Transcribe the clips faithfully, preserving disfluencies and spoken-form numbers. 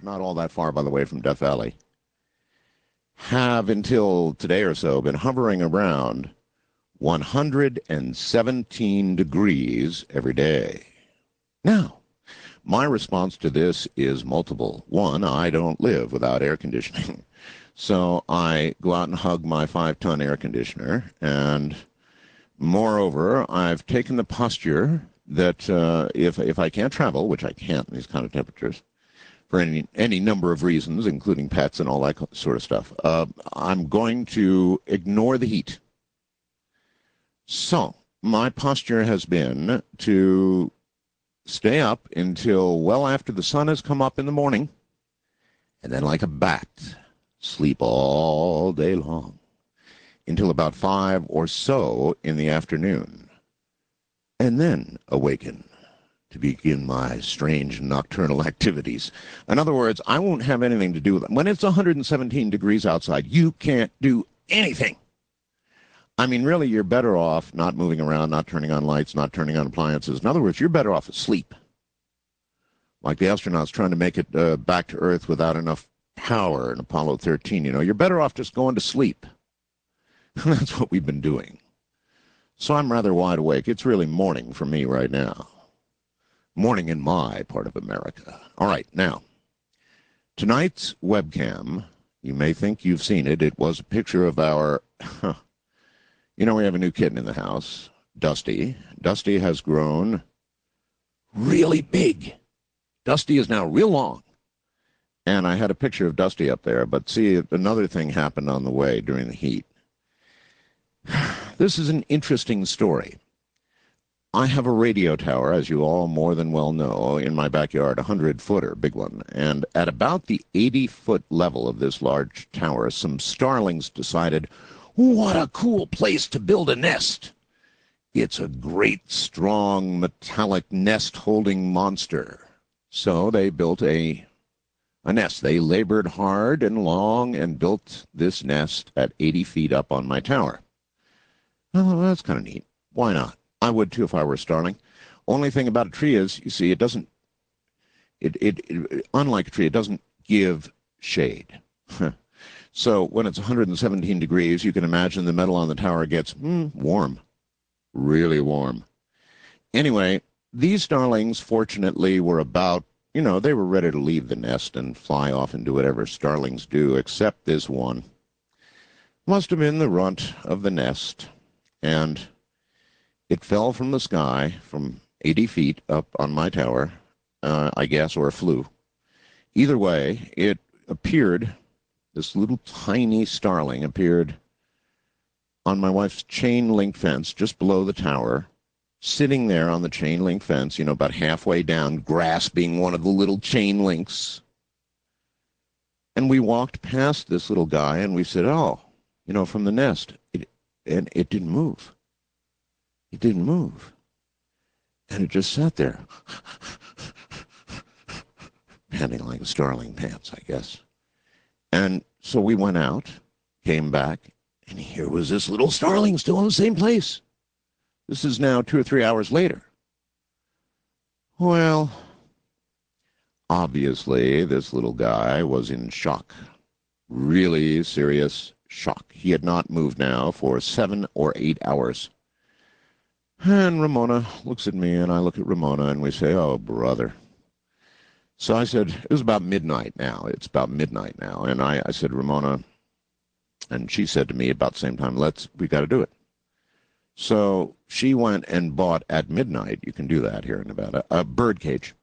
not all that far, by the way, from Death Valley, have until today or so been hovering around one hundred seventeen degrees every day. Now, my response to this is multiple. One, I don't live without air conditioning. So I go out and hug my five-ton air conditioner, and moreover, I've taken the posture that uh, if if I can't travel, which I can't in these kind of temperatures, for any any number of reasons, including pets and all that sort of stuff, uh, I'm going to ignore the heat. So my posture has been to stay up until well after the sun has come up in the morning, and then like a bat, sleep all day long until about five or so in the afternoon, and then awaken to begin my strange nocturnal activities. In other words, I won't have anything to do with it. When it's one hundred seventeen degrees outside, you can't do anything. I mean, really, you're better off not moving around, not turning on lights, not turning on appliances. In other words, you're better off asleep. Like the astronauts trying to make it uh, back to Earth without enough power in Apollo thirteen. You know, you're better off just going to sleep. That's what we've been doing. So I'm rather wide awake. It's really morning for me right now. Morning in my part of America. All right, now, tonight's webcam, you may think you've seen it. It was a picture of our, you know, we have a new kitten in the house, Dusty. Dusty has grown really big. Dusty is now real long. And I had a picture of Dusty up there, but see, another thing happened on the way during the heat. This is an interesting story. I have a radio tower, as you all more than well know, in my backyard, a hundred-footer, big one. And at about the eighty-foot level of this large tower, some starlings decided, what a cool place to build a nest. It's a great, strong, metallic nest-holding monster. So they built a, a nest. They labored hard and long and built this nest at eighty feet up on my tower. Well, that's kind of neat. Why not? I would, too, if I were a starling. Only thing about a tree is, you see, it doesn't, it, it, it unlike a tree, it doesn't give shade. So when it's one hundred seventeen degrees, you can imagine the metal on the tower gets mm, warm, really warm. Anyway, these starlings, fortunately, were about, you know, they were ready to leave the nest and fly off and do whatever starlings do, except this one. Must have been the runt of the nest, and it fell from the sky from eighty feet up on my tower, uh, I guess, or flew. Either way, it appeared, this little tiny starling appeared on my wife's chain link fence just below the tower, sitting there on the chain link fence, you know, about halfway down, grasping one of the little chain links. And we walked past this little guy and we said, oh, you know, from the nest. It, and it didn't move. It didn't move. And it just sat there, panting like a starling pants, I guess. And so we went out, came back, and here was this little starling still in the same place. This is now two or three hours later. Well, obviously, this little guy was in shock. Really serious shock. He had not moved now for seven or eight hours. And Ramona looks at me, and I look at Ramona, and we say, oh, brother. So I said, it was about midnight now. It's about midnight now. And I, I said, Ramona, and she said to me about the same time, let's, we got to do it. So she went and bought at midnight, you can do that here in Nevada, a bird cage.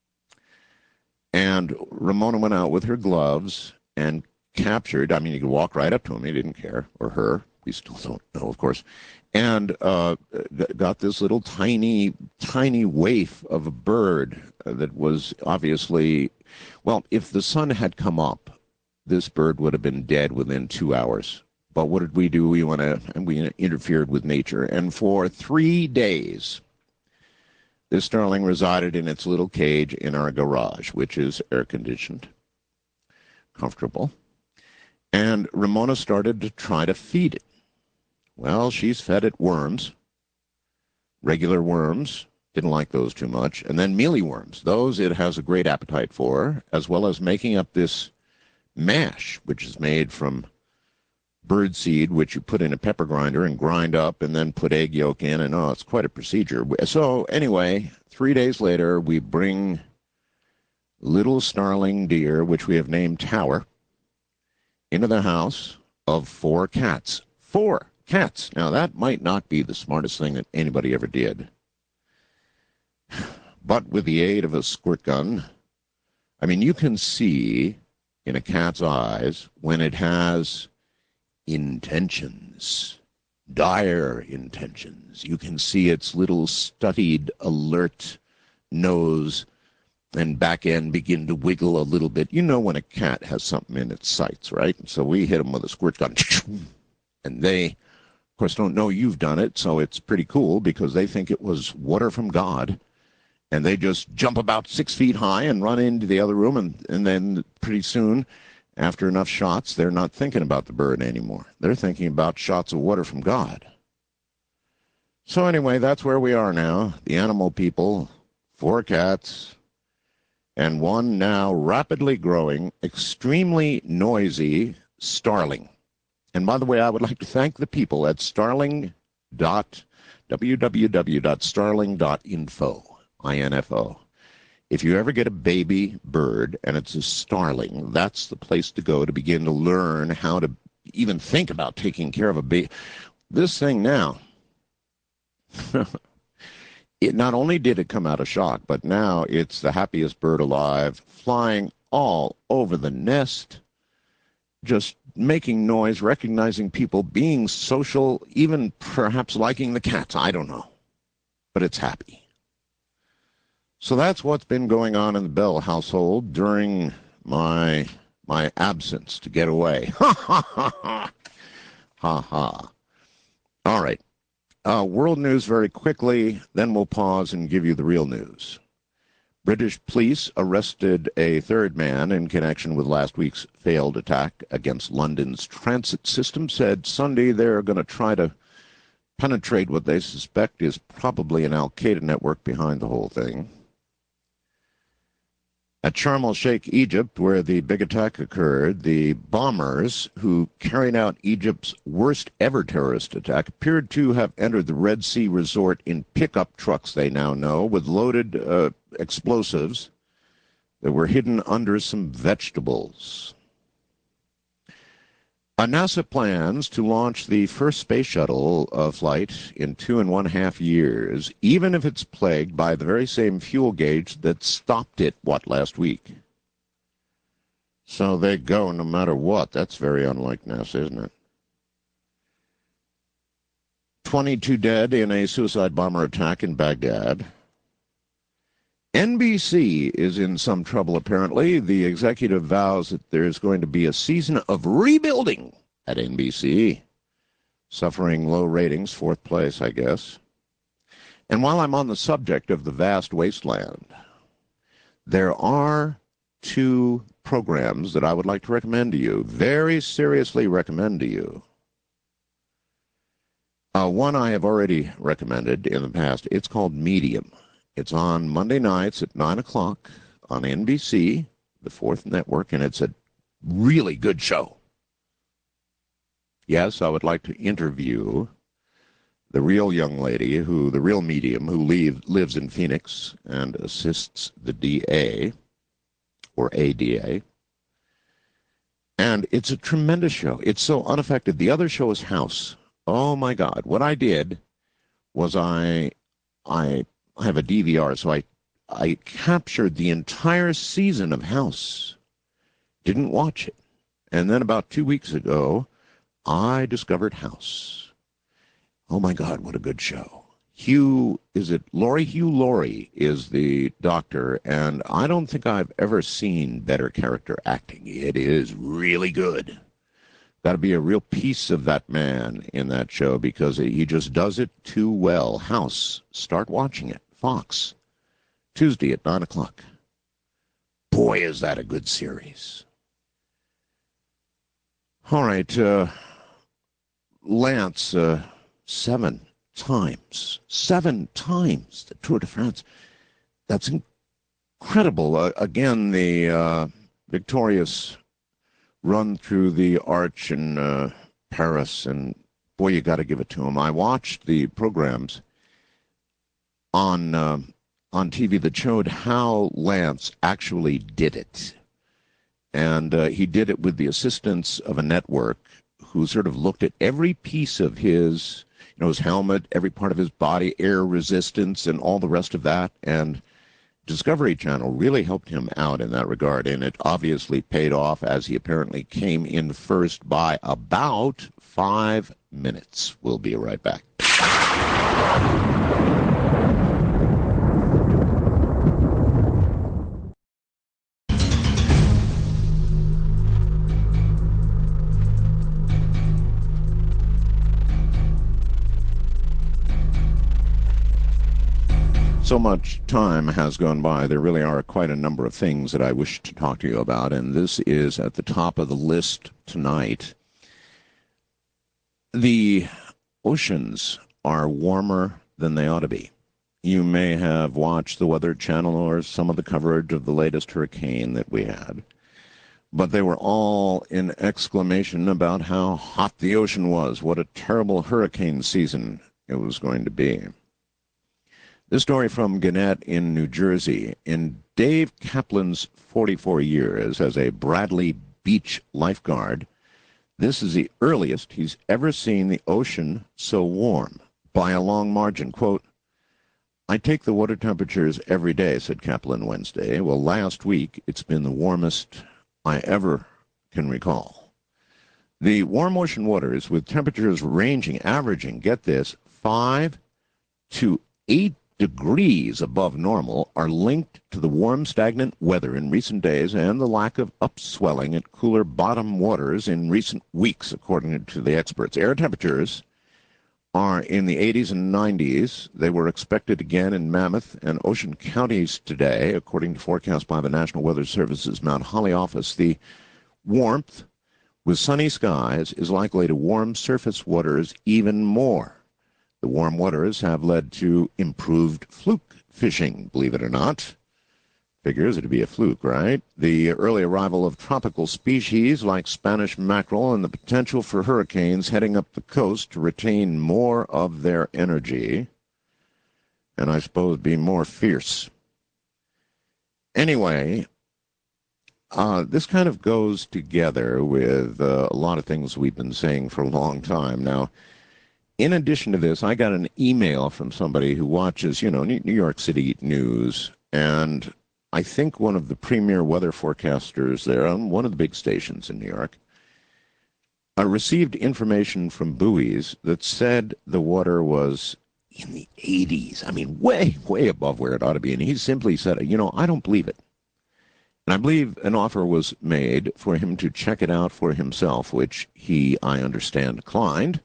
And Ramona went out with her gloves and captured, I mean, you could walk right up to him, he didn't care, or her, we still don't know, of course, and uh, got this little tiny, tiny waif of a bird that was obviously, well, if the sun had come up, this bird would have been dead within two hours. But what did we do? We went to, and we interfered with nature. And for three days, this starling resided in its little cage in our garage, which is air-conditioned, comfortable. And Ramona started to try to feed it. Well, she's fed it worms, regular worms, Didn't like those too much. And then mealyworms. Those it has a great appetite for, as well as making up this mash, which is made from birdseed, which you put in a pepper grinder and grind up and then put egg yolk in. And, oh, it's quite a procedure. So anyway, three days later, we bring little snarling deer, which we have named Tower, into the house of four cats. Four cats. Now, that might not be the smartest thing that anybody ever did. But with the aid of a squirt gun, I mean, you can see in a cat's eyes when it has intentions, dire intentions. You can see its little studied, alert nose and back end begin to wiggle a little bit. You know when a cat has something in its sights, right? So we hit them with a squirt gun, and they, of course, don't know you've done it, so it's pretty cool because they think it was water from God, and they just jump about six feet high and run into the other room, and, and then pretty soon, after enough shots, they're not thinking about the bird anymore. They're thinking about shots of water from God. So anyway, that's where we are now. The animal people, four cats, and one now rapidly growing, extremely noisy starling. And by the way, I would like to thank the people at starling dot w w w dot starling dot info, I N F O. If you ever get a baby bird and it's a starling, that's the place to go to begin to learn how to even think about taking care of a baby. This thing now, it not only did it come out of shock, but now it's the happiest bird alive, flying all over the nest, just making noise, recognizing people, being social, even perhaps liking the cats. I don't know. But it's happy. So that's what's been going on in the Bell household during my my absence to get away. Ha ha ha ha. Ha ha. All right. Uh, world news very quickly, then we'll pause and give you the real news. British police arrested a third man in connection with last week's failed attack against London's transit system. Said Sunday they're going to try to penetrate what they suspect is probably an Al-Qaeda network behind the whole thing. At Sharm el-Sheikh, Egypt, where the big attack occurred, the bombers who carried out Egypt's worst ever terrorist attack appeared to have entered the Red Sea resort in pickup trucks, they now know, with loaded uh, explosives that were hidden under some vegetables. Uh, NASA plans to launch the first space shuttle uh, flight in two and one half years, even if it's plagued by the very same fuel gauge that stopped it, what, last week? So they go no matter what. That's very unlike NASA, isn't it? twenty-two dead in a suicide bomber attack in Baghdad. N B C is in some trouble, apparently. The executive vows that there's going to be a season of rebuilding at N B C, suffering low ratings, fourth place, I guess. And while I'm on the subject of the vast wasteland, there are two programs that I would like to recommend to you, very seriously recommend to you. Uh, one I have already recommended in the past. It's called Medium. It's on Monday nights at nine o'clock on N B C, the fourth network, and it's a really good show. Yes, I would like to interview the real young lady, who the real medium, who leave, lives in Phoenix and assists the D A, or A D A. And it's a tremendous show. It's so unaffected. The other show is House. Oh, my God. What I did was I... I I have a D V R, so I, I captured the entire season of House. Didn't watch it. And then about two weeks ago, I discovered House. Oh, my God, what a good show. Hugh, is it Laurie? Hugh Laurie is the doctor, and I don't think I've ever seen better character acting. It is really good. Got to be a real piece of that man in that show because he just does it too well. House, start watching it. Fox, Tuesday at nine o'clock. Boy, is that a good series. All right, uh, Lance, uh, seven, times, seven times the Tour de France. That's incredible. Uh, again, the uh, victorious run through the arch in uh, Paris, and boy, you got to give it to him. I watched the programs on uh, on T V that showed how Lance actually did it. And uh, he did it with the assistance of a network who sort of looked at every piece of his, you know, his helmet, every part of his body, air resistance, and all the rest of that. And Discovery Channel really helped him out in that regard, and it obviously paid off, as he apparently came in first by about five minutes. We'll be right back. So much time has gone by. There really are quite a number of things that I wish to talk to you about, and this is at the top of the list tonight. The oceans are warmer than they ought to be. You may have watched the Weather Channel or some of the coverage of the latest hurricane that we had, but they were all in exclamation about how hot the ocean was, what a terrible hurricane season it was going to be. This story from Gannett in New Jersey. In Dave Kaplan's forty-four years as a Bradley Beach lifeguard, this is the earliest he's ever seen the ocean so warm, by a long margin. Quote, "I take the water temperatures every day," said Kaplan Wednesday. "Well, last week it's been the warmest I ever can recall." The warm ocean waters, with temperatures ranging, averaging, get this, five to eight degrees above normal, are linked to the warm, stagnant weather in recent days and the lack of upswelling at cooler bottom waters in recent weeks, according to the experts. Air temperatures are in the eighties and nineties. They were expected again in Mammoth and Ocean counties today, according to forecasts by the National Weather Service's Mount Holly office. The warmth with sunny skies is likely to warm surface waters even more. The warm waters have led to improved fluke fishing, believe it or not. Figures it'd be a fluke, right? The early arrival of tropical species like Spanish mackerel and the potential for hurricanes heading up the coast to retain more of their energy and I suppose be more fierce. Anyway, uh, this kind of goes together with uh, a lot of things we've been saying for a long time now. In addition to this, I got an email from somebody who watches, you know, New York City news, and I think one of the premier weather forecasters there on one of the big stations in New York I received information from buoys that said the water was in the eighties. I mean, way, way above where it ought to be. And he simply said, you know, I don't believe it. And I believe an offer was made for him to check it out for himself, which he, I understand, declined.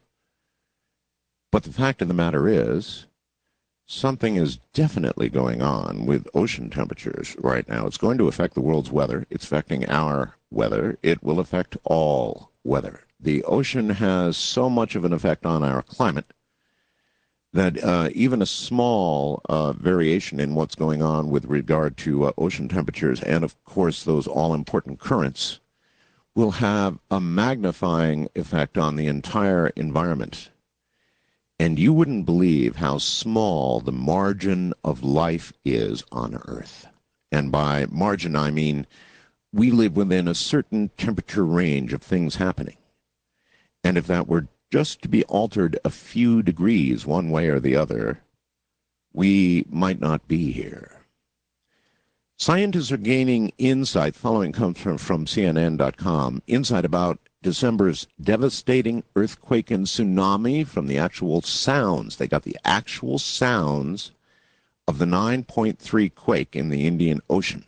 But the fact of the matter is, something is definitely going on with ocean temperatures right now. It's going to affect the world's weather. It's affecting our weather. It will affect all weather. The ocean has so much of an effect on our climate that uh, even a small uh, variation in what's going on with regard to uh, ocean temperatures and, of course, those all-important currents will have a magnifying effect on the entire environment. And you wouldn't believe how small the margin of life is on Earth. And by margin, I mean we live within a certain temperature range of things happening. And if that were just to be altered a few degrees one way or the other, we might not be here. Scientists are gaining insight, following comes from, from C N N dot com, insight about December's devastating earthquake and tsunami from the actual sounds. They got the actual sounds of the nine point three quake in the Indian Ocean.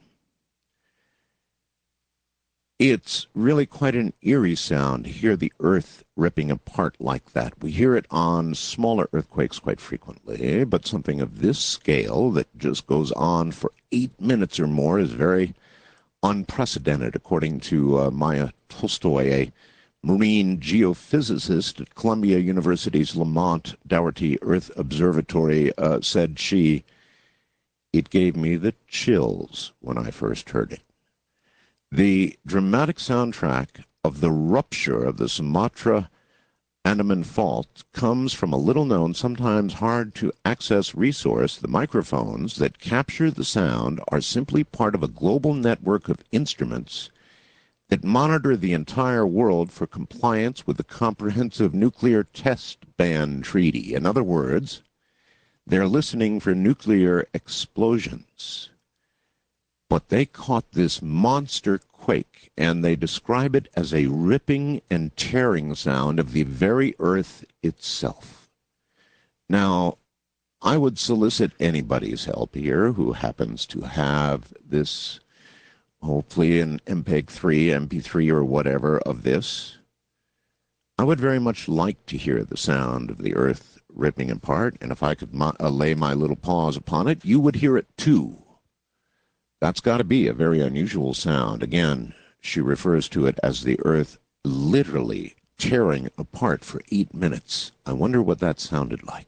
It's really quite an eerie sound to hear the earth ripping apart like that. We hear it on smaller earthquakes quite frequently, but something of this scale that just goes on for eight minutes or more is very unprecedented, according to uh, Maya Tolstoy, a marine geophysicist at Columbia University's Lamont Doherty Earth Observatory, uh, said she, "It gave me the chills when I first heard it." The dramatic soundtrack of the rupture of the Sumatra Andaman Fault comes from a little-known, sometimes hard-to-access resource. The microphones that capture the sound are simply part of a global network of instruments that monitor the entire world for compliance with the Comprehensive Nuclear Test Ban Treaty. In other words, they're listening for nuclear explosions. But they caught this monster quake, and they describe it as a ripping and tearing sound of the very earth itself. Now, I would solicit anybody's help here who happens to have this, hopefully an M P E G three, M P three, or whatever of this. I would very much like to hear the sound of the earth ripping apart, and if I could mo- uh, lay my little paws upon it, you would hear it too. That's got to be a very unusual sound. Again, she refers to it as the earth literally tearing apart for eight minutes. I wonder what that sounded like.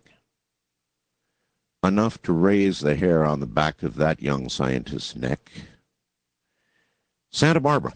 Enough to raise the hair on the back of that young scientist's neck. Santa Barbara.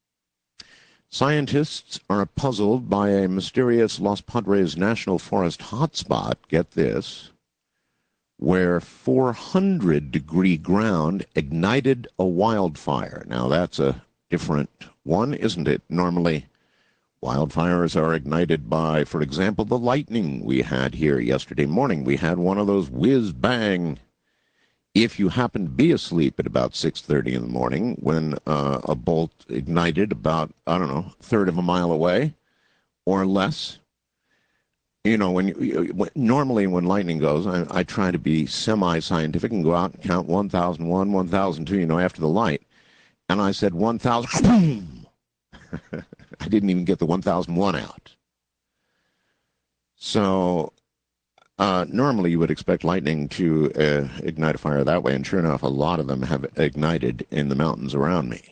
Scientists are puzzled by a mysterious Los Padres National Forest hotspot, get this, where four hundred degree ground ignited a wildfire. Now, that's a different one, isn't it? Normally, wildfires are ignited by, for example, the lightning we had here yesterday morning. We had one of those whiz-bang. If you happen to be asleep at about six thirty in the morning when uh, a bolt ignited about, I don't know, a third of a mile away or less, you know, when, you, when normally when lightning goes, I, I try to be semi-scientific and go out and count one thousand one, one thousand two, you know, after the light. And I said one thousand, boom! I didn't even get the one thousand one out. So uh, normally you would expect lightning to uh, ignite a fire that way, and sure enough, a lot of them have ignited in the mountains around me.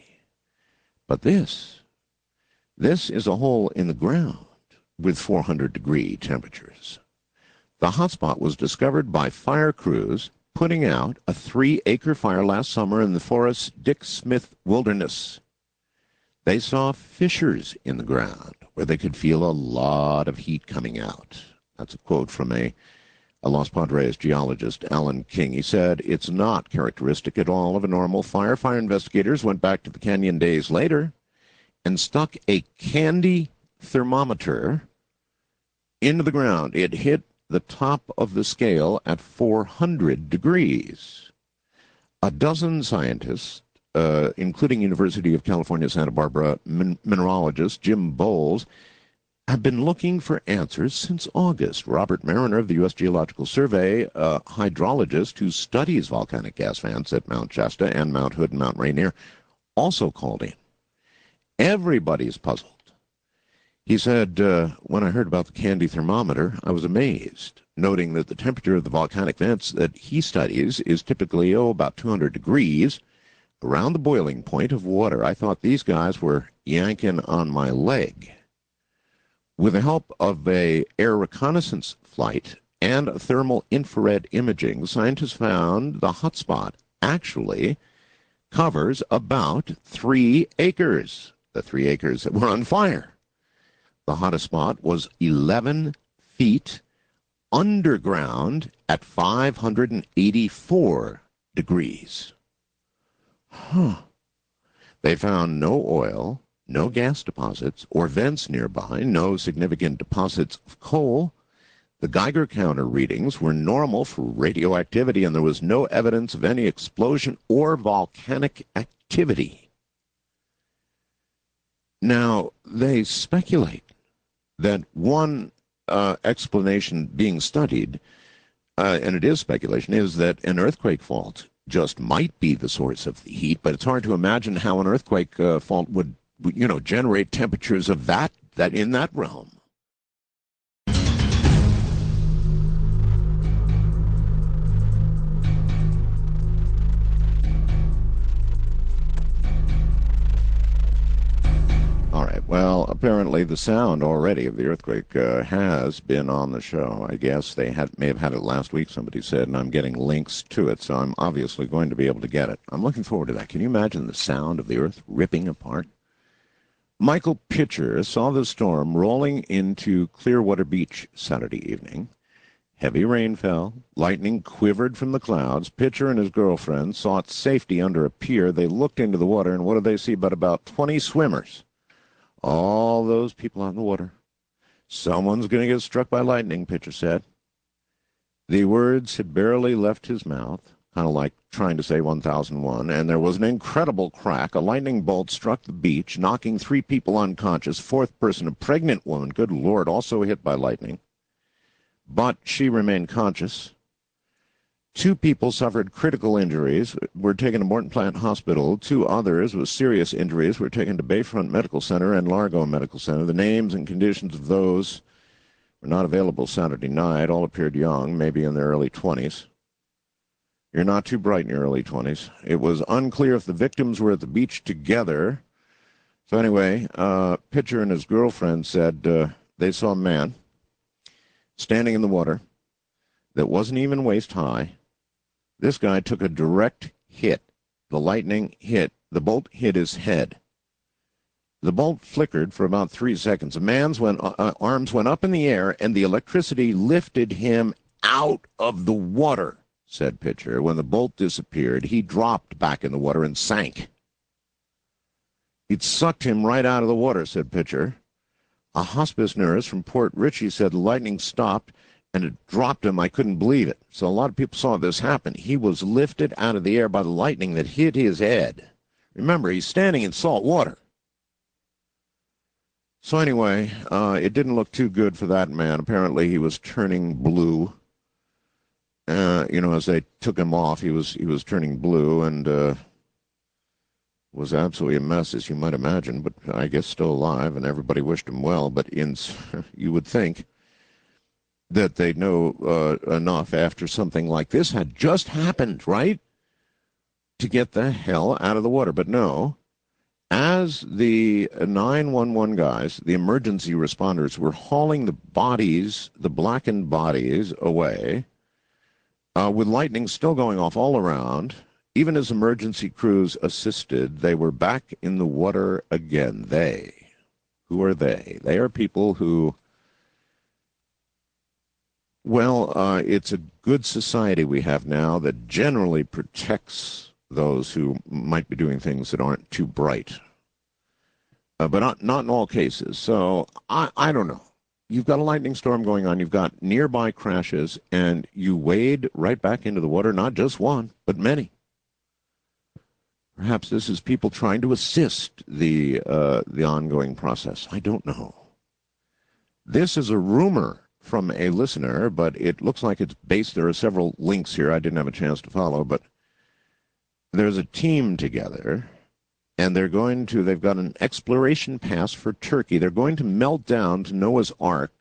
But this, this is a hole in the ground with four hundred degree temperatures. The hotspot was discovered by fire crews putting out a three-acre fire last summer in the forest's Dick Smith Wilderness. They saw fissures in the ground where they could feel a lot of heat coming out. That's a quote from a, a Los Padres geologist, Alan King. He said, "It's not characteristic at all of a normal fire." Fire investigators went back to the canyon days later and stuck a candy thermometer into the ground. It hit the top of the scale at four hundred degrees. A dozen scientists, uh, including University of California, Santa Barbara min- mineralogist Jim Bowles, have been looking for answers since August. Robert Mariner of the U S Geological Survey, a hydrologist who studies volcanic gas vents at Mount Shasta and Mount Hood and Mount Rainier, also called in. Everybody's puzzled. He said, uh, when I heard about the candy thermometer, I was amazed, noting that the temperature of the volcanic vents that he studies is typically, oh, about two hundred degrees, around the boiling point of water. I thought these guys were yanking on my leg. With the help of a air reconnaissance flight and thermal infrared imaging, scientists found the hotspot actually covers about three acres, the three acres that were on fire. The hottest spot was eleven feet underground at five hundred eighty-four degrees. Huh. They found no oil, no gas deposits or vents nearby, no significant deposits of coal. The Geiger counter readings were normal for radioactivity, and there was no evidence of any explosion or volcanic activity. Now, they speculate that one uh, explanation being studied, uh, and it is speculation, is that an earthquake fault just might be the source of the heat, but it's hard to imagine how an earthquake uh, fault would, you know, generate temperatures of that, that in that realm. All right, well, Well, apparently the sound already of the earthquake uh, has been on the show. I guess they had may have had it last week, somebody said, and I'm getting links to it, so I'm obviously going to be able to get it. I'm looking forward to that. Can you imagine the sound of the earth ripping apart? Michael Pitcher saw the storm rolling into Clearwater Beach Saturday evening. Heavy rain fell. Lightning quivered from the clouds. Pitcher and his girlfriend sought safety under a pier. They looked into the water, and what did they see but about twenty swimmers? All those people on the water. Someone's going to get struck by lightning, Pitcher said. The words had barely left his mouth, kind of like trying to say one thousand one, and there was an incredible crack. A lightning bolt struck the beach, knocking three people unconscious. Fourth person, a pregnant woman, good Lord, also hit by lightning. But she remained conscious. Two people suffered critical injuries, were taken to Morton Plant Hospital. Two others with serious injuries were taken to Bayfront Medical Center and Largo Medical Center. The names and conditions of those were not available Saturday night. All appeared young, maybe in their early twenties. You're not too bright in your early twenties. It was unclear if the victims were at the beach together. So anyway, uh, Pitcher and his girlfriend said uh, they saw a man standing in the water that wasn't even waist high. This guy took a direct hit. The lightning hit. The bolt hit his head. The bolt flickered for about three seconds. A man's went, uh, arms went up in the air, and the electricity lifted him out of the water, said Pitcher. When the bolt disappeared, he dropped back in the water and sank. It sucked him right out of the water, said Pitcher. A hospice nurse from Port Richey said the lightning stopped, and it dropped him. I couldn't believe it. So a lot of people saw this happen. He was lifted out of the air by the lightning that hit his head. Remember, he's standing in salt water. So anyway, uh, it didn't look too good for that man. Apparently he was turning blue. Uh, you know, as they took him off, he was he was turning blue and uh, was absolutely a mess, as you might imagine, but I guess still alive, and everybody wished him well. But in, you would think that they'd know uh, enough after something like this had just happened, right, to get the hell out of the water. But no, as the nine one one guys, the emergency responders, were hauling the bodies, the blackened bodies, away, uh, with lightning still going off all around, even as emergency crews assisted, they were back in the water again. They. Who are they? They are people who... Well, uh, it's a good society we have now that generally protects those who might be doing things that aren't too bright. Uh, but not, not in all cases. So I, I don't know. You've got a lightning storm going on. You've got nearby crashes, and you wade right back into the water, not just one, but many. Perhaps this is people trying to assist the, uh, the ongoing process. I don't know. This is a rumor from a listener, but it looks like it's based, there are several links here I didn't have a chance to follow, but there's a team together, and they're going to, they've got an exploration pass for Turkey. They're going to melt down to Noah's Ark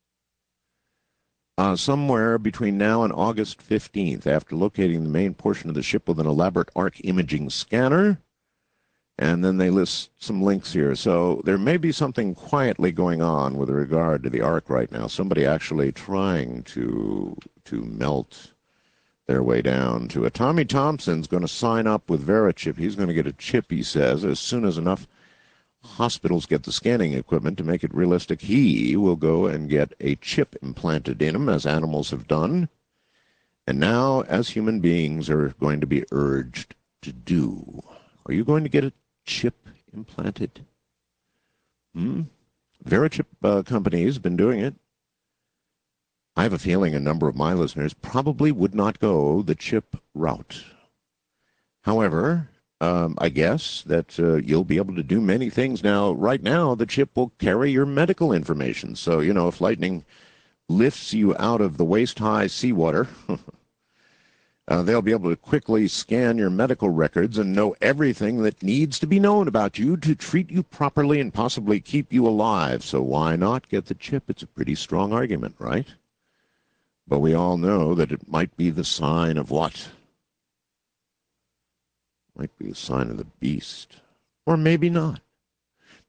uh, somewhere between now and August fifteenth, after locating the main portion of the ship with an elaborate Ark imaging scanner. And then they list some links here. So there may be something quietly going on with regard to the Ark right now. Somebody actually trying to to melt their way down to it. Tommy Thompson's going to sign up with Verichip. He's going to get a chip, he says, as soon as enough hospitals get the scanning equipment to make it realistic. He will go and get a chip implanted in him, as animals have done. And now, as human beings are going to be urged to do. Are you going to get a chip implanted? Hmm? Verichip uh, company has been doing it. I have a feeling a number of my listeners probably would not go the chip route. However, um, I guess that uh, you'll be able to do many things now. Right now, the chip will carry your medical information. So, you know, if lightning lifts you out of the waist-high seawater, Uh, they'll be able to quickly scan your medical records and know everything that needs to be known about you to treat you properly and possibly keep you alive. So why not get the chip? It's a pretty strong argument, right? But we all know that it might be the sign of what? Might be a sign of the beast. Or maybe not.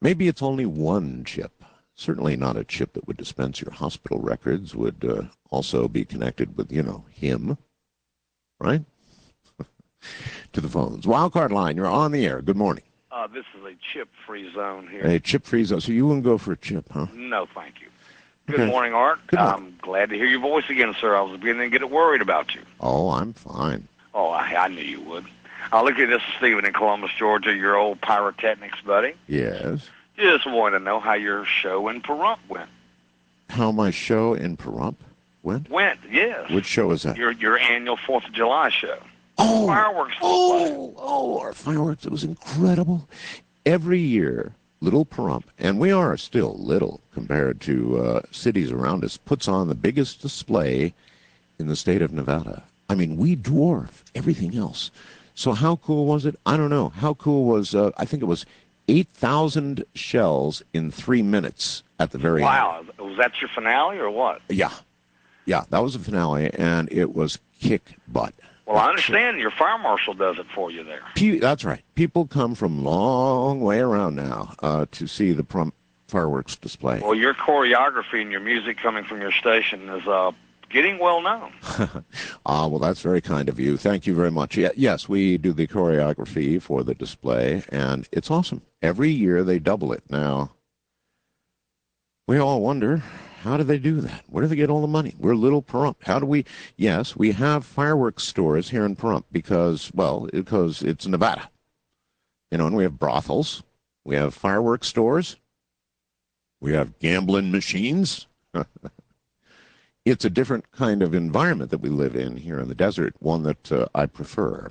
Maybe it's only one chip. Certainly not a chip that would dispense your hospital records, would uh, also be connected with, you know, him, right? To the phones. Wildcard line, you're on the air. Good morning. Uh, this is a chip-free zone here. A chip-free zone. So you wouldn't go for a chip, huh? No, thank you. Good Okay. morning, Art. Good morning. I'm glad to hear your voice again, sir. I was beginning to get worried about you. Oh, I'm fine. Oh, I, I knew you would. Uh, look at this, Stephen in Columbus, Georgia, your old pyrotechnics buddy. Yes. Just wanted to know how your show in Pahrump went. How my show in Pahrump went? Went, yes. Which show is that? Your your annual Fourth of July show. Oh, Fireworks display. oh, oh, our fireworks. It was incredible. Every year, Little Pahrump, and we are still little compared to uh, cities around us, puts on the biggest display in the state of Nevada. I mean, we dwarf everything else. So how cool was it? I don't know. How cool was, uh, I think it was eight thousand shells in three minutes at the very end. Wow. Was that your finale or what? Yeah. Yeah, that was the finale, and it was kick butt. Well, I understand your fire marshal does it for you there. Pe- That's right. People come from long way around now uh, to see the Pahrump fireworks display. Well, your choreography and your music coming from your station is uh, getting well known. Ah, well, that's very kind of you. Thank you very much. Ye- Yes, we do the choreography for the display, and it's awesome. Every year they double it. Now, we all wonder, how do they do that? Where do they get all the money? We're Little Pahrump. How do we? Yes, we have fireworks stores here in Pahrump because, well, because it's Nevada. You know, and we have brothels. We have fireworks stores. We have gambling machines. It's a different kind of environment that we live in here in the desert, one that uh, I prefer.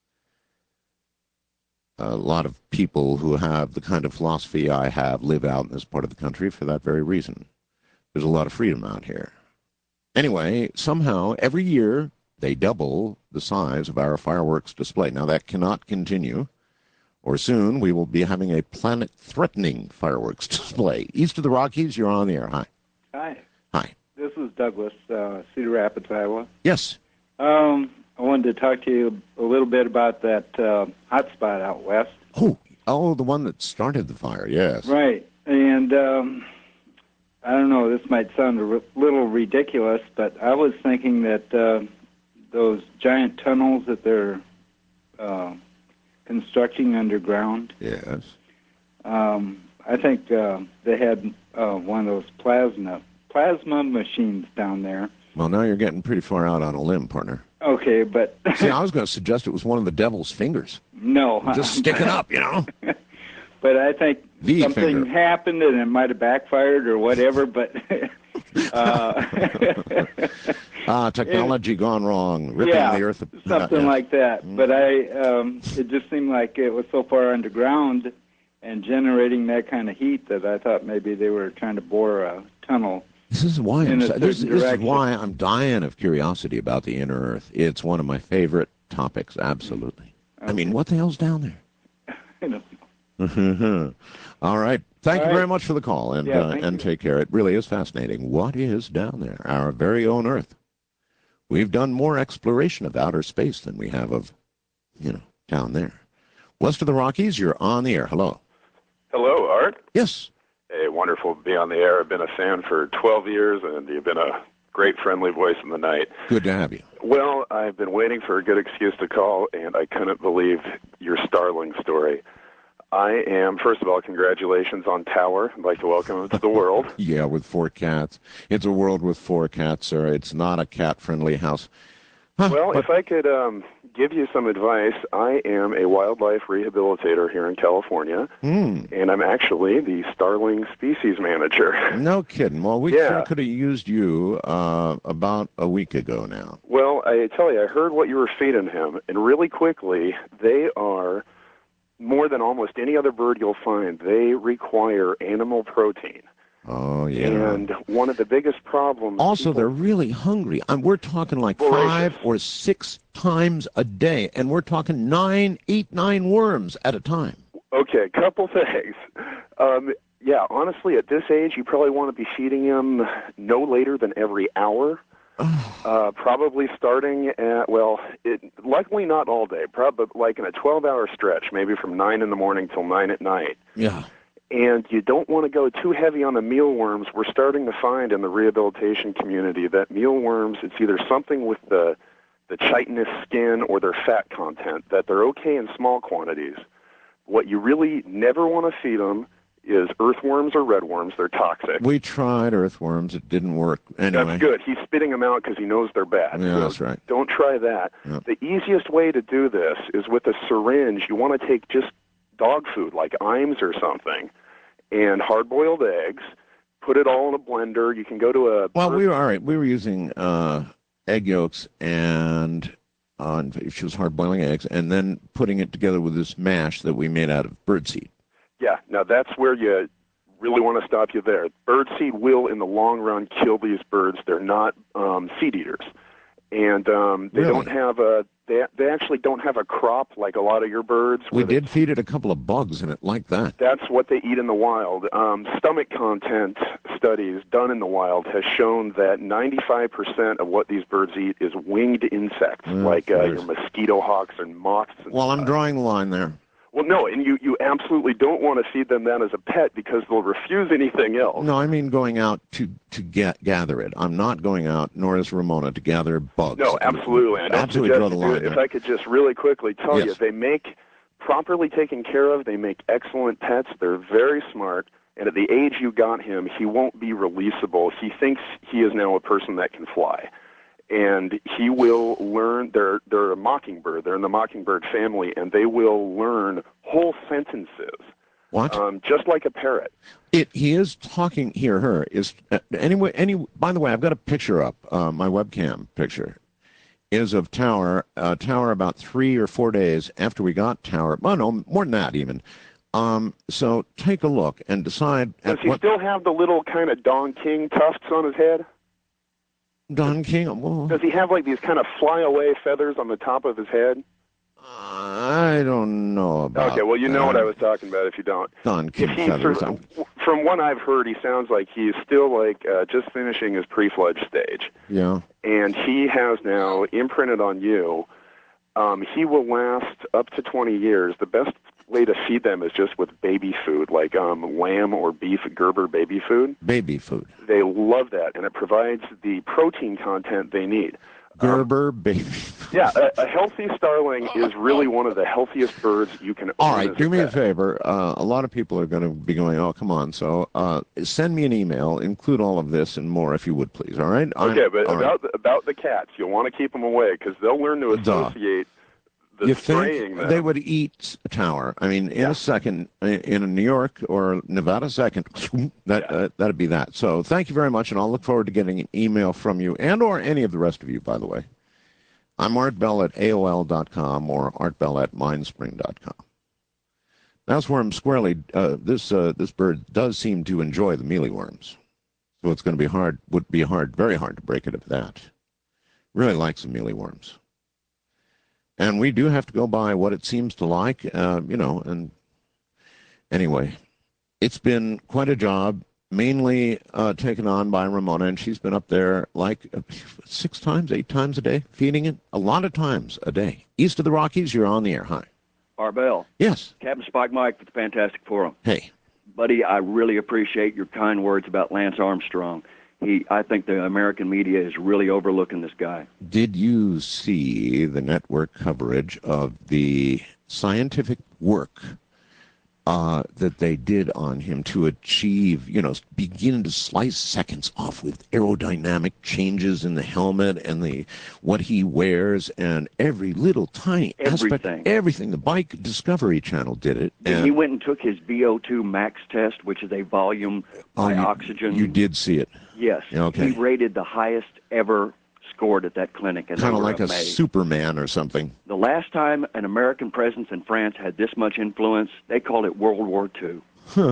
A lot of people who have the kind of philosophy I have live out in this part of the country for that very reason. There's a lot of freedom out here. Anyway, somehow, every year, they double the size of our fireworks display. Now, that cannot continue, or soon we will be having a planet-threatening fireworks display. East of the Rockies, you're on the air. Hi. Hi. Hi. This is Douglas, uh, Cedar Rapids, Iowa. Yes. Um, I wanted to talk to you a little bit about that uh, hot spot out west. Oh, oh, the one that started the fire, yes. Right. And um, I don't know, this might sound a r- little ridiculous, but I was thinking that uh, those giant tunnels that they're uh, constructing underground, Yes. um, I think uh, they had uh, one of those plasma plasma machines down there. Well, now you're getting pretty far out on a limb, partner. Okay, but See, I was going to suggest it was one of the devil's fingers. no. Just sticking up, you know? But I think The something finger. happened and it might have backfired or whatever, but uh, Ah, technology gone wrong, ripping yeah, the earth. something yeah. like that. But I, um, it just seemed like it was so far underground and generating that kind of heat that I thought maybe they were trying to bore a tunnel. This is why I'm, in a this, this certain is direction. why I'm dying of curiosity about the inner Earth. It's one of my favorite topics, absolutely. I mean, what the hell's down there? I don't know. All right. Thank All you right. very much for the call, and Yeah, uh, thank and you. take care. It really is fascinating. What is down there? Our very own Earth. We've done more exploration of outer space than we have of, you know, down there. West of the Rockies, you're on the air. Hello. Hello, Art. Yes. Hey, wonderful to be on the air. I've been a fan for twelve years, and you've been a great friendly voice in the night. Good to have you. Well, I've been waiting for a good excuse to call, and I couldn't believe your Starling story. I am, first of all, congratulations on Tower. I'd like to welcome it to the world. Yeah, with four cats. It's a world with four cats, sir. It's not a cat-friendly house. Huh, Well, but- if I could um, give you some advice, I am a wildlife rehabilitator here in California, Hmm. and I'm actually the Starling species manager. No kidding. Well, we Yeah. sure could have used you uh, about a week ago now. Well, I tell you, I heard what you were feeding him, and really quickly, they are, more than almost any other bird you'll find, they require animal protein. Oh, yeah. And one of the biggest problems... Also, people- they're really hungry. And we're talking like Voracious. five or six times a day, and we're talking nine, eight, nine worms at a time. Okay, couple things. Um, yeah, honestly, at this age, you probably want to be feeding him no later than every hour. Uh, probably starting at, well, it, luckily not all day, probably like in a twelve-hour stretch, maybe from nine in the morning till nine at night. Yeah. And you don't want to go too heavy on the mealworms. We're starting to find in the rehabilitation community that mealworms, it's either something with the, the chitinous skin or their fat content, that they're okay in small quantities. What you really never want to feed them is earthworms or redworms. They're toxic. We tried earthworms. It didn't work. Anyway. That's good. He's spitting them out because he knows they're bad. Yeah, so that's right. Don't try that. Yep. The easiest way to do this is with a syringe. You want to take just dog food like Iams or something and hard-boiled eggs, put it all in a blender. You can go to a... Well, we were, all right, we were using uh, egg yolks and uh, she was hard-boiling eggs and then putting it together with this mash that we made out of birdseed. Yeah, now that's where you really want to stop you there. Birdseed will, in the long run, kill these birds. They're not um, seed eaters. And um, they Really? don't have a... They, they actually don't have a crop like a lot of your birds. We where they- did feed it a couple of bugs, and it liked that. That's what they eat in the wild. Um, stomach content studies done in the wild has shown that ninety-five percent of what these birds eat is winged insects, Yeah, like uh, there's- your mosquito hawks and moths. And Well, I'm stuff. drawing the line there. Well, no, and you, you absolutely don't want to feed them that as a pet because they'll refuse anything else. No, I mean going out to, to get, gather it. I'm not going out, nor is Ramona, to gather bugs. No, absolutely. I don't Absolutely suggest draw the you do line it. If there. I could just really quickly tell Yes. you, they make, properly taken care of, they make excellent pets. They're very smart. And at the age you got him, he won't be releasable. He thinks he is now a person that can fly. And he will learn, they're, they're a mockingbird. They're in the mockingbird family, and they will learn whole sentences, What? um, just like a parrot. It, he is talking, here, her, is, uh, anyway, any, by the way, I've got a picture up, uh, my webcam picture, is of Tower, uh, Tower about three or four days after we got Tower, well, no, more than that even. Um, so take a look and decide Does at he what, still have the little kind of Don King tufts on his head? Don King, well, Does he have like these kind of flyaway feathers on the top of his head? I don't know about Okay, well, you know what that. I was talking about if you don't. Don If King he, feathers. from, I'm- from what I've heard, he sounds like he's still like uh, just finishing his pre-fledged stage. Yeah. And he has now imprinted on you. Um, he will last up to twenty years. The best way to feed them is just with baby food, like um, lamb or beef Gerber baby food. Baby food. They love that, and it provides the protein content they need. Gerber baby food. Yeah, a, a healthy starling is really one of the healthiest birds you can own. All right, as do me a pet. favor. Uh, a lot of people are going to be going, oh, come on. So uh, send me an email. Include all of this and more, if you would, please. All right? I'm- Okay, but all right. about the, about the cats, you'll want to keep them away because they'll learn to Duh. associate the You spraying think them. they would eat a Tower? I mean, in Yeah. a second, in a New York or Nevada second, that, Yeah. uh, that'd be that. So thank you very much, and I'll look forward to getting an email from you and or any of the rest of you, by the way. I'm Art Bell at A O L dot com or Art Bell at Mindspring dot com. That's where I'm squarely, uh, this, uh, this bird does seem to enjoy the mealyworms. So it's going to be hard, would be hard, very hard to break it of that. Really likes the mealyworms. And we do have to go by what it seems to like, uh, you know, and anyway, it's been quite a job, mainly uh, taken on by Ramona, and she's been up there like uh, six times, eight times a day, feeding it, a lot of times a day. East of the Rockies, you're on the air. Hi. Arbel, Yes. Captain Spike Mike with the Fantastic Forum. Hey. Buddy, I really appreciate your kind words about Lance Armstrong. He, I think the American media is really overlooking this guy. Did you see the network coverage of the scientific work uh, that they did on him to achieve, you know, begin to slice seconds off with aerodynamic changes in the helmet and the what he wears and every little tiny aspect, Everything. everything. The Bike Discovery Channel did it. And he went and took his V O two max test, which is a volume oh, by you, oxygen. You did see it. Yes. Okay. He rated the highest ever scored at that clinic. And they Kind of were like a amazed. Superman or something. The last time an American presence in France had this much influence, they called it World War Two.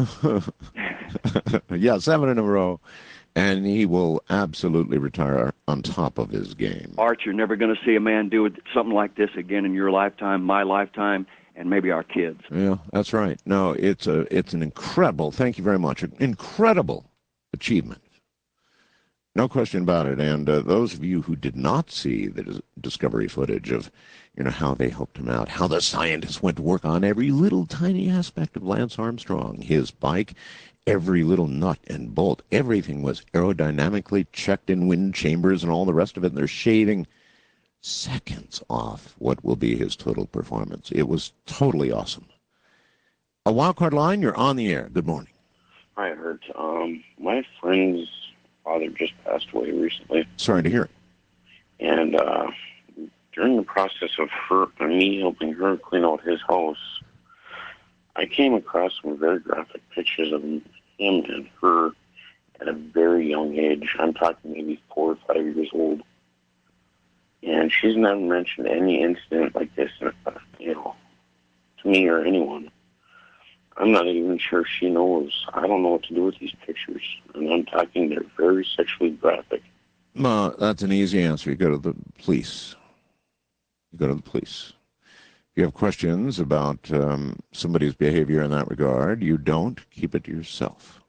Yeah, seven in a row. And he will absolutely retire on top of his game. Art, you're never going to see a man do it- something like this again in your lifetime, my lifetime, and maybe our kids. Yeah, that's right. No, it's a it's an incredible, thank you very much, an incredible achievement. No question about it. And uh, those of you who did not see the dis- discovery footage of, you know, how they helped him out, how the scientists went to work on every little tiny aspect of Lance Armstrong, his bike, every little nut and bolt, everything was aerodynamically checked in wind chambers and all the rest of it. And they're shaving seconds off what will be his total performance. It was totally awesome. A wildcard line, you're on the air. Good morning. Hi, Hurt. Um, my friend's father just passed away recently. Sorry to hear it. And uh, during the process of her, uh, me helping her clean out his house, I came across some very graphic pictures of him and her at a very young age. I'm talking maybe four or five years old. And she's never mentioned any incident like this, uh, you know, to me or anyone. I'm not even sure she knows. I don't know what to do with these pictures. And I'm talking, they're very sexually graphic. Uh, that's an easy answer. You go to the police. You go to the police. If you have questions about um, somebody's behavior in that regard, you don't keep it to yourself.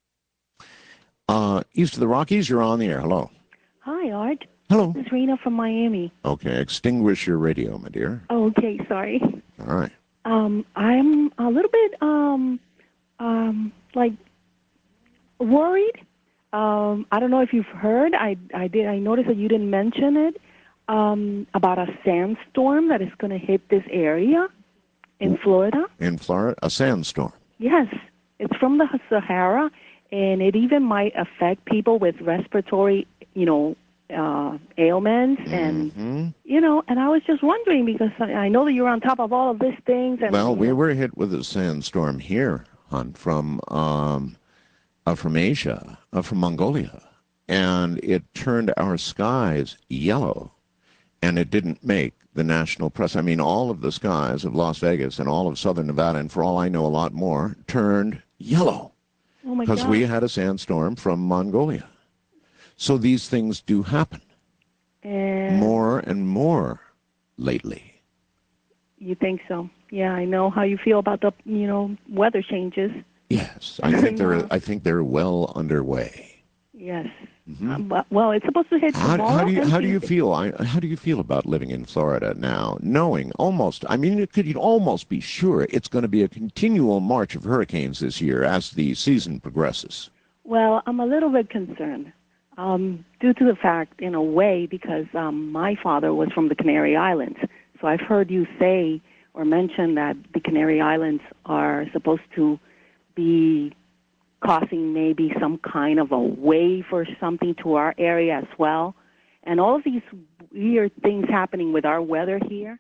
Uh, east of the Rockies, you're on the air. Hello. Hi, Art. Hello. This is Rena from Miami. Okay, extinguish your radio, my dear. Okay, sorry. All right. Um, I'm a little bit, um, um, like, worried. Um, I don't know if you've heard. I, I did. I noticed that you didn't mention it. Um, about a sandstorm that is going to hit this area in Florida. In Florida, a sandstorm. Yes, it's from the Sahara, and it even might affect people with respiratory, you know, uh, ailments, and mm-hmm. you know. And I was just wondering because I, I know that you're on top of all of these things. And, well, we know. were hit with a sandstorm here, hon, from um, uh, from Asia, uh, from Mongolia, and it turned our skies yellow. And it didn't make the national press. I mean, all of the skies of Las Vegas and all of southern Nevada, and for all I know, a lot more, turned yellow. Oh my because God. we had a sandstorm from Mongolia. So these things do happen. And more and more lately. You think so? Yeah, I know how you feel about the, you know, weather changes. Yes, I think they're. I think they're well underway. Yes. Mm-hmm. Um, but, well, it's supposed to hit How, tomorrow. how do you and how do you Tuesday. feel? I, how do you feel about living in Florida now, knowing almost? I mean, it could you'd almost be sure it's going to be a continual march of hurricanes this year as the season progresses. Well, I'm a little bit concerned, um, due to the fact, in a way, because um, my father was from the Canary Islands. So I've heard you say or mention that the Canary Islands are supposed to be causing maybe some kind of a wave or something to our area as well. And all of these weird things happening with our weather here.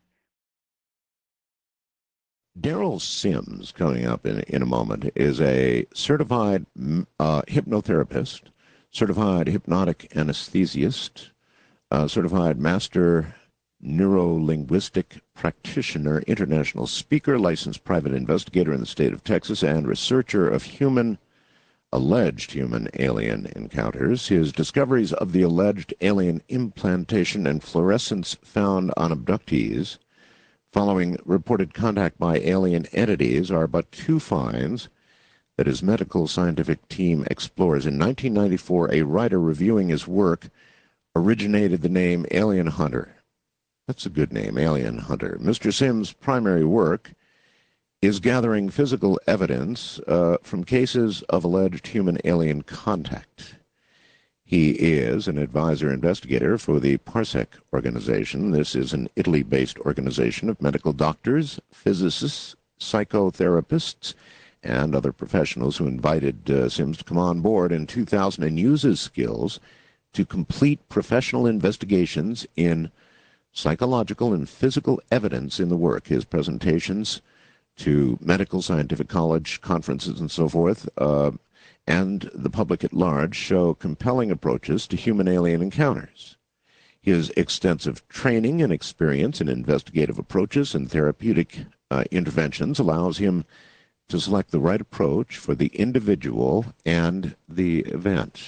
Daryl Sims, coming up in, in a moment, is a certified uh, hypnotherapist, certified hypnotic anesthesiast, uh, certified master neurolinguistic practitioner, international speaker, licensed private investigator in the state of Texas, and researcher of human alleged human alien encounters. His discoveries of the alleged alien implantation and fluorescence found on abductees following reported contact by alien entities are but two finds that his medical scientific team explores. In nineteen ninety-four, a writer reviewing his work originated the name Alien Hunter. That's a good name, Alien Hunter. Mister Sims' primary work is gathering physical evidence uh, from cases of alleged human-alien contact. He is an advisor investigator for the Parsec organization. This is an Italy-based organization of medical doctors, physicists, psychotherapists, and other professionals who invited uh, Sims to come on board in two thousand and use his skills to complete professional investigations in psychological and physical evidence in the work. His presentations to medical scientific college conferences and so forth, uh, and the public at large show compelling approaches to human-alien encounters. His extensive training and experience in investigative approaches and therapeutic uh, interventions allows him to select the right approach for the individual and the event.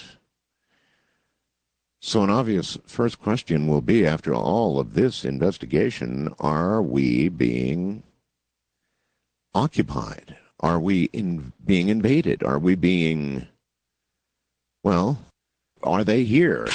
So an obvious first question will be, after all of this investigation, are we being occupied? Are we in being invaded? Are we being, well, are they here?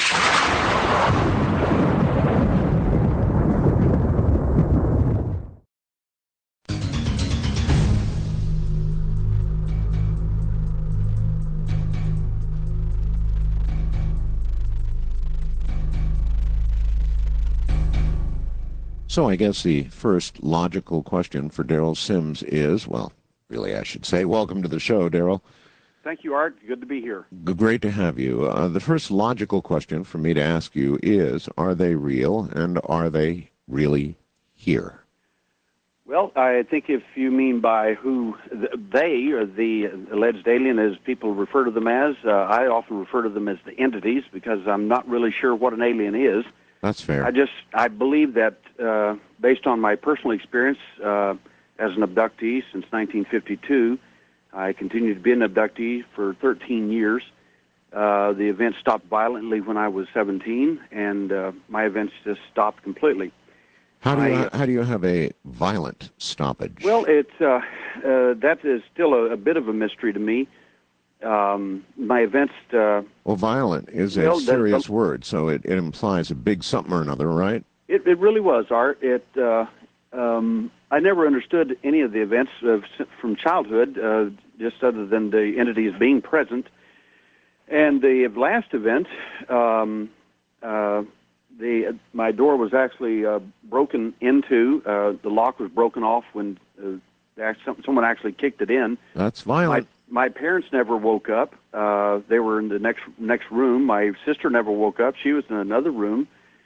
So I guess the first logical question for Daryl Sims is, well, really I should say, welcome to the show, Daryl. Thank you, Art. Good to be here. G- Great to have you. Uh, the first logical question for me to ask you is, are they real, and are they really here? Well, I think if you mean by who they, or the alleged alien, as people refer to them as, uh, I often refer to them as the entities because I'm not really sure what an alien is. That's fair. I just, I believe that uh, based on my personal experience uh, as an abductee since nineteen fifty-two, I continued to be an abductee for thirteen years. Uh, the event stopped violently when I was seventeen, and uh, my events just stopped completely. How do you I, how do you have a violent stoppage? Well, it's uh, uh, that is still a, a bit of a mystery to me. Um, my events. Uh, well, violent is a well, serious that, word, so it, it implies a big something or another, right? It, it really was, Art. It. Uh, um, I never understood any of the events of, from childhood, uh, just other than the entities being present. And the last event, um, uh, the my door was actually uh, broken into. Uh, the lock was broken off when uh, someone actually kicked it in. That's violent. My, my parents never woke up. Uh, they were in the next next room. My sister never woke up. She was in another room.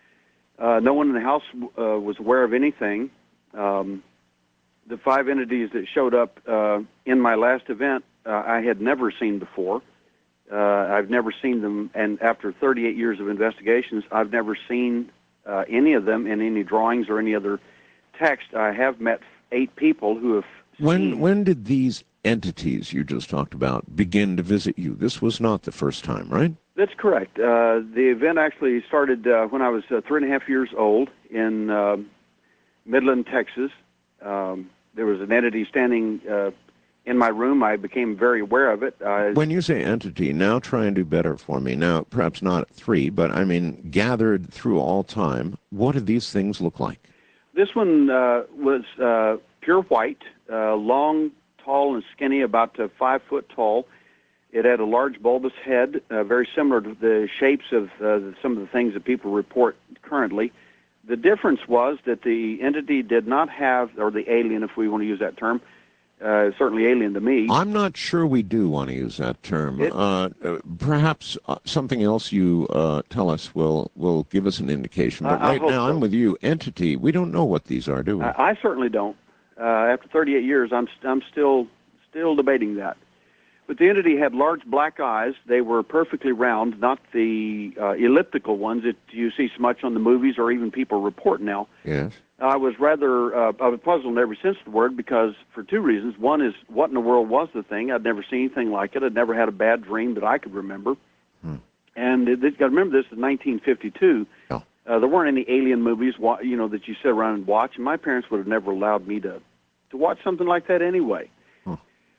Uh, no one in the house uh, was aware of anything. Um, the five entities that showed up uh, in my last event, uh, I had never seen before. Uh, I've never seen them, and after thirty-eight years of investigations, I've never seen uh, any of them in any drawings or any other text. I have met eight people who have when seen... When did these entities you just talked about begin to visit you? This was not the first time, right? That's correct. Uh, the event actually started uh, when I was uh, three and a half years old in uh, Midland, Texas. Um, there was an entity standing uh, in my room. I became very aware of it. Uh, when you say entity, now try and do better for me. Now, perhaps not at three, but I mean gathered through all time. What do these things look like? This one uh, was uh, pure white, uh, long, tall, and skinny, about uh, five foot tall. It had a large bulbous head, uh, very similar to the shapes of uh, some of the things that people report currently. The difference was that the entity did not have, or the alien, if we want to use that term, uh, certainly alien to me. I'm not sure we do want to use that term. It, uh, uh, perhaps uh, something else you uh, tell us will, will give us an indication. But I, right I now, so. I'm with you. Entity, we don't know what these are, do we? I, I certainly don't. Uh, after thirty-eight years, I'm, I'm still, still debating that. But the entity had large black eyes. They were perfectly round, not the uh, elliptical ones that you see so much on the movies or even people report now. Yes. I was rather, uh, I was puzzled in every sense of the word because for two reasons. One is, what in the world was the thing? I'd never seen anything like it. I'd never had a bad dream that I could remember. Hmm. And you've got to remember this is nineteen fifty-two. Oh. Uh, there weren't any alien movies, you know, that you sit around and watch, and my parents would have never allowed me to, to watch something like that anyway. Huh.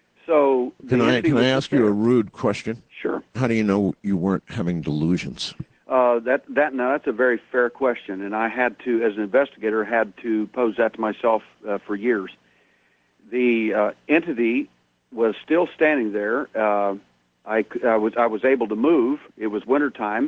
So can I can I ask you a rude question? Sure. How do you know you weren't having delusions? Uh, that that now that's a very fair question, and I had to, as an investigator, had to pose that to myself uh, for years. The uh, entity was still standing there. Uh, I, I was I was able to move. It was wintertime,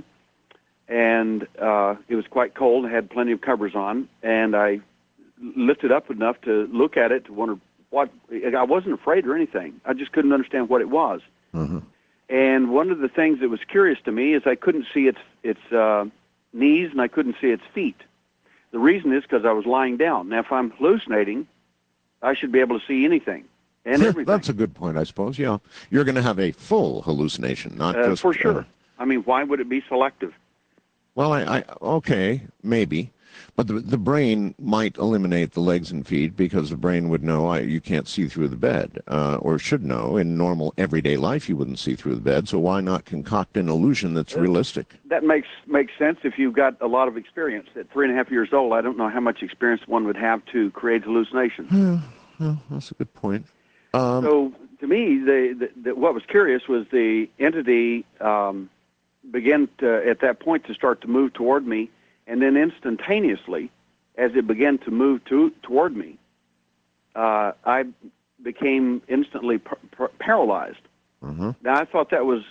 and uh, it was quite cold. I had plenty of covers on, and I lifted up enough to look at it to wonder what. I wasn't afraid or anything. I just couldn't understand what it was. Mm-hmm. And one of the things that was curious to me is I couldn't see its its uh, knees and I couldn't see its feet. The reason is because I was lying down. Now, if I'm hallucinating, I should be able to see anything and everything. That's a good point, I suppose. Yeah, you're going to have a full hallucination, not uh, just for sure. Uh, I mean, why would it be selective? Well, I, I okay, maybe. But the, the brain might eliminate the legs and feet because the brain would know I, you can't see through the bed, uh, or should know. In normal everyday life, you wouldn't see through the bed, so why not concoct an illusion that's uh, realistic? That makes makes sense if you've got a lot of experience. At three and a half years old, I don't know how much experience one would have to create hallucinations. Yeah, well, that's a good point. Um, so, to me, the, the, the, what was curious was the entity... Um, began to, at that point to start to move toward me, and then instantaneously, as it began to move to, toward me, uh, I became instantly par- par- paralyzed. Mm-hmm. Now, I thought that was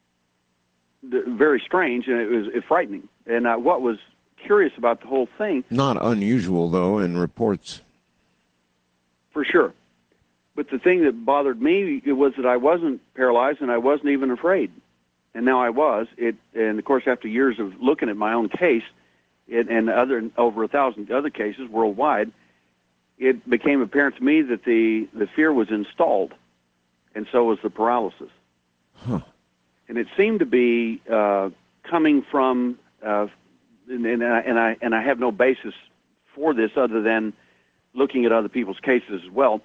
very strange, and it was it frightening. And uh, what was curious about the whole thing... Not unusual, though, in reports. For sure. But the thing that bothered me was that I wasn't paralyzed, and I wasn't even afraid. And now I was. It, and, of course, after years of looking at my own case, it, and other over a thousand other cases worldwide, it became apparent to me that the, the fear was installed, and so was the paralysis. Huh. And it seemed to be uh, coming from, uh, and, and, I, and, I, and I have no basis for this other than looking at other people's cases as well.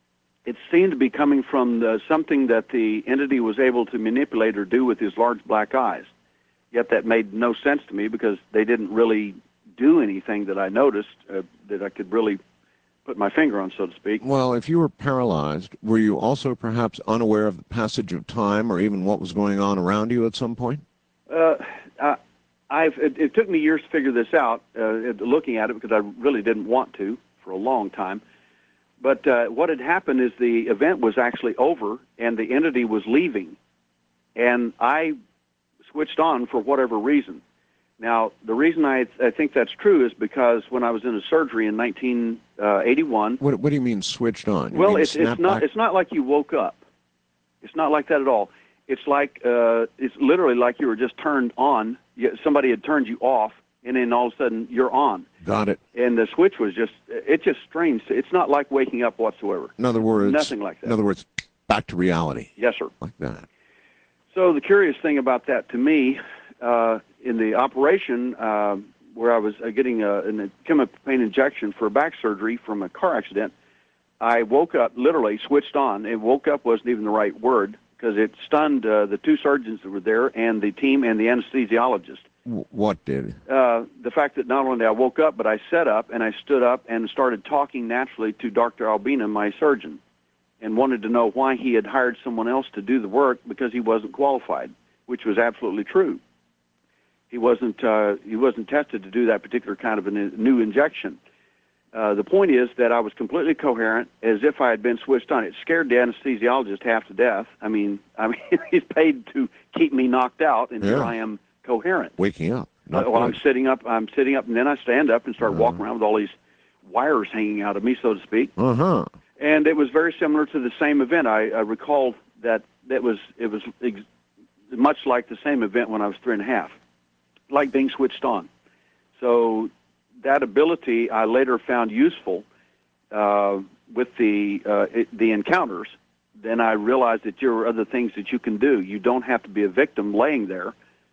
It seemed to be coming from the, something that the entity was able to manipulate or do with his large black eyes. Yet that made no sense to me because they didn't really do anything that I noticed uh, that I could really put my finger on, so to speak. Well, if you were paralyzed, were you also perhaps unaware of the passage of time or even what was going on around you at some point? Uh, I, I've, it, it took me years to figure this out, uh, looking at it, because I really didn't want to for a long time. But uh, what had happened is the event was actually over, and the entity was leaving. And I switched on for whatever reason. Now, the reason I, I think that's true is because when I was in a surgery in nineteen eighty-one... What, what do you mean switched on? You well, mean it's, it's, not, it's not like you woke up. It's not like that at all. It's like, uh, it's literally like you were just turned on. Somebody had turned you off, and then all of a sudden you're on. Got it. And the switch was just, it's just strange. It's not like waking up whatsoever. In other words... Nothing like that. In other words, back to reality. Yes, sir. Like that. So the curious thing about that to me, uh, in the operation uh, where I was uh, getting a, a chemical pain injection for a back surgery from a car accident, I woke up, literally switched on. And woke up wasn't even the right word because it stunned uh, the two surgeons that were there and the team and the anesthesiologist. W- what did? Uh, the fact that not only did I woke up, but I sat up and I stood up and started talking naturally to Doctor Albina, my surgeon, and wanted to know why he had hired someone else to do the work because he wasn't qualified, which was absolutely true. He wasn't uh, he wasn't tested to do that particular kind of a new injection. Uh, the point is that I was completely coherent, as if I had been switched on. It scared the anesthesiologist half to death. I mean, I mean, he's paid to keep me knocked out, and yeah. here I am coherent. Waking up. Uh, well, I'm sitting up. I'm sitting up, and then I stand up and start uh-huh. walking around with all these wires hanging out of me, so to speak. Uh huh. And it was very similar to the same event. I, I recalled that that was it was ex- much like the same event when I was three and a half. Like being switched on. So that ability I later found useful uh, with the uh, it, the encounters. Then I realized that there are other things that you can do. You don't have to be a victim laying there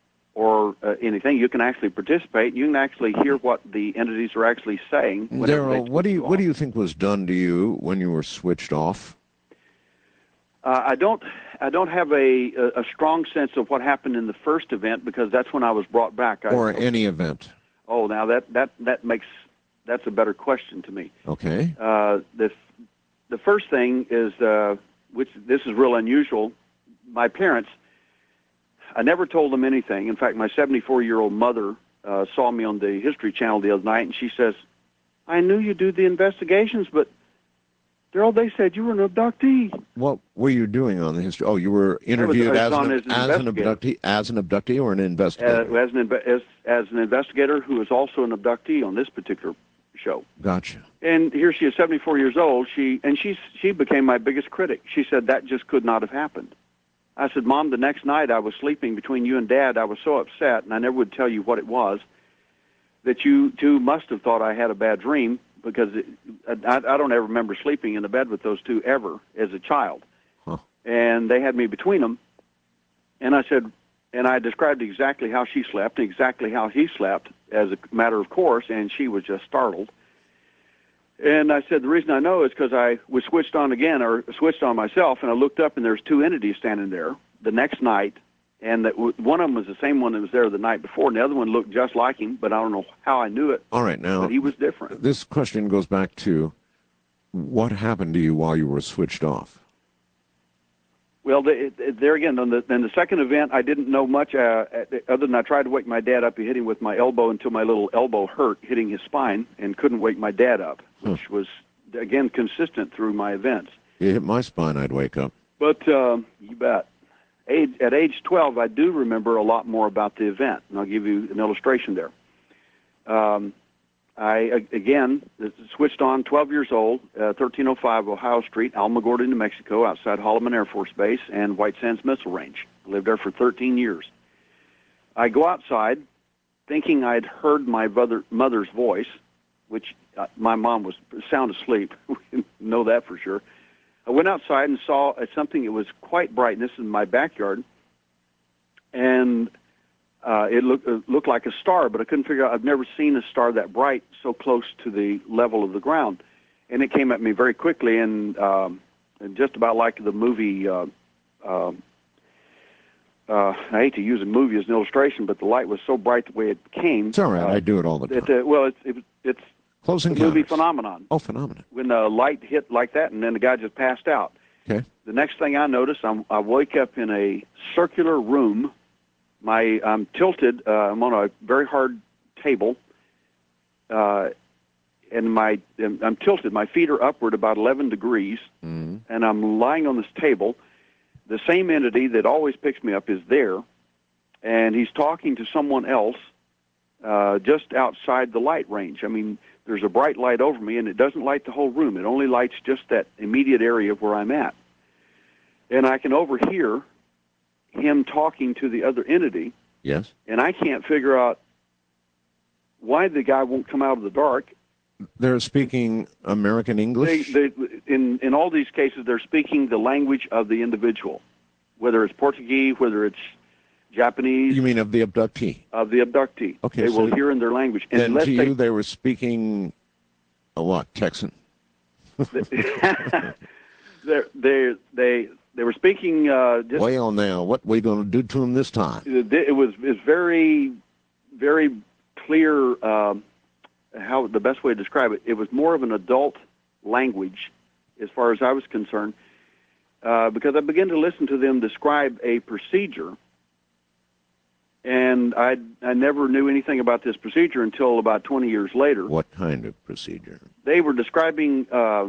or uh, anything. You can actually participate. You can actually hear what the entities are actually saying. Daryl, what do you what do you think was done to you when you were switched off? Uh, I don't. I don't have a, a, a strong sense of what happened in the first event because that's when I was brought back. I, or any event. Oh, now that, that, that makes that's a better question to me. Okay. Uh, the the first thing is, uh, which this is real unusual. My parents, I never told them anything. In fact, my seventy-four-year-old mother uh, saw me on the History Channel the other night, and she says, "I knew you do the investigations, but Daryl, they said you were an abductee." What were you doing on the history? Oh, you were interviewed was, as, an, as, an, as an abductee, as an abductee, or an investigator? Uh, as an as, as an investigator who is also an abductee on this particular show. Gotcha. And here she is, seventy-four years old. She and she she became my biggest critic. She said that just could not have happened. I said, "Mom, the next night I was sleeping between you and Dad. I was so upset, and I never would tell you what it was, that you two must have thought I had a bad dream." Because it, I, I don't ever remember sleeping in the bed with those two ever as a child. Huh. And they had me between them. And I said, and I described exactly how she slept and exactly how he slept as a matter of course, and she was just startled. And I said, the reason I know is because I was switched on again, or switched on myself, and I looked up and there's two entities standing there the next night. And that w- one of them was the same one that was there the night before, and the other one looked just like him, but I don't know how I knew it. All right, now, but he was different. This question goes back to what happened to you while you were switched off? Well, the, it, there again, on the, in the second event, I didn't know much, uh, other than I tried to wake my dad up. He hit him with my elbow until my little elbow hurt, hitting his spine, and couldn't wake my dad up, which huh. was, again, consistent through my events. You hit my spine, I'd wake up. But um, you bet. Age, at age twelve, I do remember a lot more about the event, and I'll give you an illustration there. Um, I, again, switched on, twelve years old, uh, thirteen oh five Ohio Street, Alamogordo, New Mexico, outside Holloman Air Force Base and White Sands Missile Range. I lived there for thirteen years. I go outside thinking I'd heard my mother, mother's voice, which uh, my mom was sound asleep. We know that for sure. I went outside and saw uh, something that was quite bright, and this is in my backyard, and Uh, it looked it looked like a star, but I couldn't figure out. I've never seen a star that bright so close to the level of the ground, and it came at me very quickly, and, um, and just about like the movie. Uh, uh, uh, I hate to use a movie as an illustration, but the light was so bright the way it came. It's all right. Uh, I do it all the time. It, uh, well, it's it, it's Close the Encounters. movie Phenomenon. Oh, Phenomenon. When the light hit like that, and then the guy just passed out. Okay. The next thing I notice, I'm, I wake up in a circular room. My I'm tilted. Uh, I'm on a very hard table, uh, and my I'm tilted. My feet are upward about eleven degrees, mm-hmm. and I'm lying on this table. The same entity that always picks me up is there, and he's talking to someone else uh, just outside the light range. I mean, there's a bright light over me, and it doesn't light the whole room. It only lights just that immediate area where I'm at, and I can overhear him talking to the other entity. Yes. And I can't figure out why the guy won't come out of the dark. They're speaking American English? They, they, in, in all these cases, they're speaking the language of the individual, whether it's Portuguese, whether it's Japanese. You mean of the abductee? Of the abductee. Okay. They so will hear in their language. And Unless to they, you, they were speaking a what? Texan? they they they they were speaking. Uh, just, well, now, what we going to do to him this time? It was it's very, very clear. Um, how the best way to describe it? It was more of an adult language, as far as I was concerned, uh, because I began to listen to them describe a procedure, and I I never knew anything about this procedure until about twenty years later. What kind of procedure? They were describing. Uh,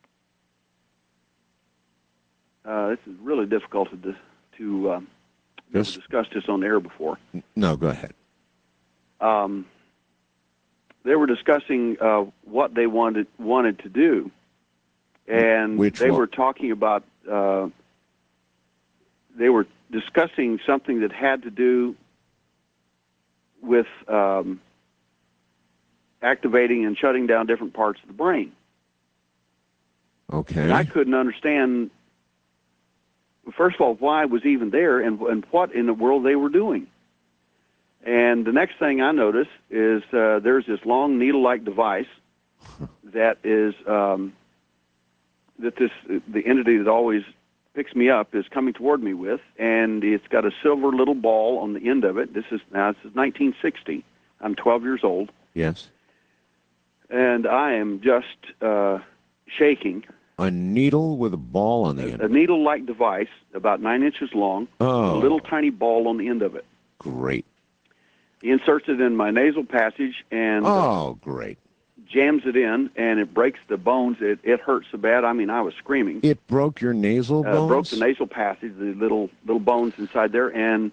Uh, this is really difficult to to uh, Just, discuss this on air before. No, go ahead. Um, they were discussing uh, what they wanted wanted to do, and Which they one? were talking about. Uh, they were discussing something that had to do with um, activating and shutting down different parts of the brain. Okay. And I couldn't understand. First of all, why I was even there, and and what in the world they were doing. And the next thing I noticed is uh, there's this long needle-like device that is um, that this the entity that always picks me up is coming toward me with, and it's got a silver little ball on the end of it. This is now this is nineteen sixty. I'm twelve years old. Yes. And I am just uh, shaking. A needle with a ball on the a, end. A needle-like device, about nine inches long, Oh. a little tiny ball on the end of it. Great. He inserts it in my nasal passage and Oh, great. jams it in, and it breaks the bones. It, it hurts so bad. I mean, I was screaming. It broke your nasal Uh, bones? broke the nasal passage, the little little bones inside there, and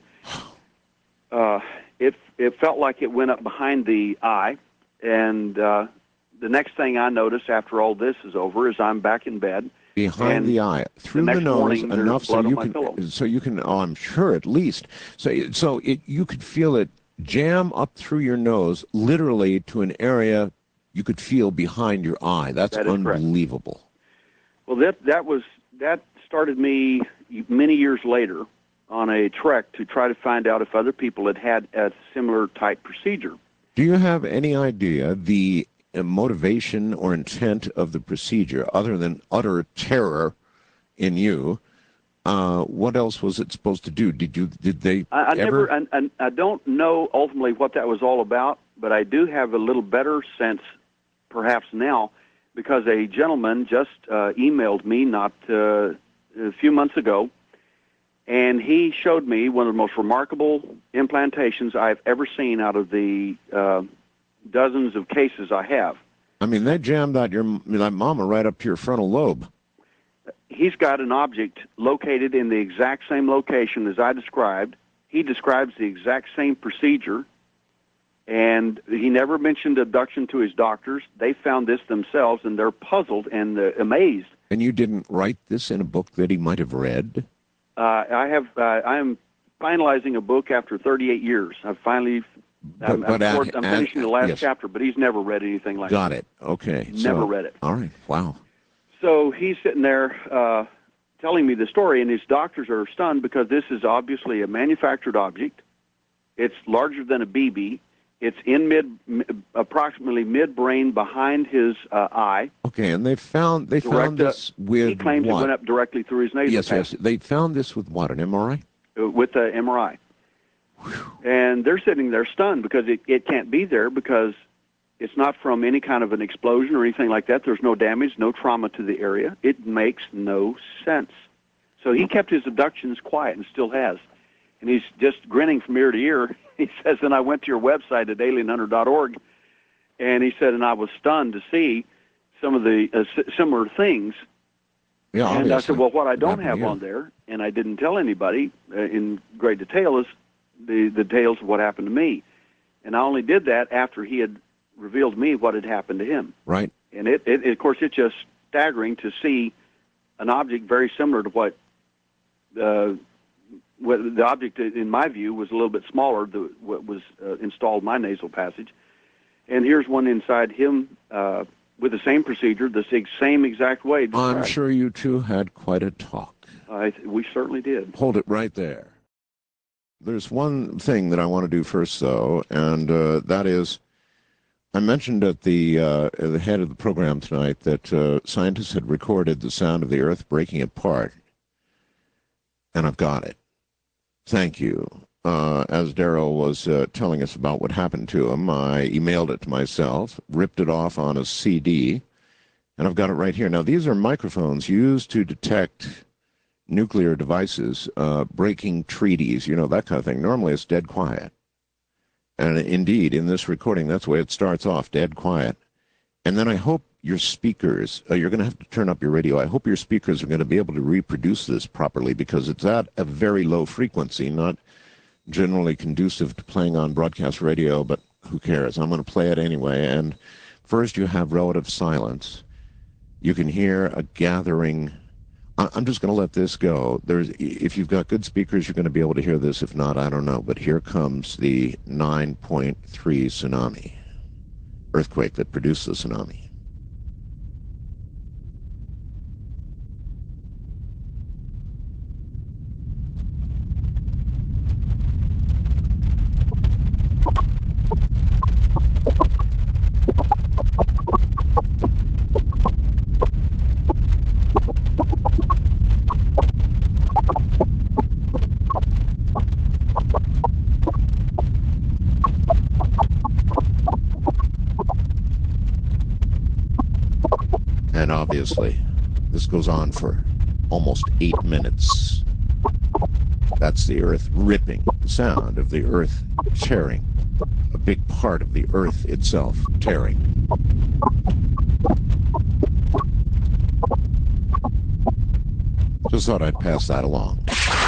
uh, it it felt like it went up behind the eye. And uh, the next thing I notice after all this is over is I'm back in bed. Behind and the eye, through the the, next nose, morning, there's enough so blood on you my can, pillow. so you can. Oh, I'm sure at least. So, so it you could feel it jam up through your nose, literally to an area you could feel behind your eye. That's That is correct. unbelievable. Well, that that was that started me many years later on a trek to try to find out if other people had had a similar type procedure. Do you have any idea the uh, motivation or intent of the procedure, other than utter terror in you? Uh, what else was it supposed to do? Did you did they I, I ever? never, I, I, I don't know ultimately what that was all about, but I do have a little better sense, perhaps now, because a gentleman just uh, emailed me not uh, a few months ago, and he showed me one of the most remarkable implantations I've ever seen out of the uh, dozens of cases I have. I mean, they jammed that your that mama right up to your frontal lobe. He's got an object located in the exact same location as I described. He describes the exact same procedure, and he never mentioned abduction to his doctors. They found this themselves, and they're puzzled and uh, amazed. And you didn't write this in a book that he might have read? Uh, I have. Uh, I am finalizing a book after thirty-eight years. I've finally. But, I'm, but I'm, at, toward, I'm at, finishing the last yes. chapter, but he's never read anything like Got that. it. Okay. Never so, read it. All right. Wow. So he's sitting there uh, telling me the story, and his doctors are stunned because this is obviously a manufactured object. It's larger than a B B. It's in mid, m- approximately mid-brain behind his uh, eye. Okay, and they found they Direct found this with He claims what? it went up directly through his nasal Yes, passage. yes. They found this with what? An M R I? Uh, with the M R I. And they're sitting there stunned because it, it can't be there because it's not from any kind of an explosion or anything like that. There's no damage, no trauma to the area. It makes no sense. So he kept his abductions quiet and still has. And he's just grinning from ear to ear. He says, and I went to your website at alien hunter dot org, and he said, and I was stunned to see some of the uh, similar things. Yeah, and obviously. I said, well, what I don't Happened have to you. on there, and I didn't tell anybody uh, in great detail, is the, the details of what happened to me. And I only did that after he had revealed to me what had happened to him. Right. And, it, it, of course, it's just staggering to see an object very similar to what, uh, what the object, in my view, was a little bit smaller, the, what was uh, installed in my nasal passage. And here's one inside him uh, with the same procedure, the same exact way. I'm described. sure you two had quite a talk. I th- we certainly did. Hold it right there. There's one thing that I want to do first, though, and uh, that is, I mentioned at the uh, at the head of the program tonight that uh, scientists had recorded the sound of the Earth breaking apart, and I've got it. Thank you. Uh, as Daryl was uh, telling us about what happened to him, I emailed it to myself, ripped it off on a C D, and I've got it right here. Now, these are microphones used to detect nuclear devices, uh, breaking treaties, you know, that kind of thing. Normally it's dead quiet. And indeed, in this recording, that's the way it starts off, dead quiet. And then I hope your speakers, uh, you're going to have to turn up your radio. I hope your speakers are going to be able to reproduce this properly because it's at a very low frequency, not generally conducive to playing on broadcast radio, but who cares? I'm going to play it anyway. And first you have relative silence. You can hear a gathering. I'm just going to let this go. There's, if you've got good speakers, you're going to be able to hear this. If not, I don't know. But here comes the nine point three tsunami, earthquake that produced the tsunami. And obviously, this goes on for almost eight minutes. That's the Earth ripping, the sound of the Earth tearing, a big part of the Earth itself tearing. Just thought I'd pass that along.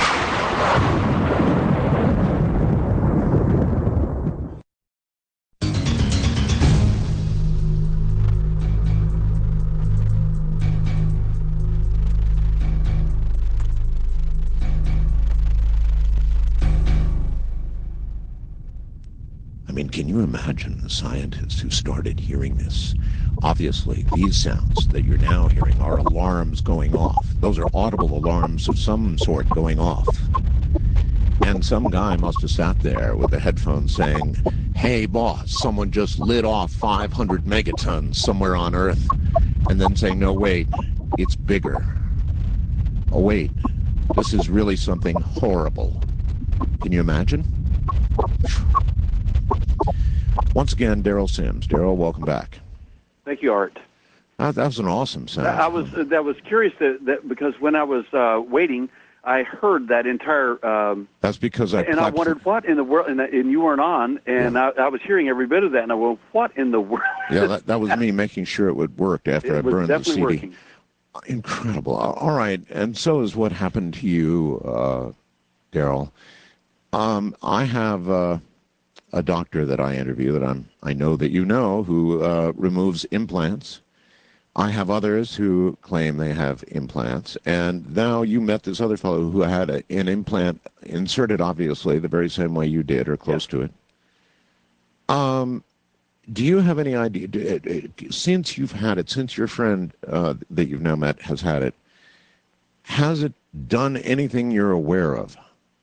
I mean, can you imagine the scientists who started hearing this? Obviously, these sounds that you're now hearing are alarms going off. Those are audible alarms of some sort going off. And some guy must have sat there with a headphone saying, hey, boss, someone just lit off five hundred megatons somewhere on Earth. And then saying, no, wait, it's bigger. Oh, wait, this is really something horrible. Can you imagine? Once again, Daryl Sims. Daryl, welcome back. Thank you, Art. Uh, that was an awesome sound. I was that was curious that, that because when I was uh, waiting, I heard that entire. Um, That's because I. And I wondered what in the world, and, and you weren't on, and Yeah. I, I was hearing every bit of that, and I went, what in the world? Yeah, that, that was me making sure it would work after It I was burned the definitely C D. working. Incredible. All right, and so is what happened to you, uh, Daryl. Um, I have uh, a doctor that I interview that I'm, I know that you know, who uh, removes implants. I have others who claim they have implants, and now you met this other fellow who had a, an implant inserted, obviously, the very same way you did, or close Yes. to it. Um, do you have any idea, do- uh, uh, since you've had it, since your friend uh, that you've now met has had it, has it done anything you're aware of?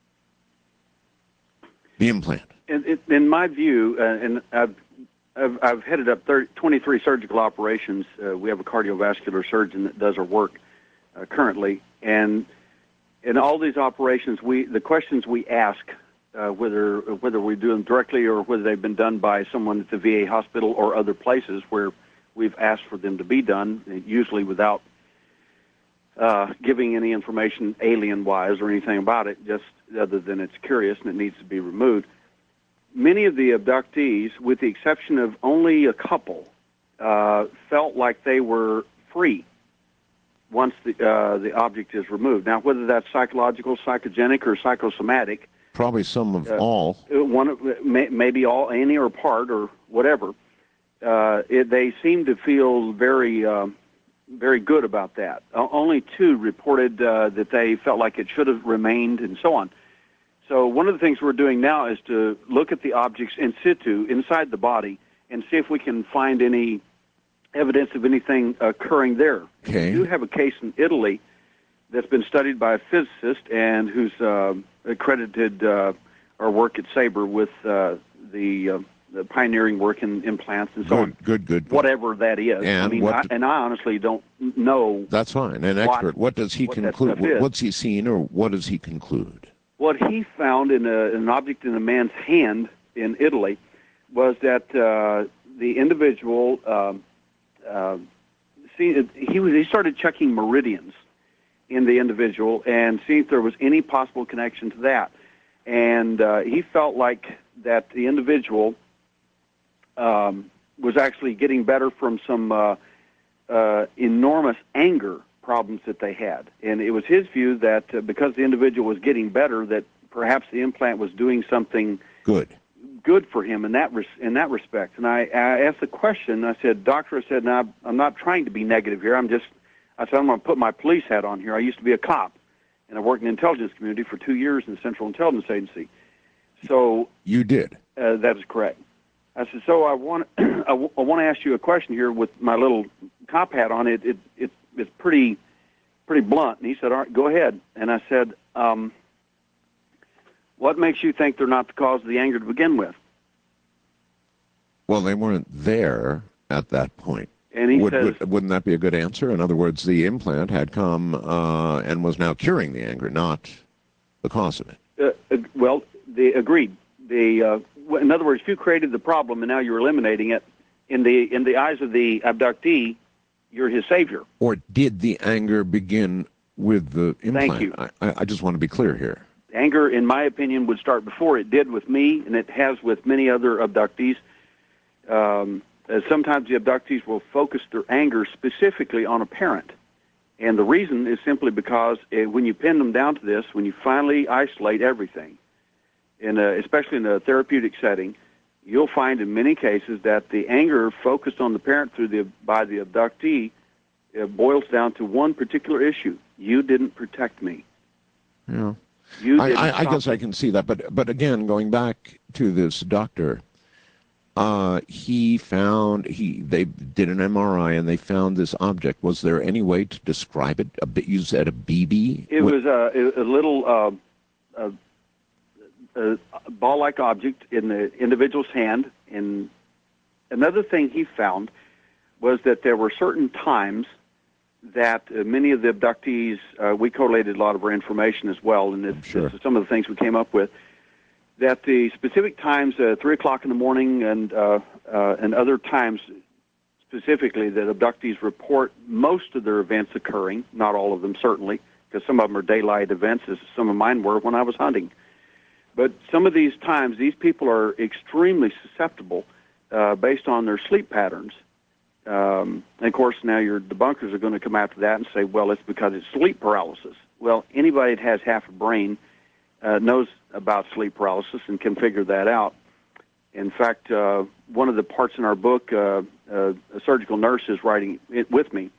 The implant. In, in, in my view, uh, and I've, I've, I've headed up thirty, twenty-three surgical operations. Uh, we have a cardiovascular surgeon that does our work uh, currently, and in all these operations, we the questions we ask, uh, whether whether we do them directly or whether they've been done by someone at the V A hospital or other places where we've asked for them to be done, usually without uh, giving any information alien-wise or anything about it, just other than it's curious and it needs to be removed. Many of the abductees, with the exception of only a couple, uh, felt like they were free once the uh, the object is removed. Now, whether that's psychological, psychogenic, or psychosomatic, Probably some of uh, all. one of, may, maybe all, any or part or whatever, uh, it, they seem to feel very uh, very good about that. Uh, only two reported uh, that they felt like it should have remained, and so on. So one of the things we're doing now is to look at the objects in situ, inside the body, and see if we can find any evidence of anything occurring there. Okay. We do have a case in Italy that's been studied by a physicist and who's uh, accredited uh, our work at Sabre with uh, the, uh, the pioneering work in implants and so Good, on. good, good. good. Whatever that is. And I mean, what I, d- and I honestly don't know That's fine. An what- expert. What does he what that conclude? stuff is. What's he seen, or what does he conclude? what he found in a, an object in a man's hand in Italy was that uh, the individual um, uh, see, he was he started checking meridians in the individual and seeing if there was any possible connection to that. And uh, he felt like that the individual um, was actually getting better from some uh, uh, enormous anger problems that they had. And it was his view that uh, because the individual was getting better, that perhaps the implant was doing something Good. good for him in that res- in that respect. And I, I asked the question. I said, "Doctor," I said, "Now I'm not trying to be negative here. I'm just," I said, "I'm going to put my police hat on here. I used to be a cop, and I worked in the intelligence community for two years in the Central Intelligence Agency. So You did. uh, that is correct." I said, "So I want I, w- I want to ask you a question here with my little cop hat on. It it, it it's pretty pretty blunt." And he said, "All right, go ahead." And I said, um, "What makes you think they're not the cause of the anger to begin with?" Well, they weren't there at that point. And he Would, says, would, wouldn't that be a good answer? In other words, the implant had come uh, and was now curing the anger, not the cause of it. uh, uh, "Well, they agreed. The uh, w- in other words, if you created the problem and now you're eliminating it, in the in the eyes of the abductee, you're his savior." Or did the anger begin with the implant? you. I, I I just want to be clear here. Anger, in my opinion, would start before it did with me, and it has with many other abductees. Um, uh, sometimes the abductees will focus their anger specifically on a parent. And the reason is simply because uh, when you pin them down to this, when you finally isolate everything, in a, especially in a therapeutic setting, you'll find in many cases that the anger focused on the parent through the by the abductee uh, boils down to one particular issue: you didn't protect me. Yeah. You I, didn't I, I stop guess me." I can see that, but but again, going back to this doctor, uh, he found he they did an M R I and they found this object. Was there any way to describe it? A bit, you said a B B. It What- was a, a little uh, a, a ball-like object in the individual's hand. And another thing he found was that there were certain times that uh, many of the abductees, uh, we collated a lot of our information as well, and this, Sure. this is some of the things we came up with, that the specific times, uh, three o'clock in the morning and, uh, uh, and other times specifically that abductees report most of their events occurring, not all of them certainly, because some of them are daylight events, as some of mine were when I was hunting. But some of these times, these people are extremely susceptible uh, based on their sleep patterns. Um, and of course, now your debunkers are going to come after that and say, well, it's because it's sleep paralysis. Well, anybody that has half a brain uh, knows about sleep paralysis and can figure that out. In fact, uh, one of the parts in our book, uh, uh, a surgical nurse is writing it with me,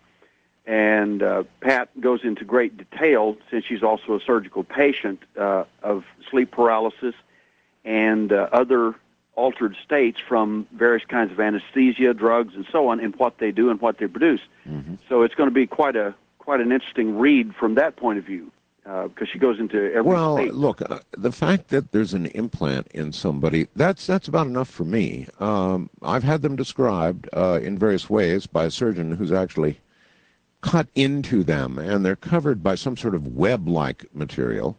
and uh, Pat goes into great detail, since she's also a surgical patient, uh, of sleep paralysis and uh, other altered states from various kinds of anesthesia, drugs, and so on, and what they do and what they produce. Mm-hmm. So it's going to be quite a quite an interesting read from that point of view, because uh, she goes into every well, state. look, uh, the fact that there's an implant in somebody, that's that's about enough for me. Um, I've had them described uh, in various ways by a surgeon who's actually cut into them, and they're covered by some sort of web-like material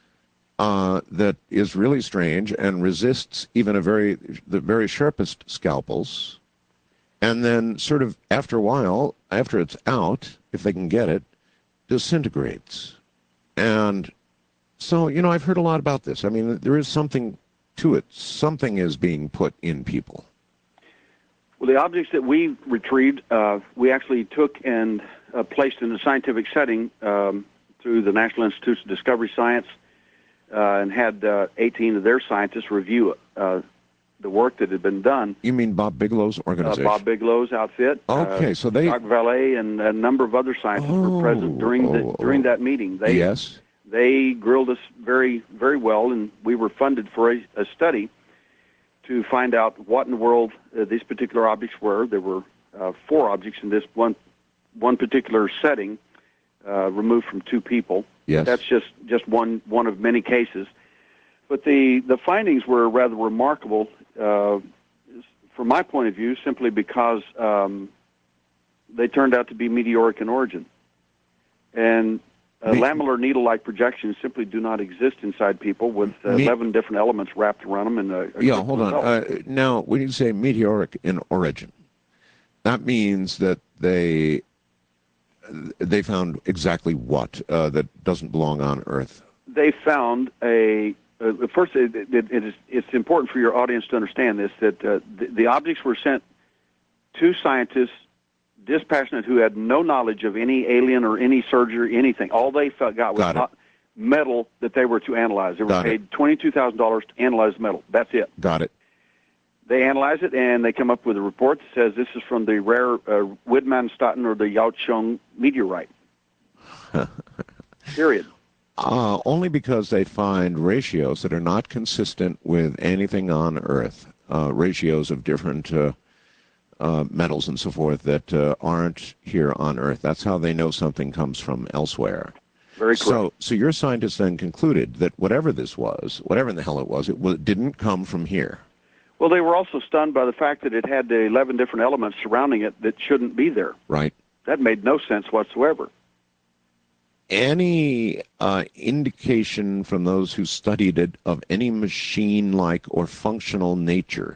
uh, that is really strange and resists even a very the very sharpest scalpels. And then sort of after a while, after it's out, if they can get it, disintegrates. And so, you know, I've heard a lot about this. I mean, there is something to it. Something is being put in people. Well, the objects that we retrieved, uh, we actually took and uh, placed in a scientific setting um, through the National Institutes of Discovery Science, uh, and had uh, eighteen of their scientists review uh, the work that had been done. You mean Bob Bigelow's organization? Uh, Bob Bigelow's outfit. Okay, uh, so they... Jacques Vallée and a number of other scientists oh, were present during oh, the, during oh. that meeting. They, yes. They grilled us very, very well, and we were funded for a, a study to find out what in the world uh, these particular objects were. There were uh, four objects in this one one particular setting, uh, removed from two people. Yes. That's just, just one, one of many cases. But the, the findings were rather remarkable, uh, from my point of view, simply because um, they turned out to be meteoric in origin. And uh, Me- lamellar needle-like projections simply do not exist inside people, with uh, Me- eleven different elements wrapped around them. In a, a yeah, crystal hold on. cell. Uh, now, when you say meteoric in origin, that means that they they found exactly what uh, that doesn't belong on Earth. They found a... Uh, first, it, it, it is, it's important for your audience to understand this, that uh, the, the objects were sent to scientists, dispassionate, who had no knowledge of any alien or any surgery, anything. All they felt got was Got it. hot metal that they were to analyze. They were Got paid it. twenty-two thousand dollars to analyze metal. That's it. Got it. They analyze it, and they come up with a report that says this is from the rare uh, Widmanstatten or the Yaocheng meteorite. Period. Uh, only because they find ratios that are not consistent with anything on Earth, uh, ratios of different uh, uh, metals and so forth that uh, aren't here on Earth. That's how they know something comes from elsewhere. Very correct. So, so your scientists then concluded that whatever this was, whatever in the hell it was, it w- didn't come from here. Well, they were also stunned by the fact that it had the eleven different elements surrounding it that shouldn't be there. Right. That made no sense whatsoever. Any uh, indication from those who studied it of any machine-like or functional nature?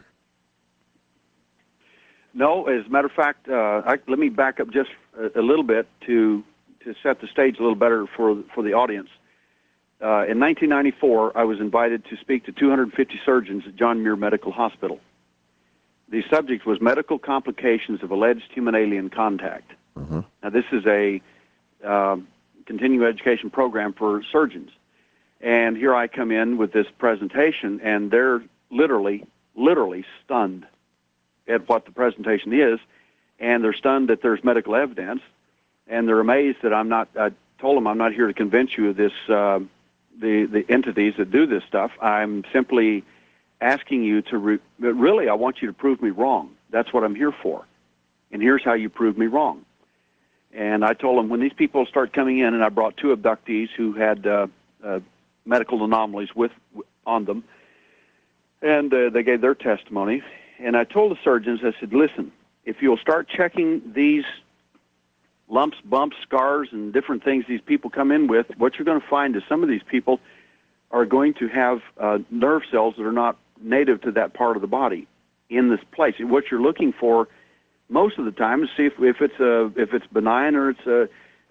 No, as a matter of fact, uh, I, let me back up just a, a little bit to to set the stage a little better for for the audience. Uh, in nineteen ninety-four, I was invited to speak to two hundred fifty surgeons at John Muir Medical Hospital. The subject was medical complications of alleged human-alien contact. Uh-huh. Now, this is a uh, continuing education program for surgeons. And here I come in with this presentation, and they're literally, literally stunned at what the presentation is, and they're stunned that there's medical evidence, and they're amazed that I'm not, I told them I'm not here to convince you of this, uh, the, the entities that do this stuff. I'm simply asking you to, re- really, I want you to prove me wrong. That's what I'm here for. And here's how you prove me wrong. And I told them, when these people start coming in, and I brought two abductees who had uh, uh, medical anomalies with on them, and uh, they gave their testimony. And I told the surgeons, I said, listen, if you'll start checking these lumps, bumps, scars, and different things these people come in with, what you're going to find is some of these people are going to have uh, nerve cells that are not native to that part of the body in this place. And what you're looking for most of the time is see if, if it's a if it's benign or it's a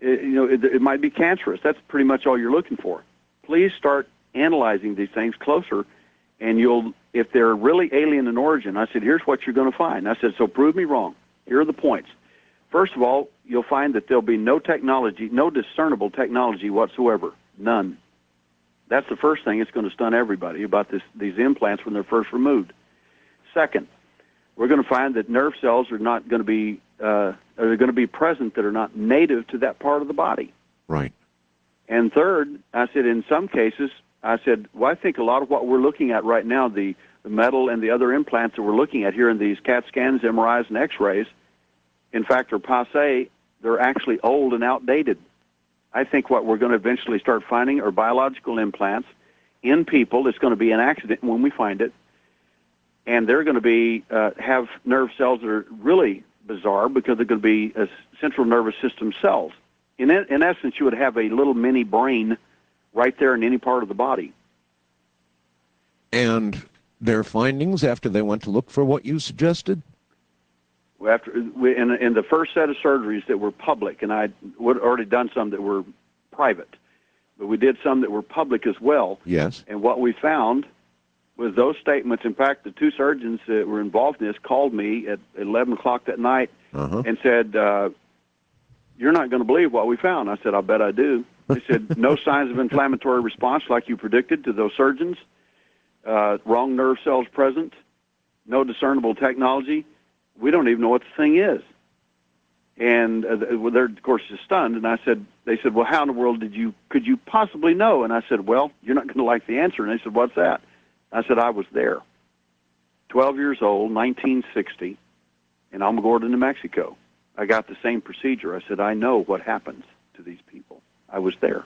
It, you know, it, it might be cancerous. That's pretty much all you're looking for. Please start analyzing these things closer, and you'll, if they're really alien in origin, I said, here's what you're going to find. I said, so prove me wrong. Here are the points. First of all, you'll find that there'll be no technology, no discernible technology whatsoever. None. That's the first thing that's going to stun everybody about this, these implants when they're first removed. Second, we're going to find that nerve cells are not going to be uh, are going to be present that are not native to that part of the body. Right. And third, I said, in some cases, I said, well, I think a lot of what we're looking at right now, the, the metal and the other implants that we're looking at here in these CAT scans, M R Is, and X-rays, in fact, are passé. They're actually old and outdated. I think what we're going to eventually start finding are biological implants in people. It's going to be an accident when we find it. And they're going to be uh, have nerve cells that are really bizarre because they're going to be uh, central nervous system cells. In, in essence, you would have a little mini brain right there in any part of the body. And their findings after they went to look for what you suggested? After in, in the first set of surgeries that were public, and I'd already done some that were private, but we did some that were public as well. Yes. And what we found was those statements. In fact, the two surgeons that were involved in this called me at eleven o'clock that night uh-huh. and said, uh, you're not going to believe what we found. I said, I bet I do. They said, no signs of inflammatory response like you predicted to those surgeons, uh, wrong nerve cells present, no discernible technology. We don't even know what the thing is. And uh, they're, of course, just stunned. And I said, they said, well, how in the world did you, could you possibly know? And I said, well, you're not going to like the answer. And they said, what's that? I said, I was there. twelve years old, nineteen sixty, in Alamogordo, New Mexico. I got the same procedure. I said, I know what happens to these people. I was there.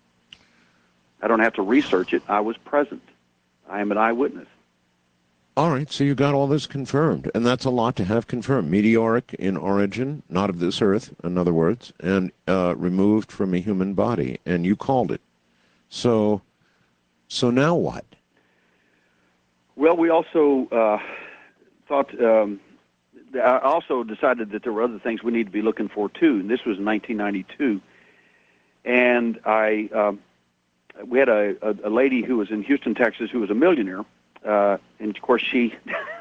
I don't have to research it. I was present. I am an eyewitness. All right, so you got all this confirmed, and that's a lot to have confirmed. Meteoric in origin, not of this earth, in other words, and uh, removed from a human body, and you called it. So, so now what? Well, we also uh, thought, um, I also decided that there were other things we need to be looking for, too, and this was in nineteen ninety-two. And I, um, we had a, a, a lady who was in Houston, Texas, who was a millionaire. Uh, and of course, she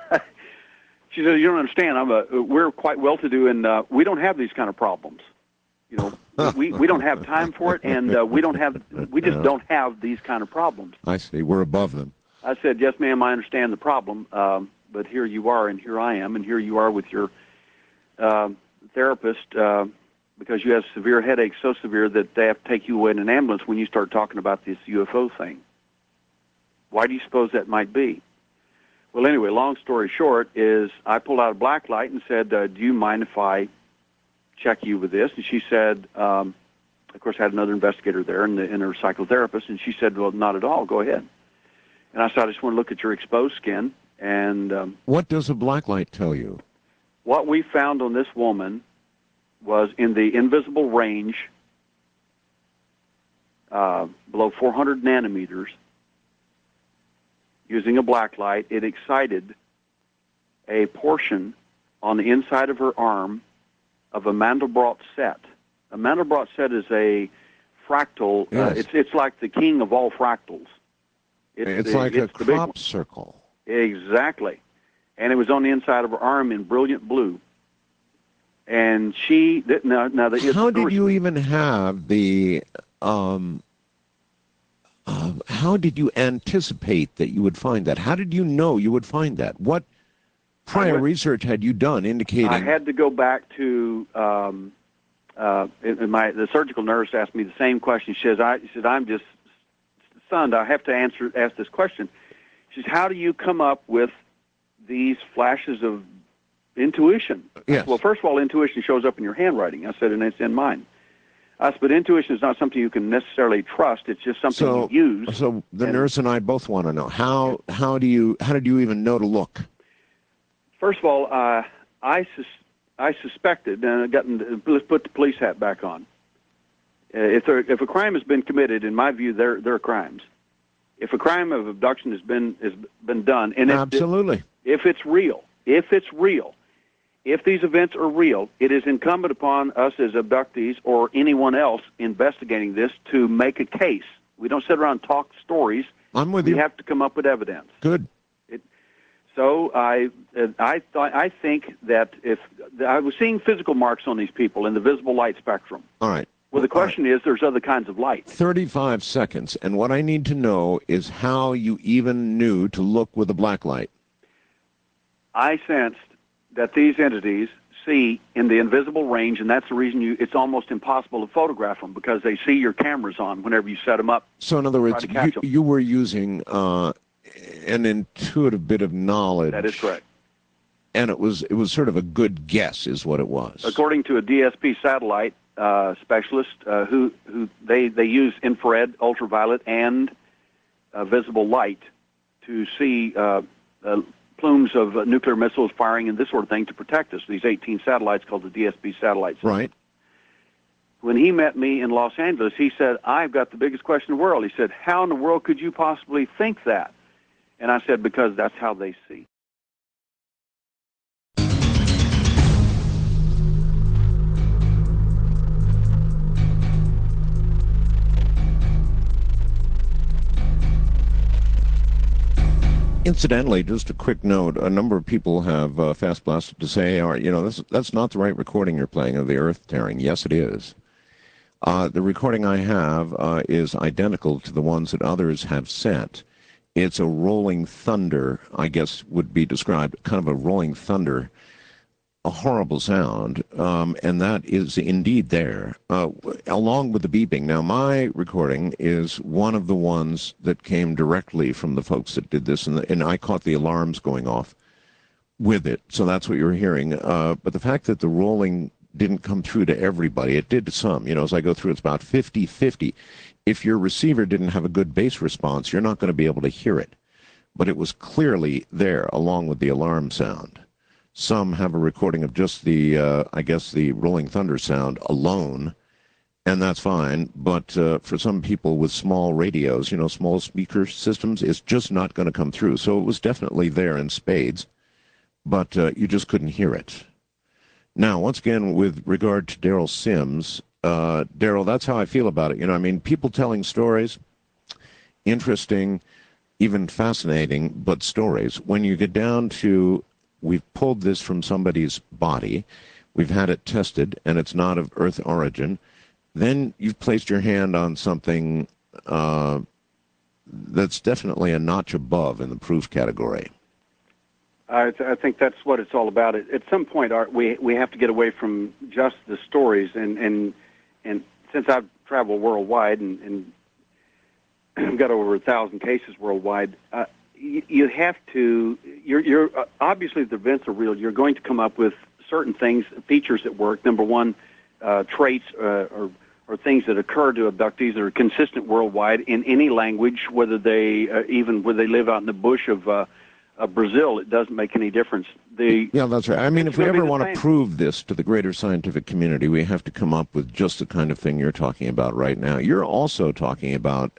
she said, "You don't understand. I'm a we're quite well-to-do, and uh, we don't have these kind of problems. You know, we we don't have time for it, and uh, we don't have we just don't have these kind of problems." I see. We're above them. I said, "Yes, ma'am. I understand the problem, um, but here you are, and here I am, and here you are with your uh, therapist uh, because you have severe headaches, so severe that they have to take you away in an ambulance when you start talking about this U F O thing. Why do you suppose that might be?" Well, anyway, long story short is I pulled out a black light and said, uh, do you mind if I check you with this? And she said, um, of course, I had another investigator there and, the, and her psychotherapist, and she said, well, not at all. Go ahead. And I said, I just want to look at your exposed skin. And um, what does a black light tell you? What we found on this woman was in the invisible range uh, below four hundred nanometers. Using a black light, it excited a portion on the inside of her arm of a Mandelbrot set. A Mandelbrot set is a fractal. Yes. Uh, it's it's like the king of all fractals. It's, it's the, like it's a crop circle. Exactly. And it was on the inside of her arm in brilliant blue. And she now now the, how did you even have the um, uh, how did you anticipate that you would find that? How did you know you would find that? What prior went, research had you done indicating? I had to go back to um, uh, in my the surgical nurse asked me the same question. She says, "I she said I'm just stunned. I have to answer ask this question." She says, "How do you come up with these flashes of intuition?" Yes. Well, first of all, intuition shows up in your handwriting. I said, and it's in mine. I said, but intuition is not something you can necessarily trust. It's just something so, you use. So the and, nurse and I both want to know how how do you how did you even know to look? First of all, uh, I sus- I suspected, and I got in, let's put the police hat back on. Uh, if there, if a crime has been committed, in my view, there there are crimes. If a crime of abduction has been has been done, and if, absolutely, if it's real, if it's real. if these events are real, it is incumbent upon us as abductees or anyone else investigating this to make a case. We don't sit around and talk stories. I'm with we you. We have to come up with evidence. Good. It, so I, uh, I thought, I think that if I was seeing physical marks on these people in the visible light spectrum. All right. Well, the question right. is, there's other kinds of light. thirty-five seconds, and what I need to know is how you even knew to look with a black light. I sensed that these entities see in the invisible range, and that's the reason you it's almost impossible to photograph them, because they see your cameras on whenever you set them up. So in other words, you, you were using uh, an intuitive bit of knowledge. That is correct. And it was it was sort of a good guess is what it was. According to a D S P satellite uh, specialist uh, who, who they, they use infrared, ultraviolet, and uh, visible light to see uh, uh, plumes of uh, nuclear missiles firing and this sort of thing to protect us, these eighteen satellites called the D S P satellites. Right. When he met me in Los Angeles, he said, I've got the biggest question in the world. He said, how in the world could you possibly think that? And I said, because that's how they see. Incidentally, just a quick note, a number of people have uh, fast blasted to say, "Are you know, this, that's not the right recording you're playing of the Earth tearing." Yes, it is. Uh, the recording I have uh, is identical to the ones that others have sent. It's a rolling thunder, I guess would be described, kind of a rolling thunder, a horrible sound, um, and that is indeed there, uh, along with the beeping. Now, my recording is one of the ones that came directly from the folks that did this, and, the, and I caught the alarms going off with it, so that's what you're hearing. Uh, but the fact that the rolling didn't come through to everybody, it did to some. You know, as I go through, it's about fifty fifty. If your receiver didn't have a good bass response, you're not going to be able to hear it. But it was clearly there, along with the alarm sound. Some have a recording of just the, uh, I guess, the rolling thunder sound alone, and that's fine. But uh, for some people with small radios, you know, small speaker systems, it's just not going to come through. So it was definitely there in spades, but uh, you just couldn't hear it. Now, once again, with regard to Daryl Sims, uh, Daryl, that's how I feel about it. You know, I mean, people telling stories, interesting, even fascinating, but stories. When you get down to we've pulled this from somebody's body, we've had it tested, and it's not of Earth origin, then you've placed your hand on something uh, that's definitely a notch above in the proof category. I, th- I think that's what it's all about. At, at some point, Art, we we have to get away from just the stories, and and, and since I've traveled worldwide and, and got over a thousand cases worldwide, uh, you have to, you're, you're uh, obviously the events are real. You're going to come up with certain things, features that work. Number one, uh, traits uh, or, or things that occur to abductees that are consistent worldwide in any language, whether they, uh, even where they live out in the bush of, uh, of Brazil, it doesn't make any difference. The, yeah, that's right. I mean, if we ever want to prove this to the greater scientific community, we have to come up with just the kind of thing you're talking about right now. You're also talking about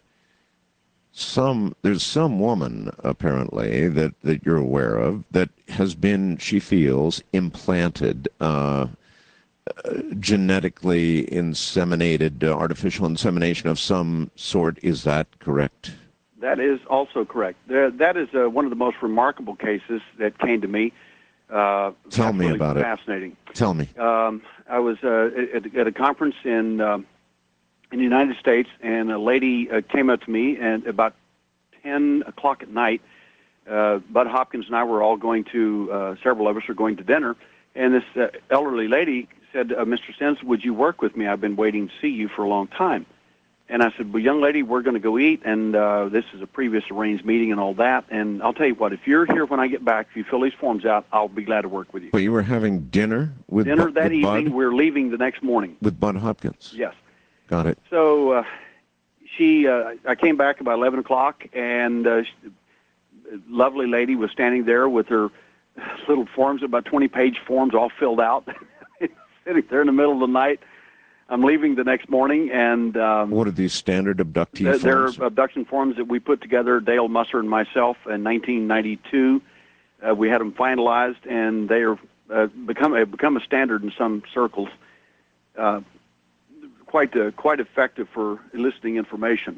Some there's some woman apparently that, that you're aware of that has been, she feels, implanted, uh, uh, genetically inseminated, uh, artificial insemination of some sort. Is that correct? That is also correct. There, that is uh, one of the most remarkable cases that came to me. Uh, Tell me about it. Fascinating. Tell me. Um, I was uh, at, at a conference in. Um, in the United States, and a lady uh, came up to me, and about ten o'clock at night, uh, Bud Hopkins and I were all going to, uh, several of us are going to dinner, and this uh, elderly lady said, uh, Mister Sims, would you work with me? I've been waiting to see you for a long time. And I said, well, young lady, we're going to go eat, and uh, this is a previous arranged meeting and all that, and I'll tell you what, if you're here when I get back, if you fill these forms out, I'll be glad to work with you. But you were having dinner with Dinner Bu- that with evening, Bud? we're leaving the next morning. With Bud Hopkins? Yes. Got it. So uh, she, uh, I came back about eleven o'clock, and uh, she, a lovely lady was standing there with her little forms, about twenty-page forms, all filled out, sitting there in the middle of the night. I'm leaving the next morning, and um, what are these standard abductee th- forms? They're abduction forms that we put together, Dale Musser and myself, in nineteen ninety-two. Uh, we had them finalized, and they are uh, become a become a standard in some circles. Uh, quite uh, quite effective for eliciting information.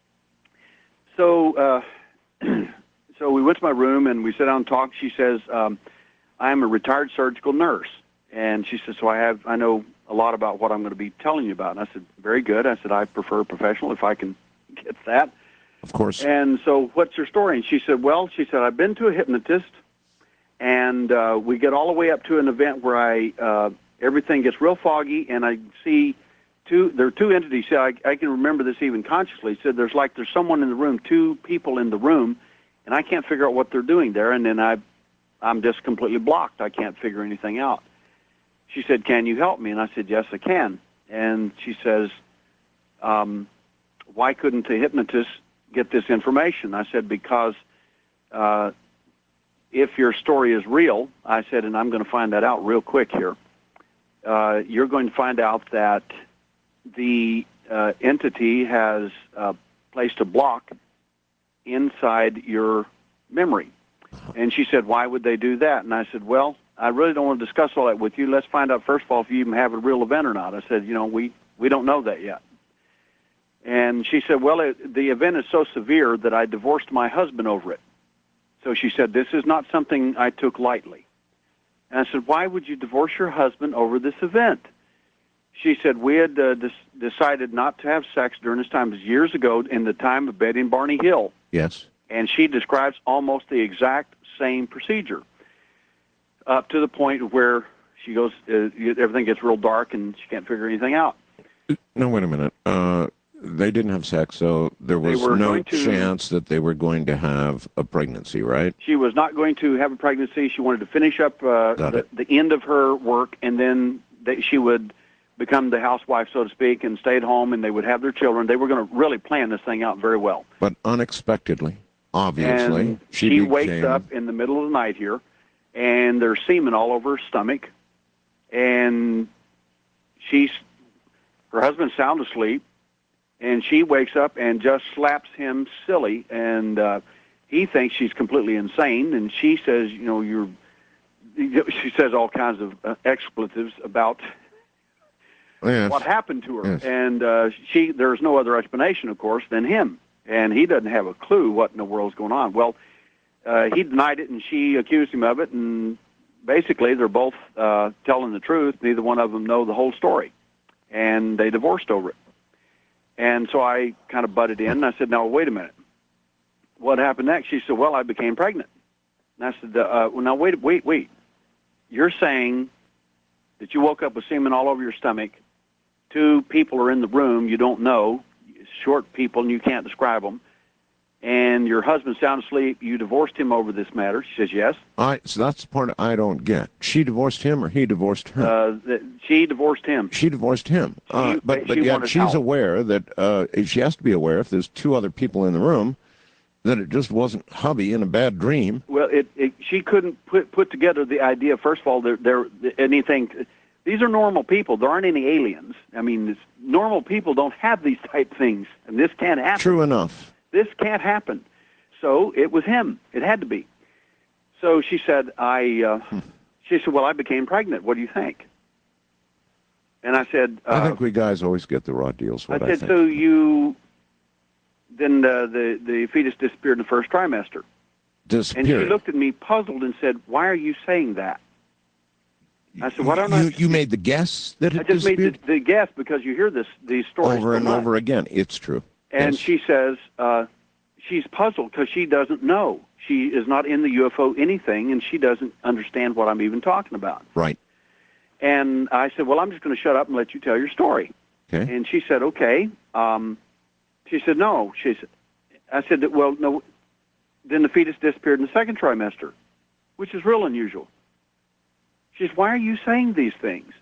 So uh, so we went to my room and we sat down and talked. She says, um, "I'm a retired surgical nurse," and she says, "So I have I know a lot about what I'm going to be telling you about." And I said, "Very good." I said, "I prefer a professional if I can get that." Of course. And so, what's your story? And she said, "Well," she said, "I've been to a hypnotist, and uh, we get all the way up to an event where I uh, everything gets real foggy, and I see two. There are two entities. So I, I can remember this even consciously. Said there's like there's someone in the room, two people in the room, and I can't figure out what they're doing there. And then I, I'm just completely blocked. I can't figure anything out." She said, "Can you help me?" And I said, "Yes, I can." And she says, um, "Why couldn't the hypnotist get this information?" I said, "Because uh, if your story is real," I said, "and I'm going to find that out real quick here, uh, you're going to find out that the uh, entity has uh, placed a block inside your memory." And she said, "Why would they do that?" And I said, "Well, I really don't want to discuss all that with you. Let's find out, first of all, if you even have a real event or not." I said, "You know, we, we don't know that yet." And she said, "Well, it, the event is so severe that I divorced my husband over it." So she said, "This is not something I took lightly." And I said, "Why would you divorce your husband over this event?" She said, "We had uh, des- decided not to have sex during this time. It was years ago in the time of Betty and Barney Hill." Yes. And she describes almost the exact same procedure, up to the point where she goes, uh, everything gets real dark and she can't figure anything out. No, wait a minute. Uh, they didn't have sex, so there was were no going to- chance that they were going to have a pregnancy, right? She was not going to have a pregnancy. She wanted to finish up uh, Got the, it. the end of her work, and then they, she would become the housewife, so to speak, and stay at home, and they would have their children. They were going to really plan this thing out very well. But unexpectedly, obviously, And she, she became... wakes up in the middle of the night here, and there's semen all over her stomach, and she's her husband's sound asleep, and she wakes up and just slaps him silly, and uh, he thinks she's completely insane, and she says, you know, you're. She says all kinds of uh, expletives about Yes. what happened to her, Yes. and uh, she. There's no other explanation, of course, than him, and he doesn't have a clue what in the world's going on. Well, uh, he denied it, and she accused him of it, and basically they're both uh, telling the truth. Neither one of them know the whole story, and they divorced over it. And so I kind of butted in, and I said, "Now, wait a minute. What happened next?" She said, "Well, I became pregnant." And I said, uh, well, now, wait, wait, wait. You're saying that you woke up with semen all over your stomach, two people are in the room you don't know, short people, and you can't describe them, and your husband's sound asleep, you divorced him over this matter." She says, "Yes." I, so that's the part I don't get. She divorced him or he divorced her? Uh, th- she divorced him. She divorced him. Uh, She- but but she yet wanted she's help. aware that, uh, she has to be aware if there's two other people in the room, that it just wasn't hubby in a bad dream. Well, it, it she couldn't put put together the idea. First of all, there there anything. These are normal people. There aren't any aliens. I mean, it's, normal people don't have these type things, and this can't happen. True enough. This can't happen. So it was him. It had to be. So she said, "I." Uh, Hmm. She said, "Well, I became pregnant. What do you think?" And I said, uh, I think we guys always get the raw deals. I What I, said, think. "So you." Then uh, the the fetus disappeared in the first trimester. And she Disappeared. looked at me puzzled and said, "Why are you saying that?" I said, "Why don't I?" you, you made the guess that it I just made disappeared? the, the guess because you hear this these stories Over so and much. over again. It's true. And Yes. she says uh, she's puzzled because she doesn't know. She is not in the U F O anything, and she doesn't understand what I'm even talking about. Right. And I said, "Well, I'm just going to shut up and let you tell your story." Okay. And she said, "Okay." Um, she said, "No." She said, "I said, that, well, no." Then the fetus disappeared in the second trimester, which is real unusual. She said, "Why are you saying these things?"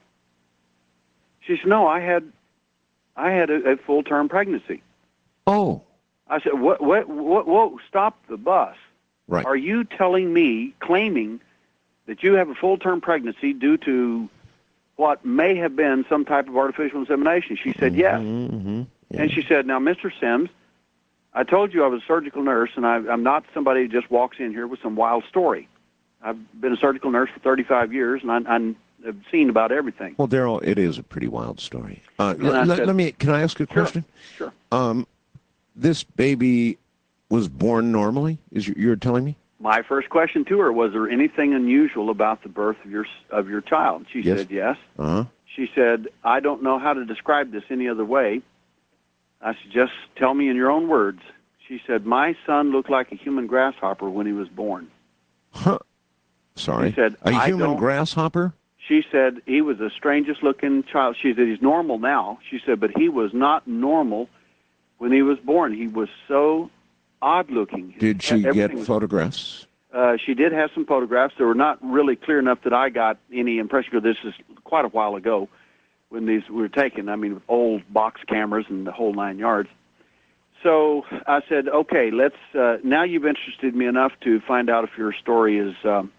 She said, "No, I had, I had a, a full-term pregnancy." Oh. I said, "What? What? What? Whoa! Stop the bus! Right. Are you telling me, claiming that you have a full-term pregnancy due to what may have been some type of artificial insemination?" She said, "Yes." Mm-hmm. Yeah. And she said, "Now, Mister Sims, I told you I was a surgical nurse, and I, I'm not somebody who just walks in here with some wild story. I've been a surgical nurse for thirty-five years, and I, I, I've seen about everything. Well, Daryl, it is a pretty wild story. Uh, And I l- said- let me. Can I ask you a Sure. question? Sure. Um, this baby was born normally. Is you, you're telling me? My first question to her was, there anything unusual about the birth of your of your child? She Yes. said yes. Uh huh. She said, I don't know how to describe this any other way. I said, just tell me in your own words. She said, my son looked like a human grasshopper when he was born. Huh. Sorry. She said, a "I human don't-" grasshopper. She said he was the strangest looking child. She said he's normal now. She said, but he was not normal when he was born. He was so odd looking. Did she Everything get was- photographs? Uh, she did have some photographs. They were not really clear enough that I got any impression, because this is quite a while ago when these were taken. I mean, old box cameras and the whole nine yards. So I said, okay, let's, uh, now you've interested me enough to find out if your story is um,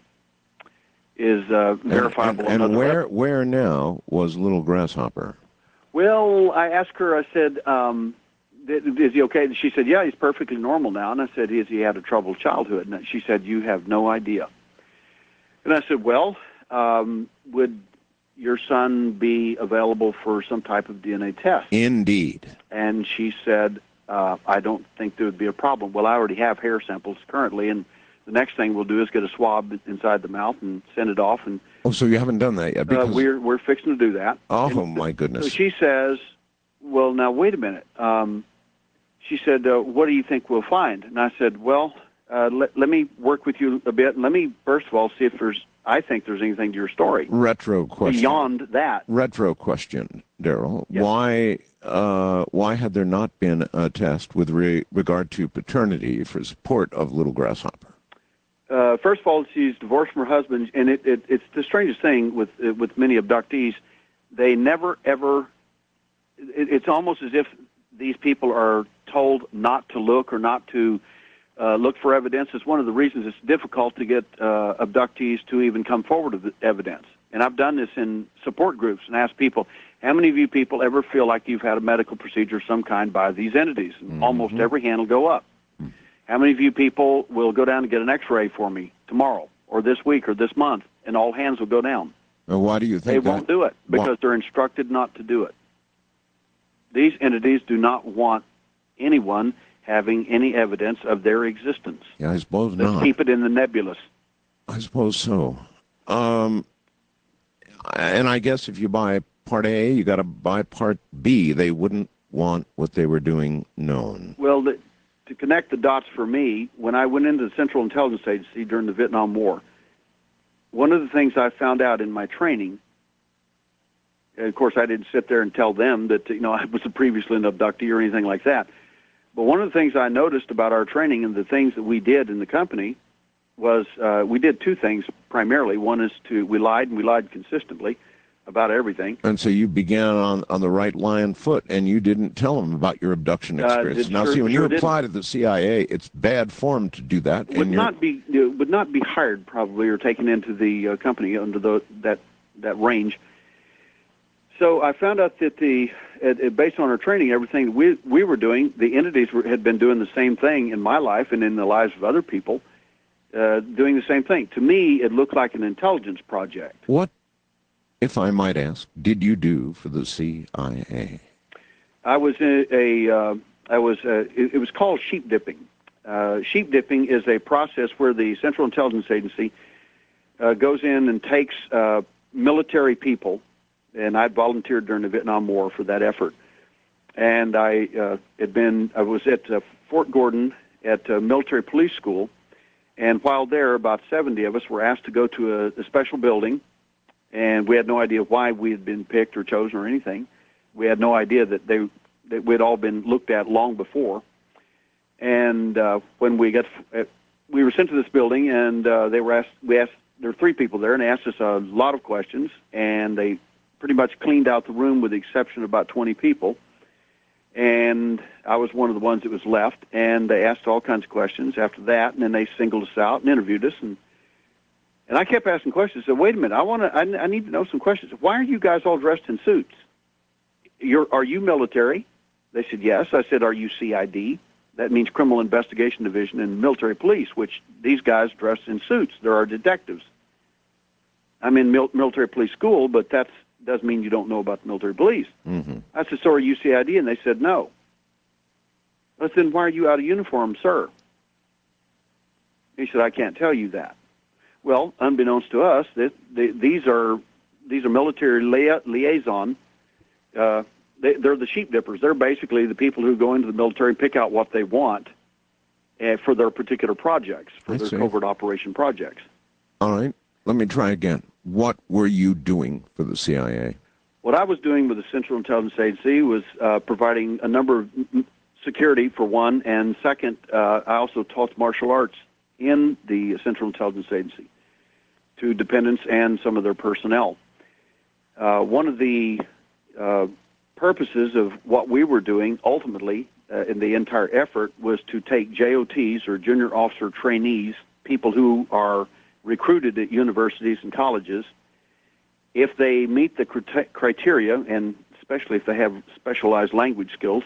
is uh, verifiable. And, and, and on other where levels. where now was little grasshopper? Well, I asked her, I said, um, th- is he okay? And she said, yeah, he's perfectly normal now. And I said, has he had a troubled childhood? And she said, you have no idea. And I said, well, um, would your son be available for some type of D N A test? Indeed. And she said, uh, I don't think there would be a problem. Well, I already have hair samples currently, and the next thing we'll do is get a swab inside the mouth and send it off. And Oh, so you haven't done that yet? uh, Because we're we're fixing to do that. oh And my so goodness. she says, well, now wait a minute. Um, she said, uh, what do you think we'll find? And I said, well, uh, let, let me work with you a bit. And let me, first of all, see if there's, I think there's anything to your story. Retro question. Beyond that. Retro question, Daryl. Yes. Why uh, why had there not been a test with re- regard to paternity for support of little grasshopper? Uh, first of all, she's divorced from her husband, and it, it, it's the strangest thing with with many abductees. They never, ever, it, it's almost as if these people are told not to look or not to uh, look for evidence. It's one of the reasons it's difficult to get uh, abductees to even come forward with evidence. And I've done this in support groups and asked people, how many of you people ever feel like you've had a medical procedure of some kind by these entities? And Mm-hmm. almost every hand will go up. How many of you people will go down and get an x-ray for me tomorrow or this week or this month? And all hands will go down. Uh, why do you They think won't that? do it because Why- they're instructed not to do it. These entities do not want anyone having any evidence of their existence. Yeah, I suppose Let's not. keep it in the nebulous. I suppose so. Um, and I guess if you buy Part A, you got to buy Part B. They wouldn't want what they were doing known. Well, the, to connect the dots for me, when I went into the Central Intelligence Agency during the Vietnam War, one of the things I found out in my training, and of course I didn't sit there and tell them that, you know, I was a previously an abductee or anything like that, but one of the things I noticed about our training and the things that we did in the company was uh, we did two things primarily. One is to, we lied, and we lied consistently about everything. And so you began on, on the right line foot, and you didn't tell them about your abduction Uh, experience. did- now, sure- see, when sure you didn't. apply to the C I A, it's bad form to do that. would and you're- not be uh, would not be hired probably or taken into the uh, company under the that that range. So I found out that the uh, uh, based on our training, everything we we were doing, the entities were, had been doing the same thing in my life and in the lives of other people, uh, doing the same thing. To me, it looked like an intelligence project. What, if I might ask, did you do for the C I A? I was a, a uh, I was uh it, it was called sheep dipping. Uh, sheep dipping is a process where the Central Intelligence Agency uh, goes in and takes uh, military people, and I volunteered during the Vietnam War for that effort. And I uh, had been I was at uh, Fort Gordon at uh, military police school, and while there, about seventy of us were asked to go to a, a special building, and we had no idea why we had been picked or chosen or anything. We had no idea that they that we'd all been looked at long before. And uh, when we got, uh, we were sent to this building, and uh, they were asked. We asked. There were three people there, and they asked us a lot of questions. And they pretty much cleaned out the room, with the exception of about twenty people. And I was one of the ones that was left. And they asked all kinds of questions after that, and then they singled us out and interviewed us. And and I kept asking questions. I said, "Wait a minute, I want to. I, I need to know some questions. Why are you guys all dressed in suits? You're, are you military?" They said, "Yes." I said, "Are you C I D?" That means Criminal Investigation Division in military police, which these guys dress in suits. There are detectives. I'm in mil- military police school, but that doesn't mean you don't know about the military police. Mm-hmm. I said, so are you C I D? And they said, no. I said, why are you out of uniform, sir? He said, I can't tell you that. Well, unbeknownst to us, this, they, these are these are military lia- liaison. Uh, they, they're the sheep dippers. They're basically the people who go into the military and pick out what they want uh, for their particular projects, for I their see. covert operation projects. All right. Let me try again. What were you doing for the C I A? What I was doing with the Central Intelligence Agency was uh, providing a number of m- security, for one, and second, uh, I also taught martial arts in the Central Intelligence Agency to dependents and some of their personnel. Uh, one of the uh, purposes of what we were doing ultimately uh, in the entire effort was to take J O Ts, or junior officer trainees, people who are recruited at universities and colleges. If they meet the crit- criteria, and especially if they have specialized language skills,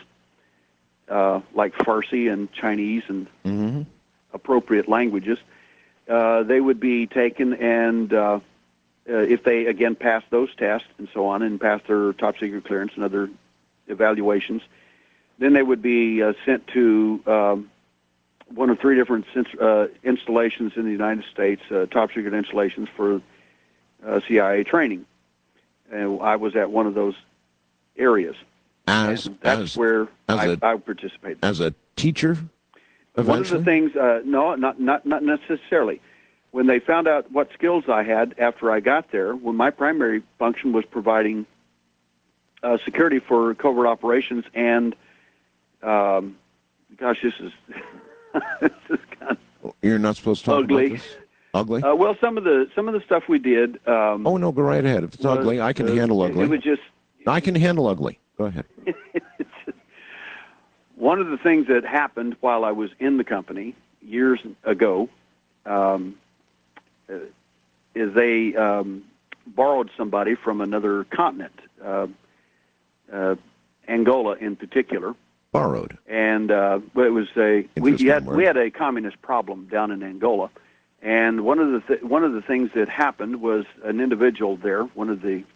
uh, like Farsi and Chinese and Mm-hmm. appropriate languages, uh, they would be taken, and uh, uh, if they, again, pass those tests and so on, and pass their top secret clearance and other evaluations, then they would be uh, sent to um, one of three different uh, installations in the United States, uh, top secret installations for uh, C I A training. And I was at one of those areas. As And that's as where as I, a- I participated. as a teacher, One of the eventually? things, uh, no, not, not not necessarily. When they found out what skills I had after I got there, when my primary function was providing uh, security for covert operations, and um, gosh, this is this is kind You're not supposed to talk ugly. about this? Ugly? of, uh, well, some of the some of the stuff we did. Um, oh, no, go right ahead. If it's was, ugly, I can uh, handle it- ugly. It was just I can handle ugly. Go ahead. it's just, one of the things that happened while I was in the company years ago um, uh, is they um, borrowed somebody from another continent, uh, uh, Angola in particular, Borrowed. and uh, well, it was a we Interesting had word. we had a communist problem down in Angola, and one of the th- one of the things that happened was an individual there, one of the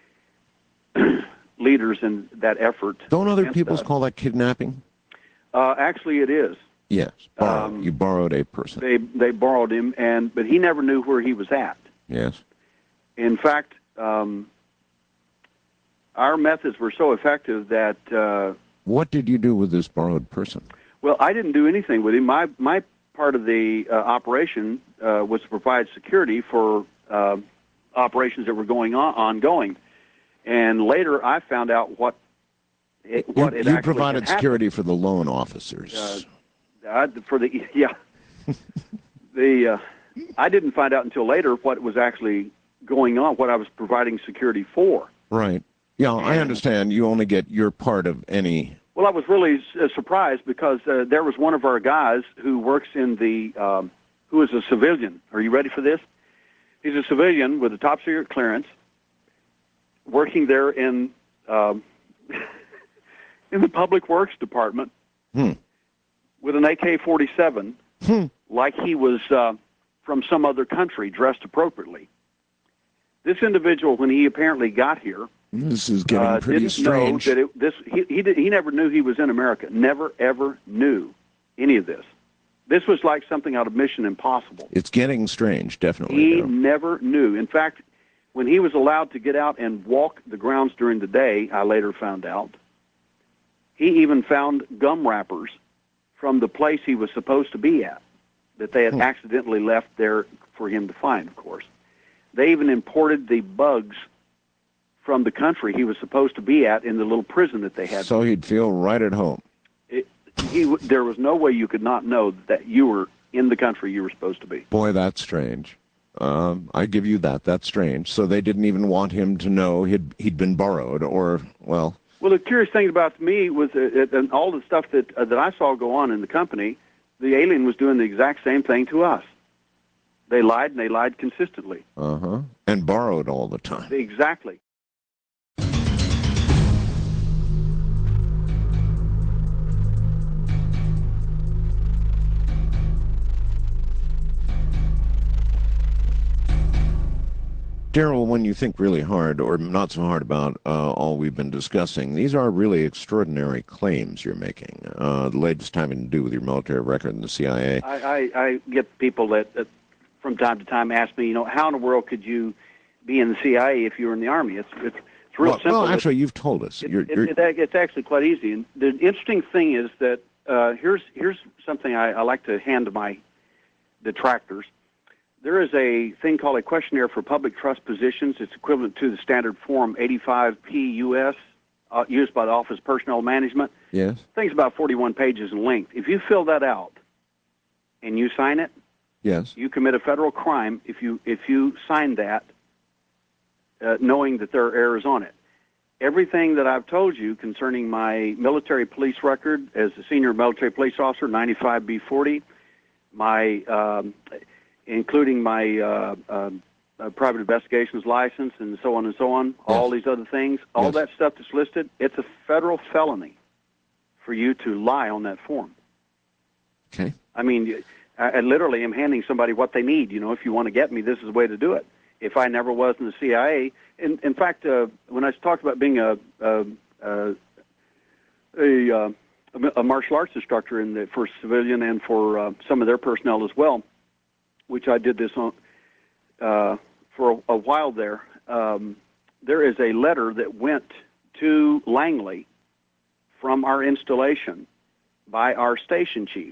leaders in that effort. Don't other against peoples us. call that kidnapping? Uh, actually, it is. Yes. Borrow. Um, you borrowed a person. They they borrowed him, and but he never knew where he was at. Yes. In fact, um, our methods were so effective that uh, What did you do with this borrowed person? well, I didn't do anything with him. My my part of the uh, operation uh, was to provide security for uh, operations that were going on ongoing, and later I found out what it, what you it you actually provided had happened. security for the loan officers. Uh, I, for the yeah, the uh, I didn't find out until later what was actually going on, what I was providing security for. right. Yeah, I understand. You only get your part of any. Well, I was really uh, surprised because uh, there was one of our guys who works in the um, who is a civilian. Are you ready for this? He's a civilian with a top secret clearance, working there in um, in the Public Works Department. Hmm. With an A K forty-seven, Hmm. like he was uh, from some other country, dressed appropriately. This individual, when he apparently got here, This is getting uh, pretty didn't strange. know that it, this he he, did, he never knew he was in America. Never ever knew any of this. This was like something out of Mission Impossible. It's getting strange, definitely. He Darryl. never knew. In fact, when he was allowed to get out and walk the grounds during the day, I later found out, he even found gum wrappers from the place he was supposed to be at, that they had Hmm. accidentally left there for him to find, of course. They even imported the bugs from the country he was supposed to be at in the little prison that they had. So he'd feel right at home. It, he, w- there was no way you could not know that you were in the country you were supposed to be. Boy, that's strange. Um, I give you that. That's strange. So they didn't even want him to know he'd he'd been borrowed, or well. Well, the curious thing about me was uh, it, and all the stuff that uh, that I saw go on in the company, the alien was doing the exact same thing to us. They lied, and they lied consistently. Uh huh. And borrowed all the time. Exactly. Daryl, when you think really hard, or not so hard about uh, all we've been discussing, these are really extraordinary claims you're making. Uh, the latest having to do with your military record in the C I A. I, I, I get people that, that from time to time ask me, you know, how in the world could you be in the C I A if you were in the Army? It's it's, it's real well, simple. Well, actually, it, you've told us. It, you're, it, you're... It, it's actually quite easy. And the interesting thing is that uh, here's here's something I, I like to hand to my detractors. There is a thing called a questionnaire for public trust positions. It's equivalent to the standard form eighty-five P U S uh, used by the Office of Personnel Management. Yes. I think it's about forty-one pages in length. If you fill that out and you sign it, yes, you commit a federal crime if you if you sign that uh, knowing that there are errors on it. Everything that I've told you concerning my military police record as a senior military police officer, ninety-five B forty, my um, including my uh, uh, uh, private investigations license and so on and so on, yes. all these other things, all yes. that stuff that's listed, it's a federal felony for you to lie on that form. Okay. I mean, I, I literally am handing somebody what they need. You know, if you want to get me, this is the way to do it. If I never was in the C I A, in, in fact, uh, when I talked about being a a, a, a, a martial arts instructor in the, for civilian and for uh, some of their personnel as well, which I did this on uh, for a, a while there, um, there is a letter that went to Langley from our installation by our station chief.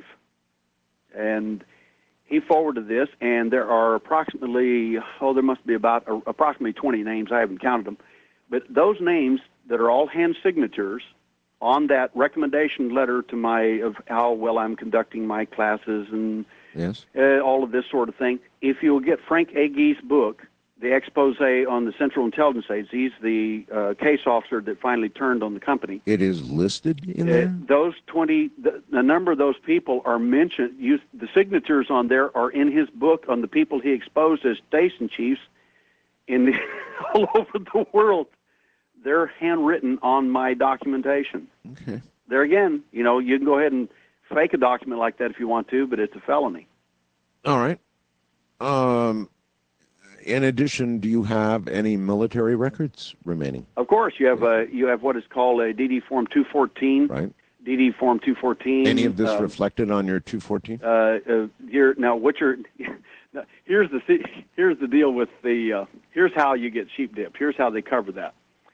And he forwarded this, and there are approximately, oh, there must be about uh, approximately twenty names. I haven't counted them. But those names that are all hand signatures on that recommendation letter to my, of how well I'm conducting my classes and yes. uh, all of this sort of thing. If you'll get Frank Agee's book, The Expose on the Central Intelligence Agency, he's the uh, case officer that finally turned on the company. It is listed in Uh, there? those twenty, the, the number of those people are mentioned, you, the signatures on there are in his book on the people he exposed as station chiefs in the, all over the world. They're handwritten on my documentation. Okay. There again, you know, you can go ahead and fake a document like that if you want to, but it's a felony. All right. Um, in addition, do you have any military records remaining? Of course, you have uh, you have what is called a D D Form two fourteen. Right. D D Form two fourteen. Any of this uh, reflected on your two fourteen? Uh, uh, here now, what you're here's the here's the deal with the uh, here's how you get sheep dipped. Here's how they cover that.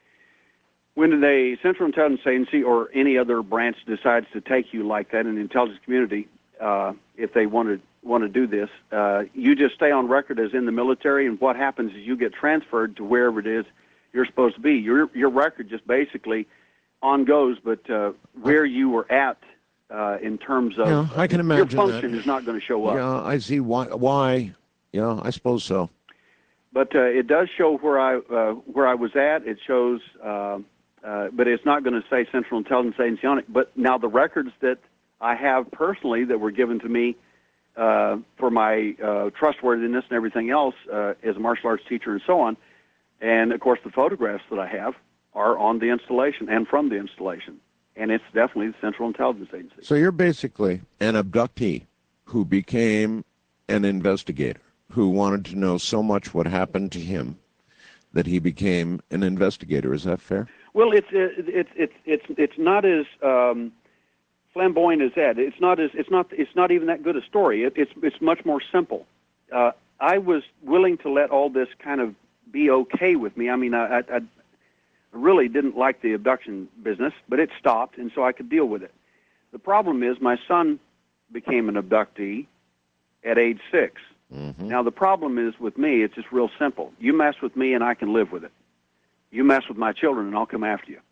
When the Central Intelligence Agency or any other branch decides to take you like that in the intelligence community, uh, if they want to want to do this, uh, you just stay on record as in the military, and what happens is you get transferred to wherever it is you're supposed to be. Your your record just basically on goes, but uh, where you were at uh, in terms of yeah, I can imagine your function that. is not going to show up. Yeah, I see why. Why? Yeah, I suppose so. But uh, it does show where I uh, where I was at. It shows, uh, uh, but it's not going to say Central Intelligence Agency on it. But now the records that I have personally that were given to me uh, for my uh, trustworthiness and everything else uh, as a martial arts teacher and so on, and of course the photographs that I have are on the installation and from the installation, and it's definitely the Central Intelligence Agency. So you're basically an abductee who became an investigator, who wanted to know so much what happened to him that he became an investigator. Is that fair? Well, it's it's it's it's it's not as um, flamboyant as that. It's not as it's not it's not even that good a story. It, it's it's much more simple. Uh, I was willing to let all this kind of be okay with me. I mean, I, I, I really didn't like the abduction business, but it stopped, and so I could deal with it. The problem is my son became an abductee at age six. Mm-hmm. Now, the problem is with me, it's just real simple. You mess with me, and I can live with it. You mess with my children, and I'll come after you.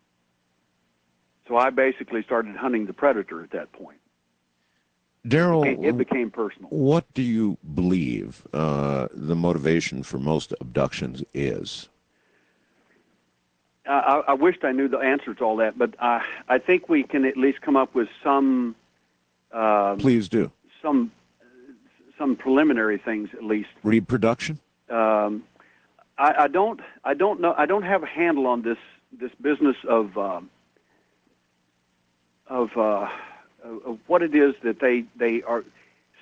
So I basically started hunting the predator at that point. Daryl, it, it became personal. What do you believe uh, the motivation for most abductions is? Uh, I, I wished I knew the answer to all that, but I, I think we can at least come up with some. Uh, Please do. Some. Some preliminary things, at least. Reproduction? Um, I, I don't. I don't know. I don't have a handle on this. This business of um, of uh, of what it is that they they are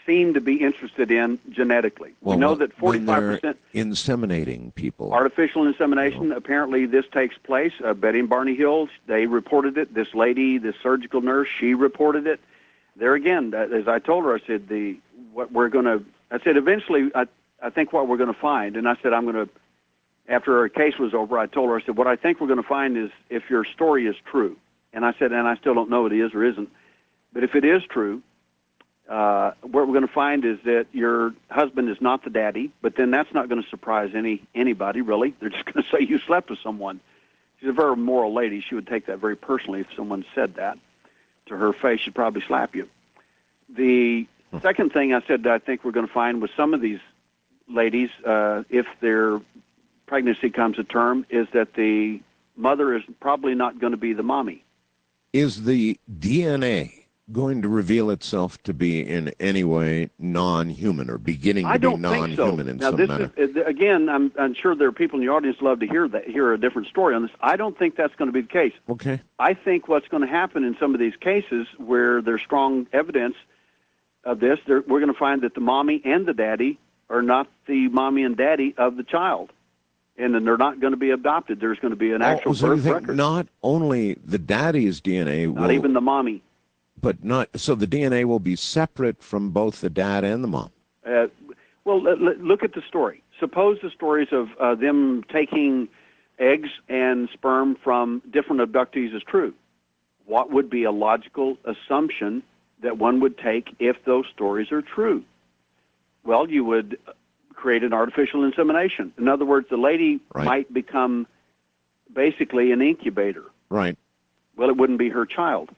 seem to be interested in genetically. Well, we know well, that forty-five percent inseminating people. Artificial insemination, oh. apparently this takes place. Uh, Betty and Barney Hills, they reported it. This lady, this surgical nurse, she reported it. There again, as I told her, I said, the what we're going to, I said, eventually, I, I think what we're going to find, and I said, I'm going to, after her case was over, I told her, I said, what I think we're going to find is if your story is true. And I said, and I still don't know if it is or isn't, but if it is true, Uh, what we're going to find is that your husband is not the daddy, but then that's not going to surprise any anybody, really. They're just going to say you slept with someone. She's a very moral lady. She would take that very personally if someone said that to her face. She'd probably slap you. The second thing I said that I think we're going to find with some of these ladies, uh, if their pregnancy comes to term, is that the mother is probably not going to be the mommy. Is the D N A going to reveal itself to be in any way non-human or beginning to I don't be non-human think so. in now, some this manner? Is, again, I'm, I'm sure there are people in the audience who love to hear that, hear a different story on this. I don't think that's going to be the case. Okay. I think what's going to happen in some of these cases where there's strong evidence of this, we're going to find that the mommy and the daddy are not the mommy and daddy of the child, and then they're not going to be adopted. There's going to be an actual oh, so birth you think record. Not only the daddy's D N A Not will, even the mommy. But not so the D N A will be separate from both the dad and the mom. Uh, well, l- l- look at the story. Suppose the stories of uh, them taking eggs and sperm from different abductees is true. What would be a logical assumption that one would take if those stories are true? Well, you would create an artificial insemination. In other words, the lady right. might become basically an incubator. Right. Well, it wouldn't be her child.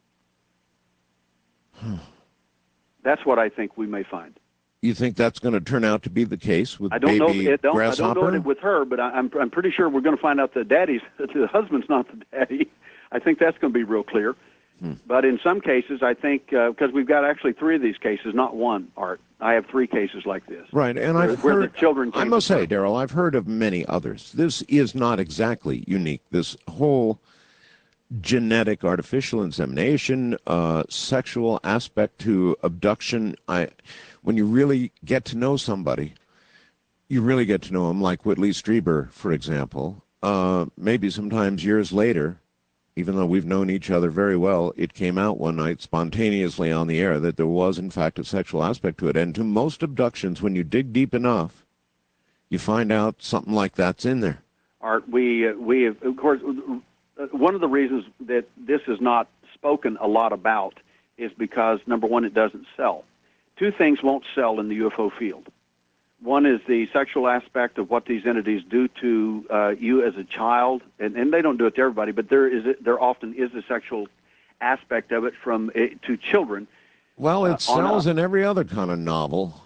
That's what I think we may find. You think that's going to turn out to be the case with I don't baby know. It don't, I grasshopper? don't know it with her, but I, I'm I'm pretty sure we're going to find out the daddy's the husband's not the daddy. I think that's going to be real clear. Hmm. But in some cases, I think because uh, we've got actually three of these cases, not one. Art, I have three cases like this. Right, and where, I've where heard. The children I must say, Daryl, I've heard of many others. This is not exactly unique. This whole genetic artificial insemination, uh, sexual aspect to abduction. I, when you really get to know somebody, you really get to know them, like Whitley Strieber, for example. Uh, maybe sometimes years later, even though we've known each other very well, it came out one night spontaneously on the air that there was, in fact, a sexual aspect to it. And to most abductions, when you dig deep enough, you find out something like that's in there. Art, we, uh, we have, of course, one of the reasons that this is not spoken a lot about is because, number one, it doesn't sell. Two things won't sell in the U F O field. One is the sexual aspect of what these entities do to uh, you as a child, and, and they don't do it to everybody, but there is a, there often is a sexual aspect of it from uh, to children. Well, it uh, sells a, in every other kind of novel.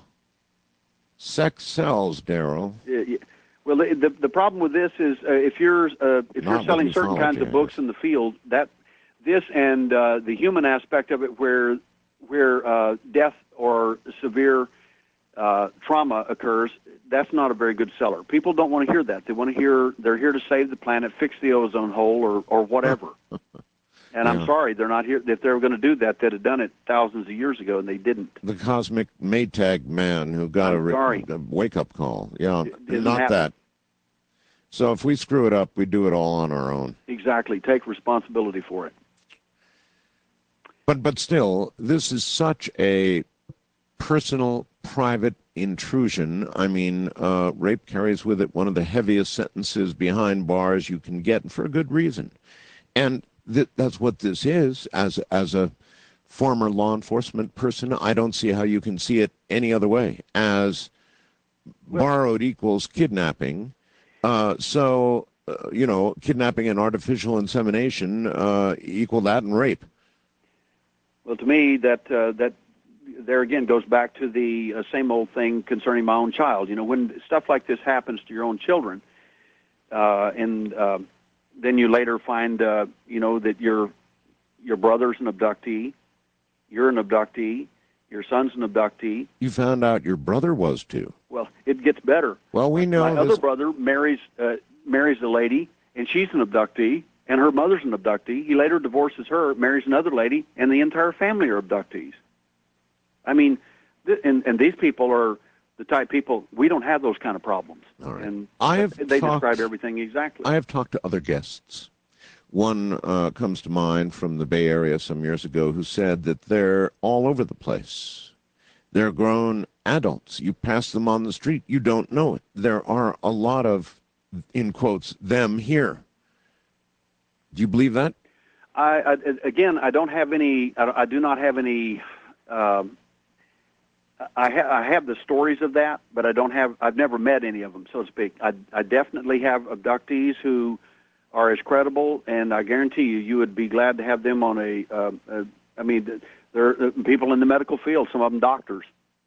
Sex sells, Daryl. Uh, well, the, the the problem with this is uh, if you're uh, if Not you're selling certain kinds of books in the field, that this and uh, the human aspect of it, where where uh, death or severe uh, trauma occurs, that's not a very good seller. People don't want to hear that. They want to hear they're here to save the planet, fix the ozone hole, or or whatever. And yeah. I'm sorry, they're not here. If they were going to do that, they'd have done it thousands of years ago, and they didn't. The cosmic Maytag man who got a, a wake-up call. Yeah, not happen. that. So if we screw it up, we do it all on our own. Exactly. Take responsibility for it. But but still, this is such a personal, private intrusion. I mean, uh, rape carries with it one of the heaviest sentences behind bars you can get, and for a good reason. And th- that's what this is. As as a former law enforcement person, I don't see how you can see it any other way. As borrowed equals kidnapping. Uh, so, uh, you know, kidnapping and artificial insemination uh, equal that and rape. Well, to me, that uh, that there again goes back to the uh, same old thing concerning my own child. You know, when stuff like this happens to your own children, uh, and uh, then you later find, uh, you know, that your your brother's an abductee, you're an abductee, your son's an abductee. You found out your brother was too. Well, it gets better. Well, we know my this... other brother marries uh, marries a lady, and she's an abductee, and her mother's an abductee. He later divorces her, marries another lady, and the entire family are abductees. I mean, th- and and these people are the type of people, we don't have those kind of problems. All right. And I have they talked, describe everything exactly. I have talked to other guests. One uh, comes to mind from the Bay Area some years ago who said that they're all over the place. They're grown adults. You pass them on the street, you don't know it. There are a lot of, in quotes, them here. Do you believe that? I, I again, I don't have any. I, I do not have any. Um, I, ha- I have the stories of that, but I don't have. I've never met any of them, so to speak. I, I definitely have abductees who are as credible, and I guarantee you, you would be glad to have them on a. Uh, a I mean, there are people in the medical field. Some of them doctors.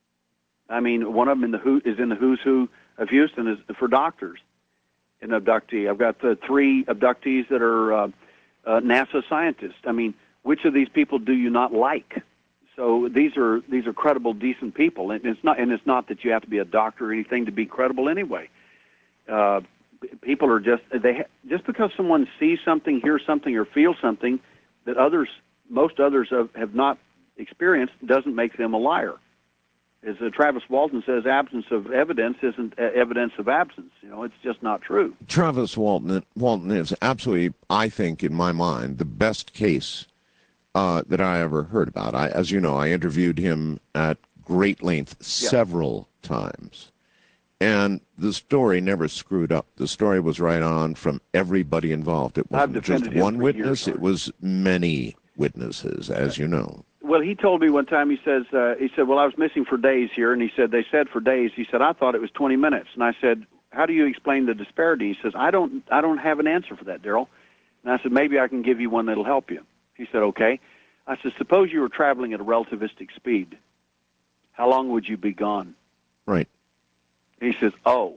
I mean, one of them in the who is in the who's who of Houston is for doctors. An abductee. I've got the three abductees that are uh, uh, NASA scientists. I mean, which of these people do you not like? So these are these are credible, decent people, and it's not and it's not that you have to be a doctor or anything to be credible anyway. Uh, people are just they ha- just because someone sees something, hears something, or feels something that others, most others have, have not experienced, doesn't make them a liar. As uh, Travis Walton says, absence of evidence isn't uh, evidence of absence. You know, it's just not true. Travis Walton, Walton is absolutely, I think, in my mind, the best case uh, that I ever heard about. I, as you know, I interviewed him at great length several yeah. times. And the story never screwed up. The story was right on from everybody involved. It wasn't just one witness, years, it was many witnesses, as you know. Well, he told me one time, he says, uh, he said, well, I was missing for days here, and he said, they said for days. He said, I thought it was twenty minutes. And I said, how do you explain the disparity? He says, I don't, I don't have an answer for that, Daryl. And I said, maybe I can give you one that'll help you. He said, okay. I said, suppose you were traveling at a relativistic speed. How long would you be gone? Right. He says, oh.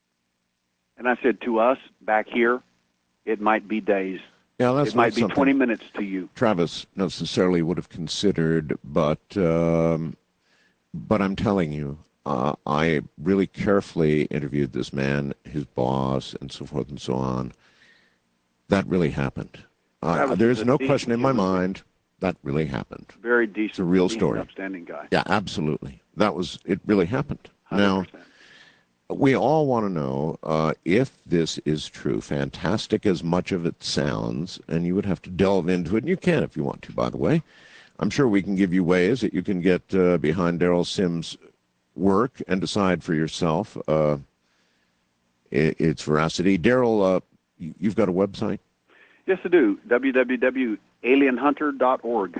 And I said, to us, back here, it might be days. Yeah, that's it might be twenty minutes to you. Travis necessarily would have considered, but um, but I'm telling you, uh, I really carefully interviewed this man, his boss, and so forth and so on. That really happened. Uh, there's no question in my mind that really happened. Very decent. It's a real decent, story. Upstanding guy. Yeah, absolutely. That was it. Really happened. one hundred percent. Now. We all want to know uh, if this is true, fantastic as much of it sounds, and you would have to delve into it, and you can if you want to, by the way. I'm sure we can give you ways that you can get uh, behind Daryl Sims' work and decide for yourself uh, its veracity. Daryl, uh, you've got a website? Yes, I do, w w w dot alien hunter dot org.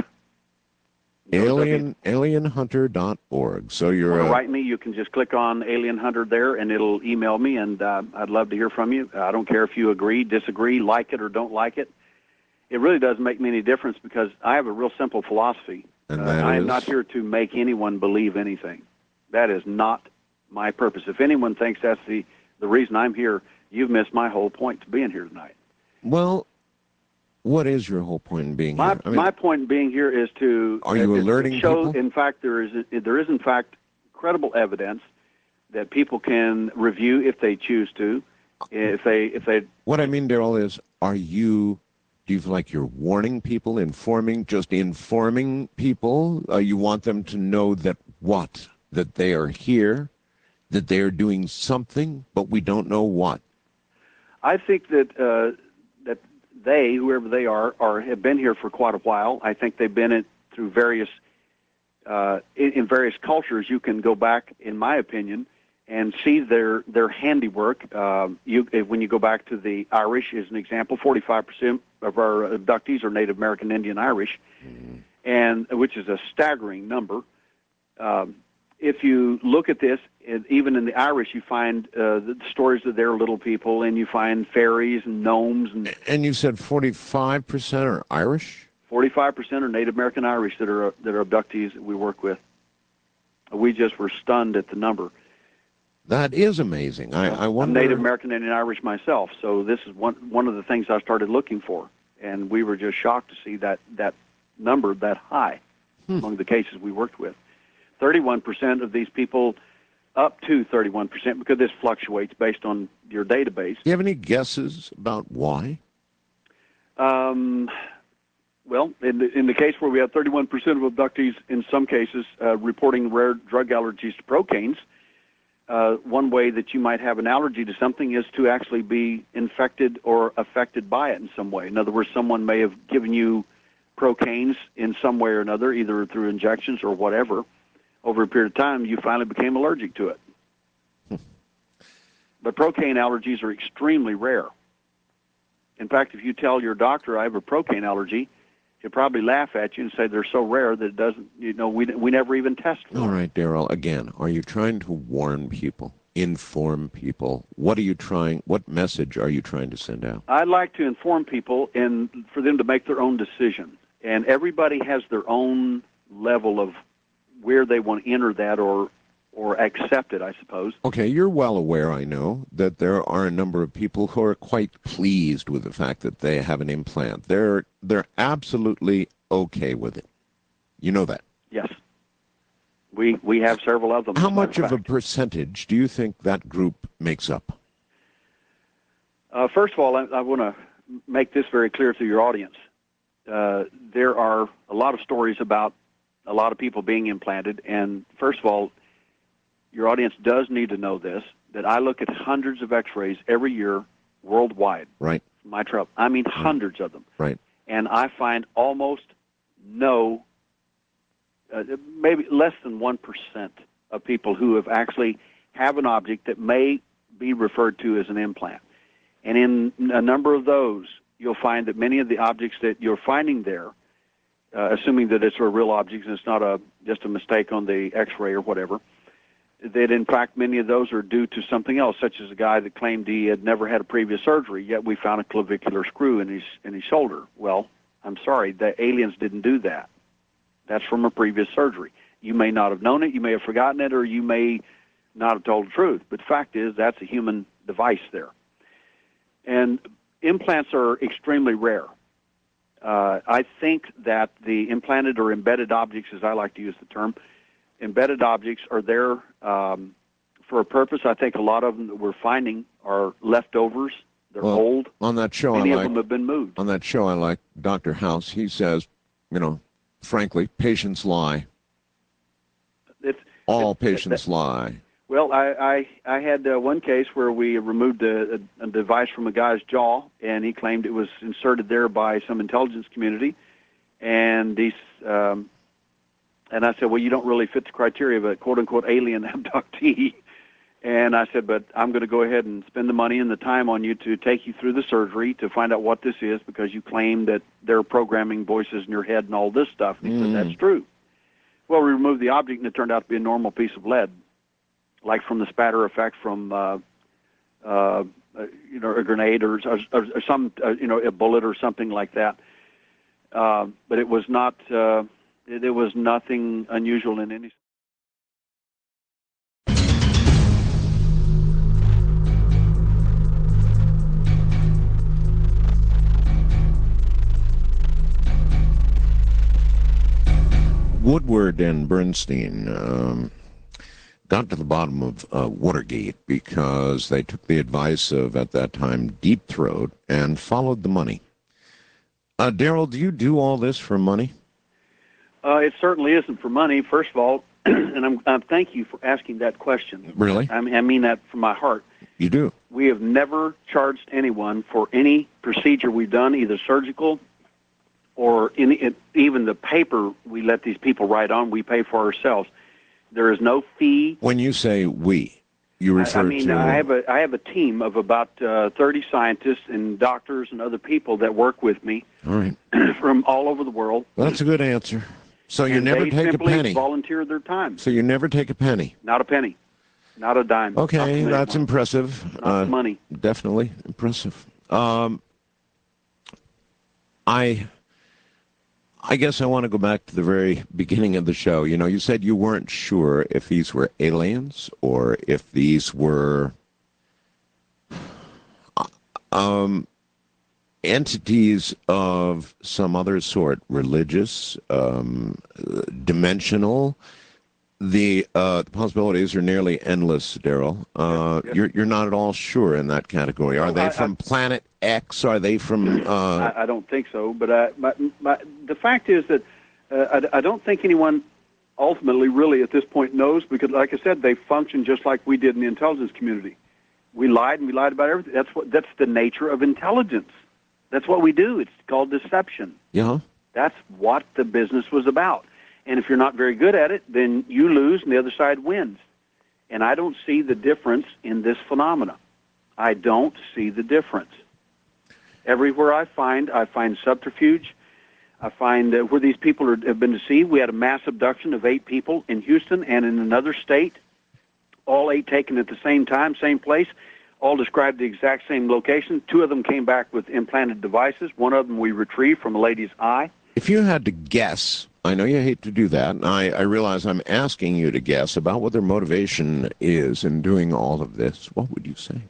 Alien, alien hunter dot org. So you're uh, uh, write me. You can just click on Alien Hunter there, and it'll email me, and uh, I'd love to hear from you. I don't care if you agree, disagree, like it, or don't like it. It really doesn't make me any difference because I have a real simple philosophy. And uh, that I am is? not here to make anyone believe anything. That is not my purpose. If anyone thinks that's the, the reason I'm here, you've missed my whole point to being here tonight. Well, what is your whole point in being my, here? I mean, my point in being here is to are you uh, alerting show, people? in fact, there is there is in fact credible evidence that people can review if they choose to. If they if they What I mean, Daryl, is are you? Do you feel like you're warning people, informing, just informing people? Uh, you want them to know that what? That they are here, that they are doing something, but we don't know what. I think that uh, that they, whoever they are, are have been here for quite a while. I think they've been in through various uh, in, in various cultures. You can go back, in my opinion, and see their their handiwork. Uh, you when you go back to the Irish, as an example, forty-five percent of our abductees are Native American Indian Irish, mm-hmm. and which is a staggering number. Um, if you look at this, even in the Irish, you find uh, the stories of their little people, and you find fairies and gnomes. And and you said forty-five percent are Irish? forty-five percent are Native American Irish that are that are abductees that we work with. We just were stunned at the number. That is amazing. I, I wonder... I'm Native American and Irish myself, so this is one one of the things I started looking for, and we were just shocked to see that that number that high hmm. among the cases we worked with. thirty-one percent of these people, up to thirty-one percent, because this fluctuates based on your database. Do you have any guesses about why? Um, Well, in the, in the case where we had thirty-one percent of abductees, in some cases, uh, reporting rare drug allergies to procaines, uh, one way that you might have an allergy to something is to actually be infected or affected by it in some way. In other words, someone may have given you procaines in some way or another, either through injections or whatever. Over a period of time, you finally became allergic to it. But procaine allergies are extremely rare. In fact, if you tell your doctor I have a procaine allergy, he'll probably laugh at you and say they're so rare that it doesn't, you know, we, we never even test for them. All right, Daryl, again, are you trying to warn people, inform people? What are you trying, what message are you trying to send out? I'd like to inform people and for them to make their own decision. And everybody has their own level of where they want to enter that or or accept it, I suppose. Okay, you're well aware, I know, that there are a number of people who are quite pleased with the fact that they have an implant. They're they're absolutely okay with it. You know that? Yes. We we have several of them. How much of a percentage do you think that group makes up? Uh, first of all, I, I want to make this very clear to your audience. Uh, there are a lot of stories about a lot of people being implanted, and first of all, your audience does need to know this, that I look at hundreds of x-rays every year worldwide. Right. My trouble. I mean, right. hundreds of them. Right. And I find almost no, uh, maybe less than one percent of people who have actually have an object that may be referred to as an implant. And in a number of those, you'll find that many of the objects that you're finding there, uh, assuming that it's a real object and it's not a just a mistake on the x-ray or whatever, that in fact many of those are due to something else, such as a guy that claimed he had never had a previous surgery, yet we found a clavicular screw in his in his shoulder. Well, I'm sorry, the aliens didn't do that. That's from a previous surgery. You may not have known it, you may have forgotten it, or you may not have told the truth. But the fact is, that's a human device there. And implants are extremely rare. Uh, I think that the implanted or embedded objects, as I like to use the term, embedded objects are there um, for a purpose. I think a lot of them that we're finding are leftovers. They're well, old. On that show, Many I of like, them have been moved. On that show, I like Doctor House. He says, you know, frankly, patients lie. It's, All it's, patients that, lie. Well, I, I, I had uh, one case where we removed a, a, a device from a guy's jaw, and he claimed it was inserted there by some intelligence community. And these... Um, And I said, well, you don't really fit the criteria of a quote-unquote alien abductee. And I said, but I'm going to go ahead and spend the money and the time on you to take you through the surgery to find out what this is, because you claim that they're programming voices in your head and all this stuff. And he Mm. said, that's true. Well, we removed the object, and it turned out to be a normal piece of lead, like from the spatter effect from, uh, uh, you know, a grenade or, or, or some, uh, you know, a bullet or something like that. Uh, but it was not... Uh, There was nothing unusual in any. Woodward and Bernstein um, got to the bottom of uh, Watergate because they took the advice of, at that time, Deep Throat and followed the money. Uh, Daryl, do you do all this for money? Uh, it certainly isn't for money, first of all, and I'm, I thank you for asking that question. Really? I mean, I mean that from my heart. You do? We have never charged anyone for any procedure we've done, either surgical or any, it, even the paper we let these people write on, we pay for ourselves. There is no fee. When you say we, you refer I, I mean, to... I have a I have a team of about uh, thirty scientists and doctors and other people that work with me All right. from all over the world. Well, that's a good answer. So you and never they take a simply penny. volunteer their time. So you never take a penny. Not a penny. Not a dime. Okay, Not that's money. impressive. Not Uh, money. Definitely impressive. Um, I, I guess I want to go back to the very beginning of the show. You know, you said you weren't sure if these were aliens or if these were um, entities of some other sort, religious, um, dimensional. The, uh, the possibilities are nearly endless, Daryl. Uh, Yes, yes. You're you're not at all sure in that category. Are No, they I- from I- Planet X? Are they from? Uh, I, I don't think so. But I, my, my, the fact is that uh, I, I don't think anyone ultimately really at this point knows, because, like I said, they function just like we did in the intelligence community. We lied and we lied about everything. That's what. That's the nature of intelligence. That's what we do. It's called deception. yeah. That's what the business was about. And if you're not very good at it, then you lose and the other side wins. And I don't see the difference in this phenomena. I don't see the difference. Everywhere I find, I find subterfuge. I find uh, where these people are, have been deceived. We had a mass abduction of eight people in Houston and in another state, all eight taken at the same time, same place, all described the exact same location. Two of them came back with implanted devices. One of them we retrieved from a lady's eye. If you had to guess, I know you hate to do that, and I, I realize I'm asking you to guess about what their motivation is in doing all of this, what would you say?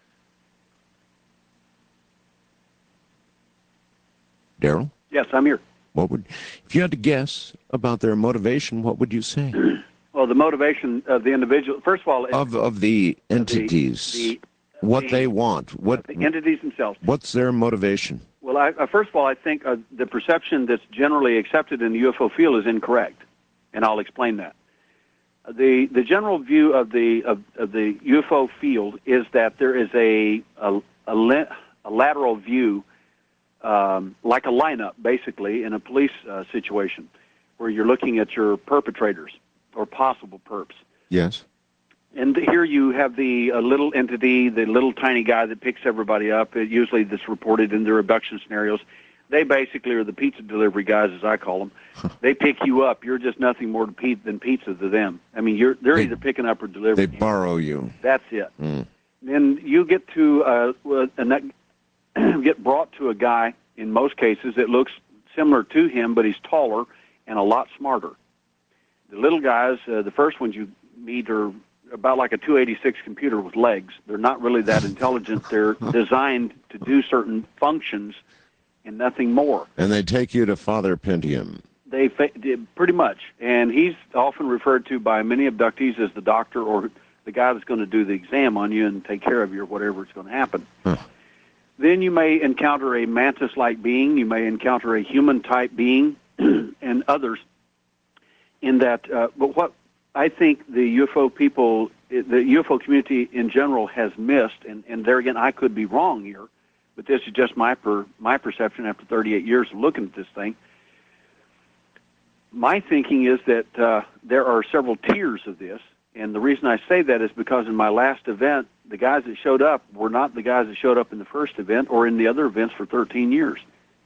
Daryl? Yes, I'm here. What would, if you had to guess about their motivation, what would you say? Well, the motivation of the individual, first of all, Of of the entities, the, what the- they want, what the entities themselves. what's their motivation? Well, I, uh, first of all, I think uh, the perception that's generally accepted in the U F O field is incorrect, and I'll explain that. The the general view of the of, of the U F O field is that there is a a, a, la- a lateral view, um, like a lineup, basically, in a police uh, situation, where you're looking at your perpetrators or possible perps. Yes. And here you have the uh, little entity, the little tiny guy that picks everybody up. It usually that's reported in their abduction scenarios. They basically are the pizza delivery guys, as I call them. They pick you up. You're just nothing more than pizza to them. I mean, you're they're They- either picking up or delivering. They you. borrow you. That's it. Mm. Then you get to uh, well, and that, get brought to a guy. In most cases, that looks similar to him, but he's taller and a lot smarter. The little guys, uh, the first ones you meet, are about like a two eighty-six computer with legs. They're not really that intelligent. They're designed to do certain functions and nothing more. And they take you to Father Pentium. They fa- did pretty much, and he's often referred to by many abductees as the doctor or the guy that's going to do the exam on you and take care of you or whatever is going to happen. Huh. Then you may encounter a mantis-like being. You may encounter a human-type being and others in that. Uh, but what I think the U F O people, the U F O community in general has missed, and, and there again, I could be wrong here, but this is just my per, my perception after thirty-eight years of looking at this thing. My thinking is that uh, there are several tiers of this, and the reason I say that is because in my last event, the guys that showed up were not the guys that showed up in the first event or in the other events for thirteen years.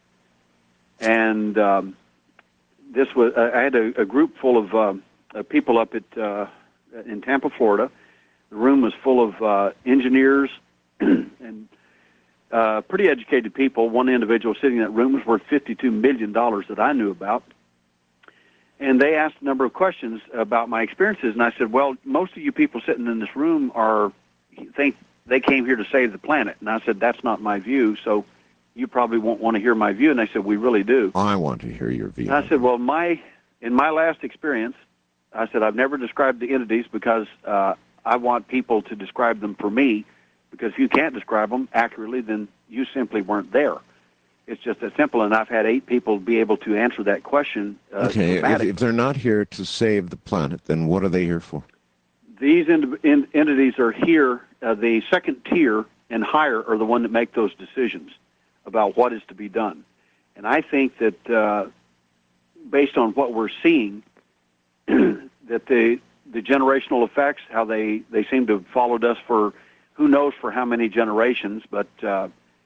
And um, this was, I had a, a group full of um, uh, people up at uh, in Tampa, Florida. The room was full of uh, engineers and uh, pretty educated people. One individual sitting in that room was worth fifty-two million dollars that I knew about. And they asked a number of questions about my experiences, and I said, well, most of you people sitting in this room are think they came here to save the planet. And I said, that's not my view, so you probably won't want to hear my view. And they said, we really do. I want to hear your view. And I said, well, my in my last experience, I said, I've never described the entities because uh, I want people to describe them for me, because if you can't describe them accurately, then you simply weren't there. It's just that simple, and I've had eight people be able to answer that question. Uh, okay, if, if they're not here to save the planet, then what are they here for? These in, in, entities are here. Uh, the second tier and higher are the one that make those decisions about what is to be done. And I think that uh, based on what we're seeing, that the the generational effects, how they, they seem to have followed us for who knows for how many generations, but uh,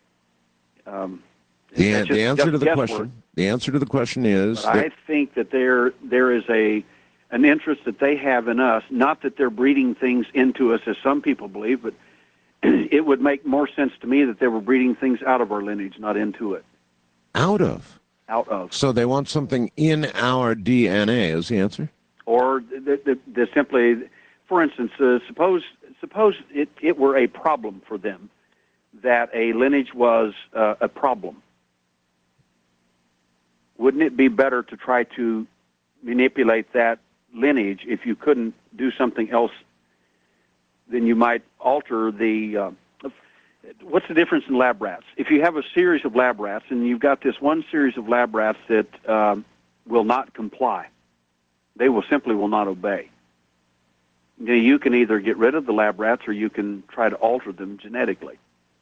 um, the, that's the just- answer just to the guesswork. question. The answer to the question is But that I think that there there is a an interest that they have in us. Not that they're breeding things into us, as some people believe, but it would make more sense to me that they were breeding things out of our lineage, not into it. out of. Out of. So they want something in our D N A is the answer? Or the, the, the simply, for instance, uh, suppose suppose it, it were a problem for them that a lineage was uh, a problem. Wouldn't it be better to try to manipulate that lineage, if you couldn't do something else, then you might alter the. Uh, what's the difference in lab rats? If you have a series of lab rats and you've got this one series of lab rats that um, will not comply, they will simply will not obey. You know, you can either get rid of the lab rats or you can try to alter them genetically.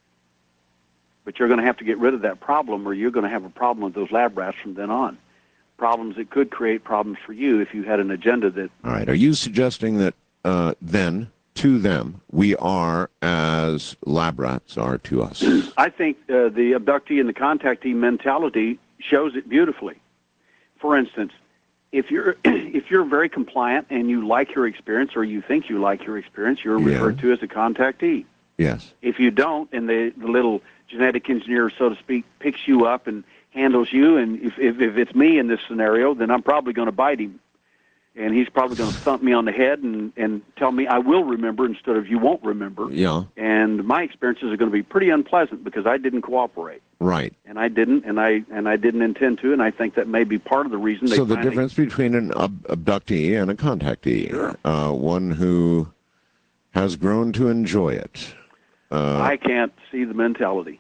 But you're going to have to get rid of that problem, or you're going to have a problem with those lab rats from then on. Problems that could create problems for you if you had an agenda that... All right. Are you suggesting that uh, then, to them, we are as lab rats are to us? I think uh, the abductee and the contactee mentality shows it beautifully. For instance, if you're if you're very compliant and you like your experience, or you think you like your experience, you're Yeah. referred to as a contactee. Yes. If you don't, and the, the little genetic engineer, so to speak, picks you up and handles you, and if, if, if it's me in this scenario, then I'm probably going to bite him. And he's probably going to thump me on the head and, and tell me I will remember instead of you won't remember. Yeah. And my experiences are going to be pretty unpleasant because I didn't cooperate. Right. And I didn't, and I and I didn't intend to, and I think that may be part of the reason they So the finally... difference between an ab- abductee and a contactee, Sure. uh, one who has grown to enjoy it. Uh, I can't see the mentality.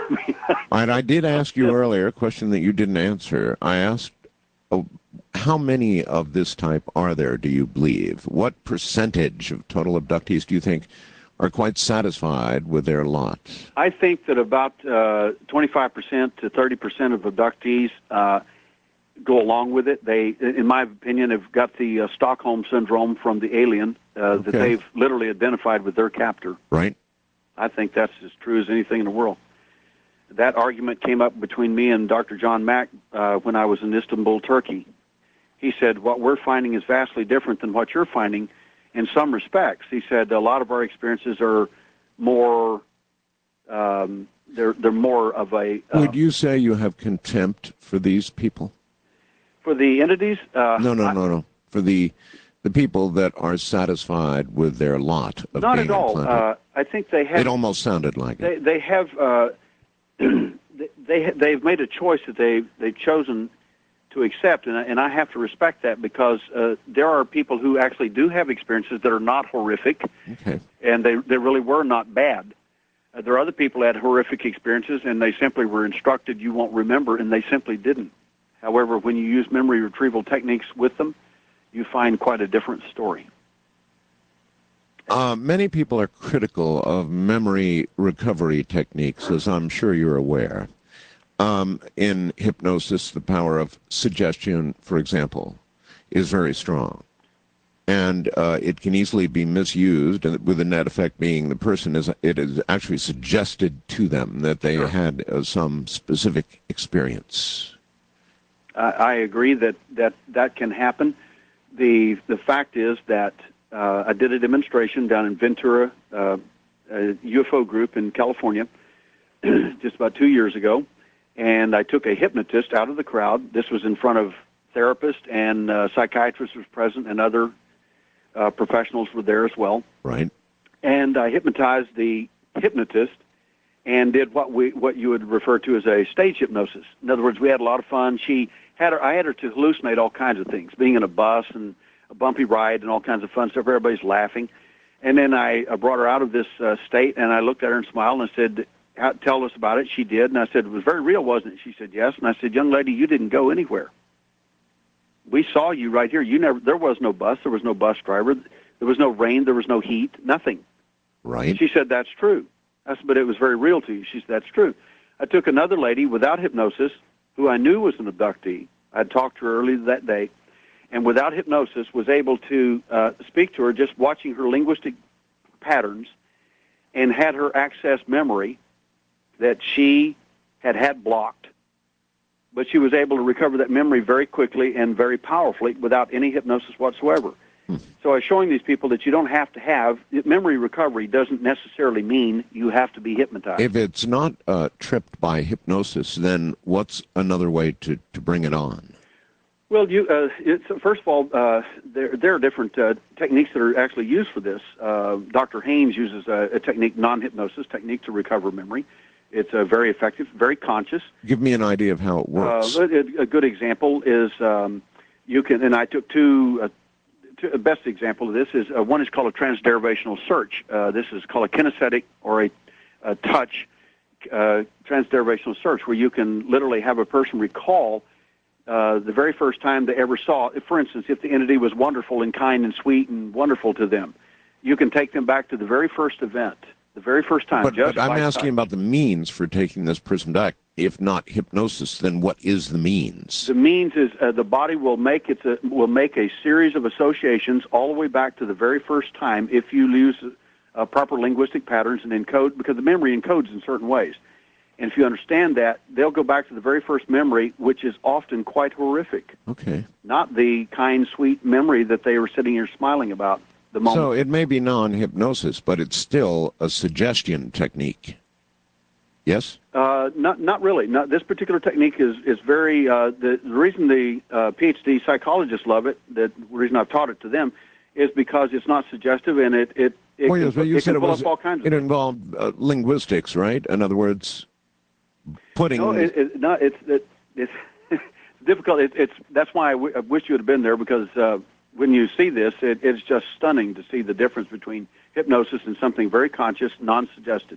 and I did ask you earlier a question that you didn't answer. I asked, oh, how many of this type are there, do you believe? What percentage of total abductees do you think are quite satisfied with their lot? I think that about uh, twenty-five percent to thirty percent of abductees uh, go along with it. They, in my opinion, have got the uh, Stockholm Syndrome from the alien uh, that Okay. they've literally identified with their captor. Right? I think that's as true as anything in the world. That argument came up between me and Doctor John Mack uh, when I was in Istanbul, Turkey. He said, what we're finding is vastly different than what you're finding in some respects. He said, a lot of our experiences are more, um, they're, they're more of a... Uh, Would you say you have contempt for these people? For the entities? Uh, No, no, I- no, no. For the the people that are satisfied with their lot of Not being at all. implanted. Uh, I think they have... It almost sounded like They, it. they have... Uh, they, they, they've made a choice that they, they've chosen to accept, and I, and I have to respect that because uh, there are people who actually do have experiences that are not horrific, Okay. and they, they really were not bad. Uh, there are other people that had horrific experiences, and they simply were instructed you won't remember, and they simply didn't. However, when you use memory retrieval techniques with them, you find quite a different story. Uh, many people are critical of memory recovery techniques, as I'm sure you're aware. Um, in hypnosis, the power of suggestion, for example, is very strong. And uh, it can easily be misused, and with the net effect being the person is it is actually suggested to them that they had uh, some specific experience. I, I agree that, that that can happen. The the fact is that uh, I did a demonstration down in Ventura, uh, a U F O group in California, just about two years ago, and I took a hypnotist out of the crowd. This was in front of therapists and uh, psychiatrists was present, and other uh, professionals were there as well. Right. And I hypnotized the hypnotist and did what we what you would refer to as a stage hypnosis. In other words, we had a lot of fun. She had her, I had her to hallucinate all kinds of things, being in a bus and a bumpy ride and all kinds of fun stuff. Everybody's laughing. And then I, I brought her out of this uh, state, and I looked at her and smiled and I said, "How- tell us about it." She did. And I said, "It was very real, wasn't it?" She said, "Yes." And I said, "Young lady, you didn't go anywhere. We saw you right here. You never. There was no bus. There was no bus driver. There was no rain. There was no heat. Nothing." Right. She said, "That's true." I said, "But it was very real to you." She said, "That's true." I took another lady without hypnosis who I knew was an abductee. I'd talked to her earlier that day, and without hypnosis was able to uh, speak to her just watching her linguistic patterns, and had her access memory that she had had blocked, but she was able to recover that memory very quickly and very powerfully without any hypnosis whatsoever. So I was showing these people that you don't have to have memory recovery. Doesn't necessarily mean you have to be hypnotized. If it's not uh, tripped by hypnosis, then what's another way to, to bring it on? Well, you uh, it's, first of all, uh, there there are different uh, techniques that are actually used for this. Uh, Doctor Haynes uses a, a technique, non-hypnosis technique, to recover memory. It's uh, very effective, very conscious. Give me an idea of how it works. Uh, a, a good example is um, you can, and I took two. Uh, the best example of this is uh, one is called a transderivational search. Uh, this is called a kinesthetic or a, a touch uh, transderivational search, where you can literally have a person recall uh, the very first time they ever saw. If, for instance, if the entity was wonderful and kind and sweet and wonderful to them, you can take them back to the very first event, the very first time. But, just but I'm by asking touch. about the means for taking this person back. If not hypnosis, then what is the means? The means is uh, the body will make its a, will make a series of associations all the way back to the very first time if you use uh, proper linguistic patterns and encode, because the memory encodes in certain ways. And if you understand that, they'll go back to the very first memory, which is often quite horrific. Okay. Not the kind, sweet memory that they were sitting here smiling about the moment. So it may be non-hypnosis, but it's still a suggestion technique. Yes? Uh, not not really. Not, this particular technique is is very. Uh, the, the reason the uh, PhD psychologists love it, the reason I've taught it to them, is because it's not suggestive and it it it, Well, can, yes, but you it said can it pull was. up all kinds of It things. involved uh, linguistics, right? In other words, putting. No, it, it, no, it's it, it's it's difficult. It, it's that's why I, w- I wish you would have been there, because uh, when you see this, it, it's just stunning to see the difference between hypnosis and something very conscious, non-suggested.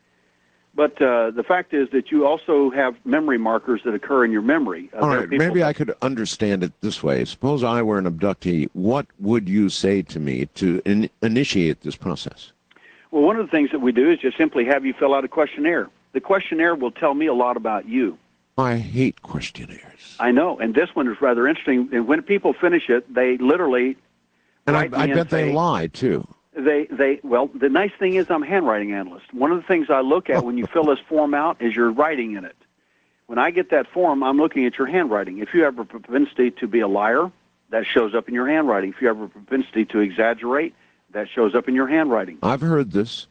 But uh, the fact is that you also have memory markers that occur in your memory. Uh, All there are right, people maybe that- I could understand it this way. Suppose I were an abductee. What would you say to me to in- initiate this process? Well, one of the things that we do is just simply have you fill out a questionnaire. The questionnaire will tell me a lot about you. I hate questionnaires. I know, and this one is rather interesting. And when people finish it, they literally And I, write me I and bet say- they lie, too. They, they, well, the nice thing is I'm a handwriting analyst. One of the things I look at when you fill this form out is your writing in it. When I get that form, I'm looking at your handwriting. If you have a propensity to be a liar, that shows up in your handwriting. If you have a propensity to exaggerate, that shows up in your handwriting. I've heard this.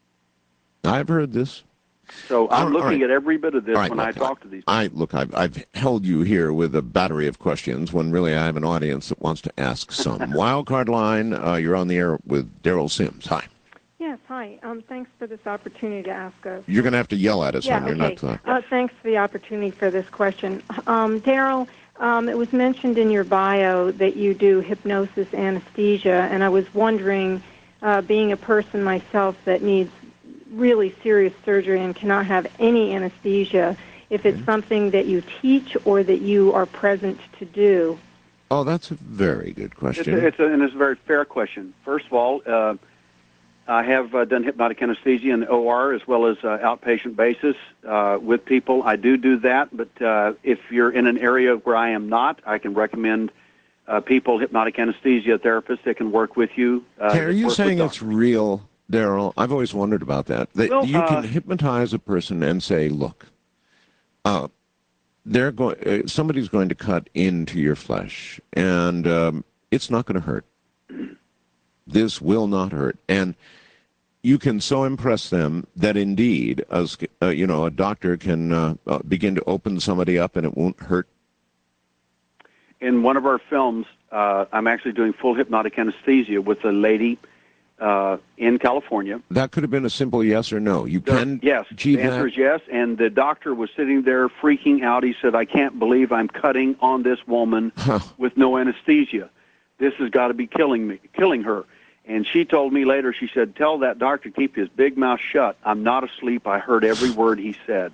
I've heard this. So I'm All looking right. at every bit of this All right, when I look, talk to these people. I look. I've, I've held you here with a battery of questions when really I have an audience that wants to ask some. Wildcard line. Uh, you're on the air with Daryl Sims. Hi. Yes, hi. Um, thanks for this opportunity to ask a. You're going to have to yell at us Yeah, when you're okay. not. Uh, Uh, thanks for the opportunity for this question. Um, Daryl, um, it was mentioned in your bio that you do hypnosis anesthesia, and I was wondering, uh, being a person myself that needs really serious surgery and cannot have any anesthesia, if it's something that you teach or that you are present to do. oh, that's a very good It's question. a, it's a, and it's a very fair question. First of all, uh, I have uh, done hypnotic anesthesia in the O R as well as uh, outpatient basis uh, with people. I do do that, but uh, if you're in an area where I am not, I can recommend uh, people, hypnotic anesthesia therapists that can work with you. Uh, Okay, are that you work with saying doctors. it's real, Daryl? I've always wondered about that. That Well, you uh, can hypnotize a person and say, "Look, uh, they're going. Uh, somebody's going to cut into your flesh, and um, it's not going to hurt. This will not hurt." And you can so impress them that indeed, as uh, you know, a doctor can uh, uh, begin to open somebody up, and it won't hurt. In one of our films, uh, I'm actually doing full hypnotic anesthesia with a lady uh, in California. That could have been a simple yes or no. You can Yes, achieve the answer that. is yes. And the doctor was sitting there freaking out. He said, "I can't believe I'm cutting on this woman with no anesthesia. This has got to be killing me, killing her." And she told me later, she said, "Tell that doctor to keep his big mouth shut. I'm not asleep. I heard every word he said."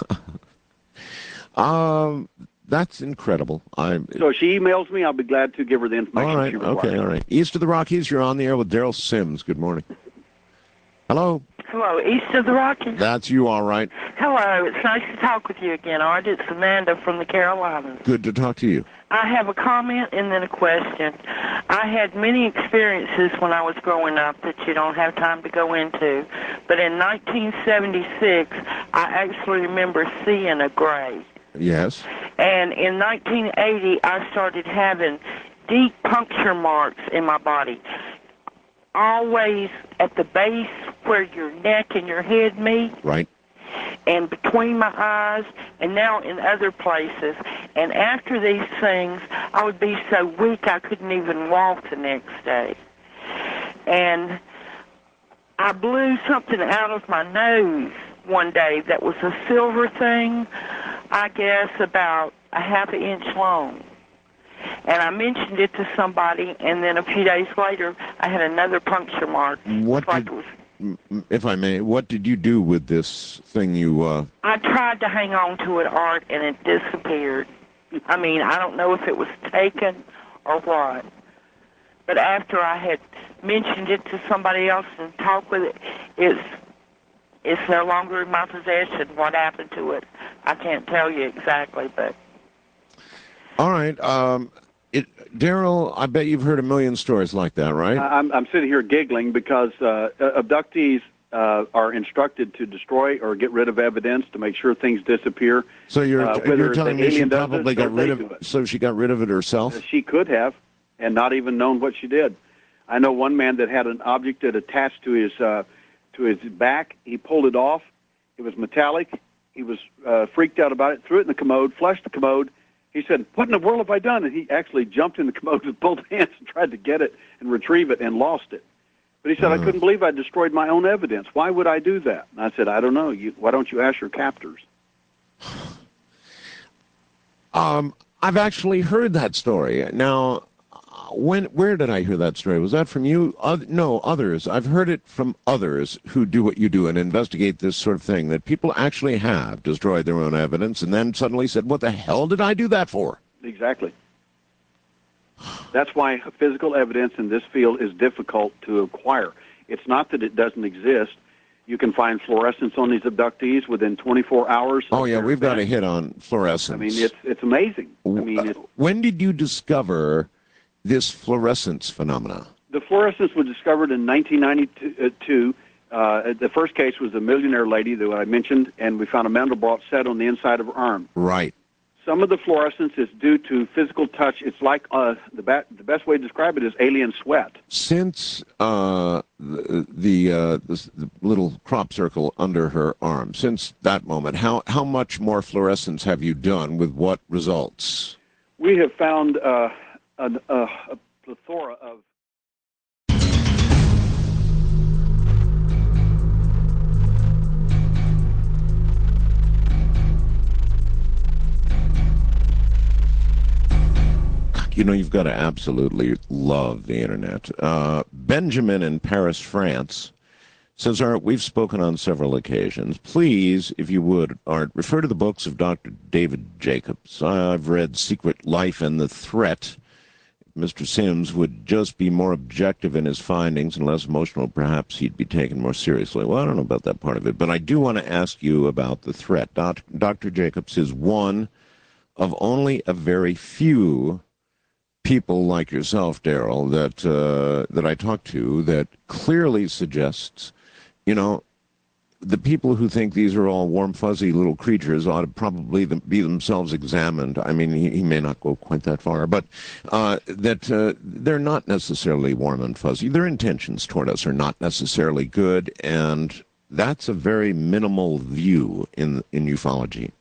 Um, that's incredible. I. So if she emails me, I'll be glad to give her the information All right. she requires. Okay. All right. East of the Rockies, you're on the air with Daryl Sims. Good morning. Hello. Hello, East of the Rockies. That's you, all right. Hello, it's nice to talk with you again, Art. It's Amanda from the Carolinas. Good to talk to you. I have a comment and then a question. I had many experiences when I was growing up that you don't have time to go into, but in nineteen seventy-six, I actually remember seeing a grave. Yes. And in nineteen eighty, I started having deep puncture marks in my body, always at the base where your neck and your head meet. Right. And between my eyes, and now in other places. And after these things, I would be so weak I couldn't even walk the next day. And I blew something out of my nose one day that was a silver thing, I guess about a half an inch long. And I mentioned it to somebody, and then a few days later, I had another puncture mark. What like did, it was, m- if I may, what did you do with this thing you... Uh... I tried to hang on to it, Art, and it disappeared. I mean, I don't know if it was taken or what. But after I had mentioned it to somebody else and talked with it, it's it's no longer in my possession. What happened to it, I can't tell you exactly, but... All right. Um, it, Daryl, I bet you've heard a million stories like that, right? I'm, I'm sitting here giggling because uh, abductees uh, are instructed to destroy or get rid of evidence to make sure things disappear. So you're, uh, whether you're telling the me she alien does probably it got or rid they of do it. so she got rid of it herself? She could have and not even known what she did. I know one man that had an object that attached to his uh, to his back. He pulled it off. It was metallic. He was uh, freaked out about it, threw it in the commode, flushed the commode. He said, "What in the world have I done?" And he actually jumped in the commode with both hands and tried to get it and retrieve it and lost it. But he said, uh. "I couldn't believe I destroyed my own evidence. Why would I do that?" And I said, "I don't know. You, why don't you ask your captors?" Um, I've actually heard that story. Now, when where did I hear that story? Was that from you? Uh, no, others. I've heard it from others who do what you do and investigate this sort of thing, that people actually have destroyed their own evidence and then suddenly said, "What the hell did I do that for?" Exactly. That's why physical evidence in this field is difficult to acquire. It's not that it doesn't exist. You can find fluorescence on these abductees within twenty-four hours. Oh, yeah, we've got a hit on fluorescence. I mean, it's it's amazing. I mean, it's, when did you discover this fluorescence phenomena? the fluorescence was discovered in nineteen ninety-two. Uh, the first case was a millionaire lady that I mentioned, and we found a Mandelbrot set on the inside of her arm. Right. Some of the fluorescence is due to physical touch. It's like uh, the, ba- the best way to describe it is alien sweat. Since uh, the the, uh, the the little crop circle under her arm, since that moment, how how much more fluorescence have you done with what results? We have found uh, a, a, a plethora of. You know, you've got to absolutely love the Internet. Uh, Benjamin in Paris, France, says, Art, we've spoken on several occasions. Please, if you would, Art, refer to the books of Doctor David Jacobs. I've read Secret Life and the Threat. Mister Sims would just be more objective in his findings and less emotional. Perhaps he'd be taken more seriously. Well, I don't know about that part of it, but I do want to ask you about the threat. Doc, Doctor Jacobs is one of only a very few people like yourself, Daryl, that uh, that I talk to that clearly suggests, you know, the people who think these are all warm, fuzzy little creatures ought to probably be themselves examined. I mean, he, he may not go quite that far, but uh, that uh, they're not necessarily warm and fuzzy. Their intentions toward us are not necessarily good, and that's a very minimal view in in ufology.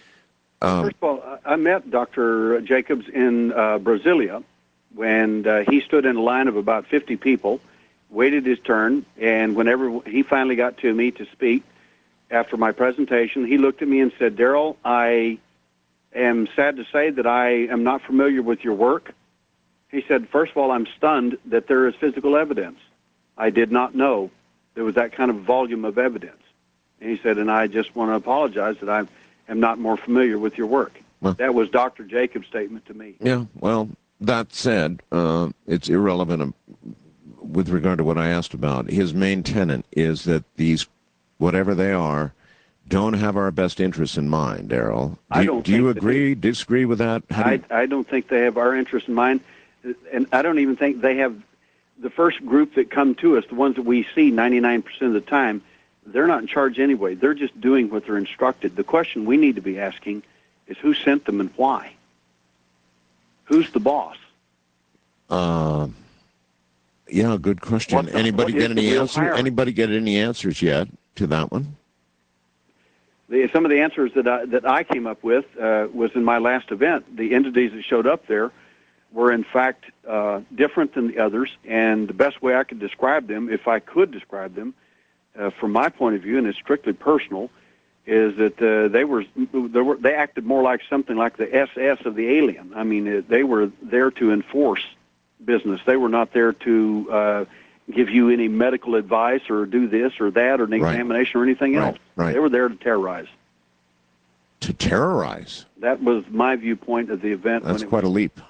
Um, First of all, I met Doctor Jacobs in uh, Brasilia when uh, he stood in a line of about fifty people, waited his turn, and whenever he finally got to me to speak after my presentation, he looked at me and said, Daryl, I am sad to say that I am not familiar with your work. He said, first of all, I'm stunned that there is physical evidence. I did not know there was that kind of volume of evidence. And he said, and I just want to apologize that I'm am not more familiar with your work. Well, that was Doctor Jacobs' statement to me. Yeah, well, that said, uh, it's irrelevant um, with regard to what I asked about. His main tenet is that these, whatever they are, don't have our best interests in mind, Daryl. Do, I don't do you think agree, they, disagree with that? How do I, you... I don't think they have our interests in mind, and I don't even think they have the first group that come to us, the ones that we see ninety-nine percent of the time. They're not in charge anyway. They're just doing what they're instructed. The question we need to be asking is who sent them and why? Who's the boss? Uh, yeah, good question. The, Anybody get any answer? hierarchy? Anybody get any answers yet to that one? The, some of the answers that I, that I came up with uh, was in my last event. The entities that showed up there were, in fact, uh, different than the others, and the best way I could describe them, if I could describe them, Uh, from my point of view, and it's strictly personal, is that uh, they were they were they acted more like something like the S S of the alien. I mean, it, they were there to enforce business. They were not there to uh, give you any medical advice or do this or that or an Right. examination or anything Right, else. right. They were there to terrorize. To terrorize. That was my viewpoint of the event. That's when it quite was, a leap.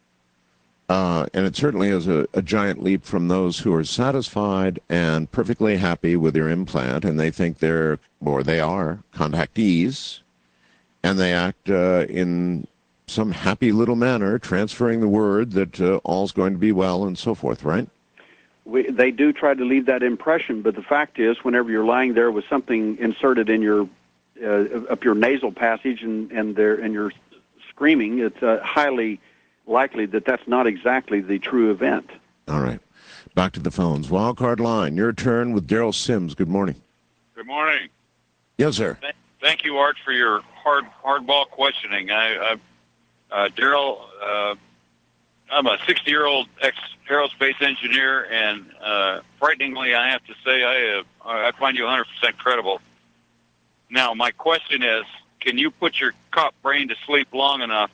Uh, and it certainly is a, a giant leap from those who are satisfied and perfectly happy with their implant, and they think they're, or they are, contactees, and they act uh, in some happy little manner, transferring the word that uh, all's going to be well and so forth, right? we, they do try to leave that impression, but the fact is, whenever you're lying there with something inserted in your uh, up your nasal passage and and there and you're screaming, it's uh, highly likely that that's not exactly the true event. All right. Back to the phones. Wildcard line, your turn with Daryl Sims. Good morning. Good morning. Yes, sir. Th- Thank you, Art, for your hard hardball questioning. I, I uh, Daryl, uh, I'm a sixty-year-old ex-aerospace engineer, and uh, frighteningly, I have to say I uh, I find you one hundred percent credible. Now, my question is, can you put your cop brain to sleep long enough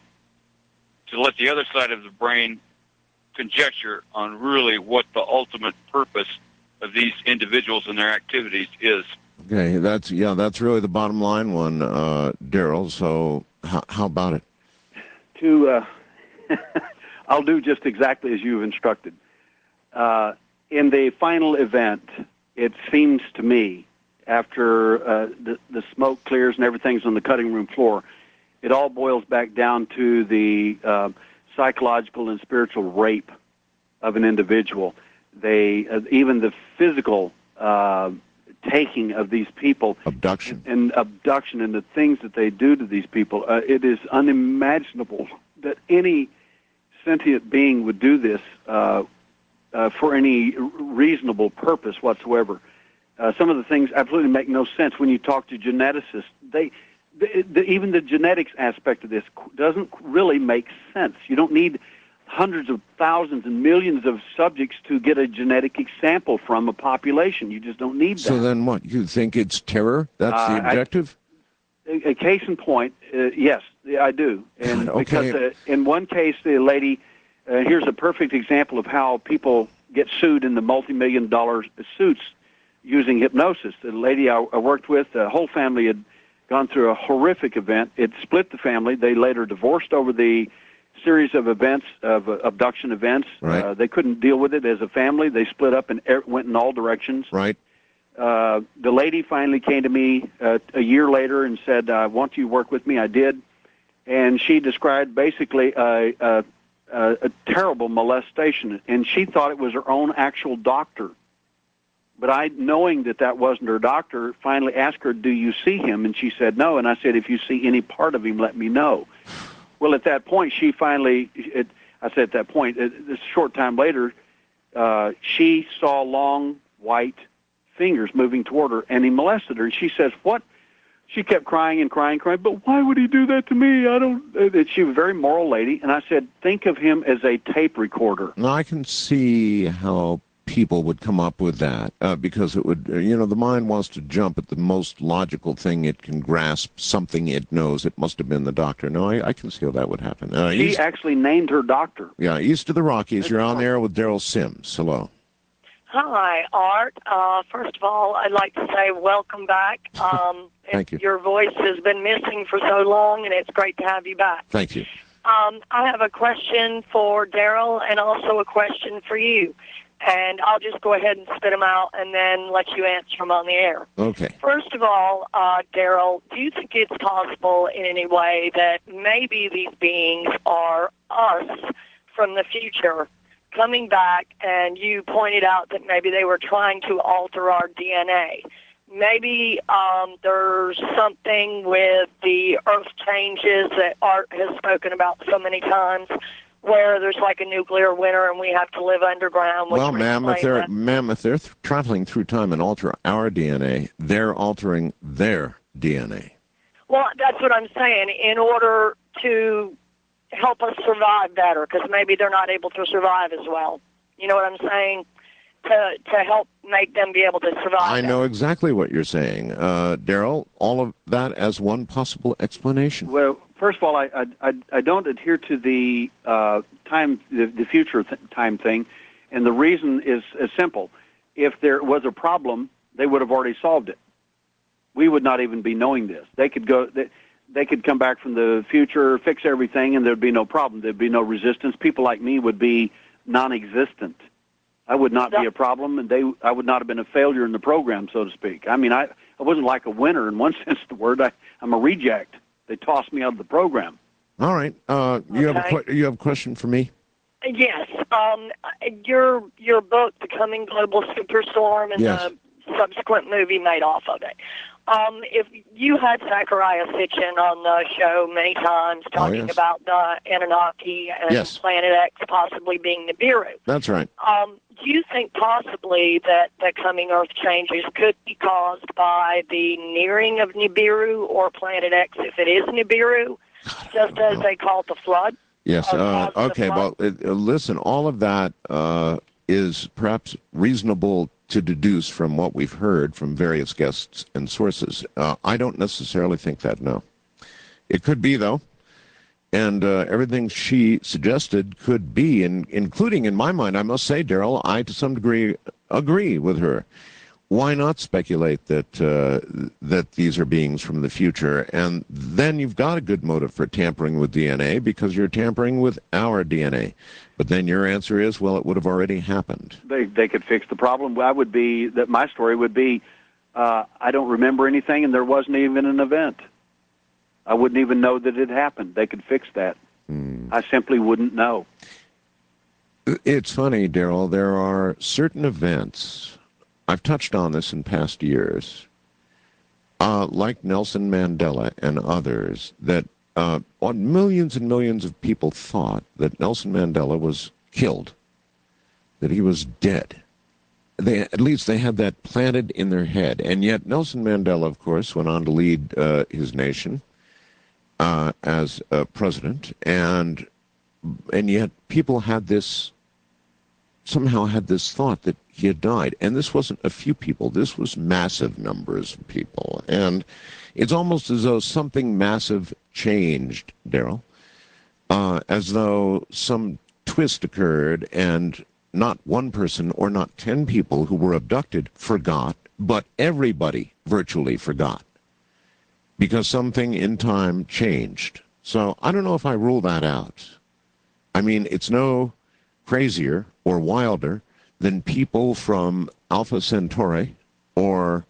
to let the other side of the brain conjecture on really what the ultimate purpose of these individuals and their activities is? Okay, that's yeah, that's really the bottom line one, uh, Daryl. So how, how about it? To uh, I'll do just exactly as you've instructed. Uh, in the final event, it seems to me, after uh, the, the smoke clears and everything's on the cutting room floor, it all boils back down to the uh, psychological and spiritual rape of an individual. They uh, even the physical uh, taking of these people, abduction, and, and abduction, and the things that they do to these people. Uh, it is unimaginable that any sentient being would do this uh, uh, for any reasonable purpose whatsoever. Uh, some of the things absolutely make no sense when you talk to geneticists. They, the, the, even the genetics aspect of this doesn't really make sense. You don't need hundreds of thousands and millions of subjects to get a genetic sample from a population. You just don't need that. So then what? You think it's terror? That's Uh, the I- objective? A, a case in point, uh, yes, I do. And God, okay. because uh, in one case, the lady, uh, here's a perfect example of how people get sued in the multi-million dollar suits using hypnosis. The lady I, I worked with, the whole family had gone through a horrific event. It split the family. They later divorced over the series of events, of uh, abduction events. Right. Uh, they couldn't deal with it as a family. They split up and er- went in all directions. Right. Uh, the lady finally came to me uh, a year later and said, I want you to work with me. I did. And she described basically a, a, a, a terrible molestation, and she thought it was her own actual doctor. But I, knowing that that wasn't her doctor, finally asked her, do you see him? And she said no. And I said, if you see any part of him, let me know. Well, at that point, she finally, it, I said at that point, it, a short time later, uh, she saw long white fingers moving toward her, and he molested her. And she says, what? She kept crying and crying, crying, but why would he do that to me? I don't, uh, she was a very moral lady. And I said, think of him as a tape recorder. Now, I can see how people would come up with that uh, because it would, uh, you know, the mind wants to jump at the most logical thing it can grasp, something it knows. It must have been the doctor. No, I, I can see how that would happen. Uh, She east, actually named her doctor. yeah, east of the Rockies, you're on there with Daryl Sims. Hello. Hi, Art. Uh, first of all, I'd like to say welcome back. Um, Thank you. Your voice has been missing for so long, and it's great to have you back. Thank you. Um, I have a question for Daryl and also a question for you. And I'll just go ahead and spit them out and then let you answer them on the air. Okay. First of all, uh, Daryl, do you think it's possible in any way that maybe these beings are us from the future coming back, and you pointed out that maybe they were trying to alter our D N A? Maybe um, there's something with the earth changes that Art has spoken about so many times, where there's like a nuclear winter and we have to live underground. Which Well, would ma'am, if explain they're, that. ma'am, if they're th- traveling through time and alter our D N A, they're altering their D N A. Well, that's what I'm saying. In order to help us survive better, because maybe they're not able to survive as well. You know what I'm saying? to to help make them be able to survive. I know exactly what you're saying, uh, Daryl. All of that as one possible explanation. Well, first of all, I I, I, I don't adhere to the uh, time, the, the future th- time thing, and the reason is, is simple. If there was a problem, they would have already solved it. We would not even be knowing this. They could go. They, they could come back from the future, fix everything, and there'd be no problem. There'd be no resistance. People like me would be non-existent. I would not be a problem, and they I would not have been a failure in the program, so to speak. I mean, I, I wasn't like a winner in one sense of the word. I, I'm a reject. They tossed me out of the program. All right. Uh, you Okay. have a que- you have a question for me? Yes. Um, your your book, Becoming Global Superstorm, and Yes. the subsequent movie made off of it. Um, if you had Zachariah Sitchin on the show many times talking yes. about the Anunnaki and Yes. Planet X possibly being Nibiru, That's right. um, do you think possibly that the coming Earth changes could be caused by the nearing of Nibiru or Planet X if it is Nibiru, just as they call it the flood? Yes. Or Uh, cause the okay. flood? Well, it, uh, listen. All of that uh, is perhaps reasonable to deduce from what we've heard from various guests and sources. Uh, I don't necessarily think that. No. It could be though, and uh, everything she suggested could be, in, including in my mind. I must say, Daryl, I to some degree agree with her. Why not speculate that uh, that these are beings from the future? And then you've got a good motive for tampering with D N A because you're tampering with our D N A. But then your answer is, well, it would have already happened. They they could fix the problem. I would be that my story would be, uh, I don't remember anything, and there wasn't even an event. I wouldn't even know that it happened. They could fix that. Hmm. I simply wouldn't know. It's funny, Daryl. There are certain events. I've touched on this in past years, uh, like Nelson Mandela and others, that uh, millions and millions of people thought that Nelson Mandela was killed, that he was dead. They, at least they had that planted in their head. And yet Nelson Mandela, of course, went on to lead uh, his nation uh, as uh, president, and and yet people had this, somehow had this thought that he had died. And this wasn't a few people. This was massive numbers of people. And it's almost as though something massive changed, Daryl, uh, as though some twist occurred and not one person or not ten people who were abducted forgot, but everybody virtually forgot because something in time changed. So I don't know if I rule that out. I mean, it's no crazier or wilder than people from Alpha Centauri or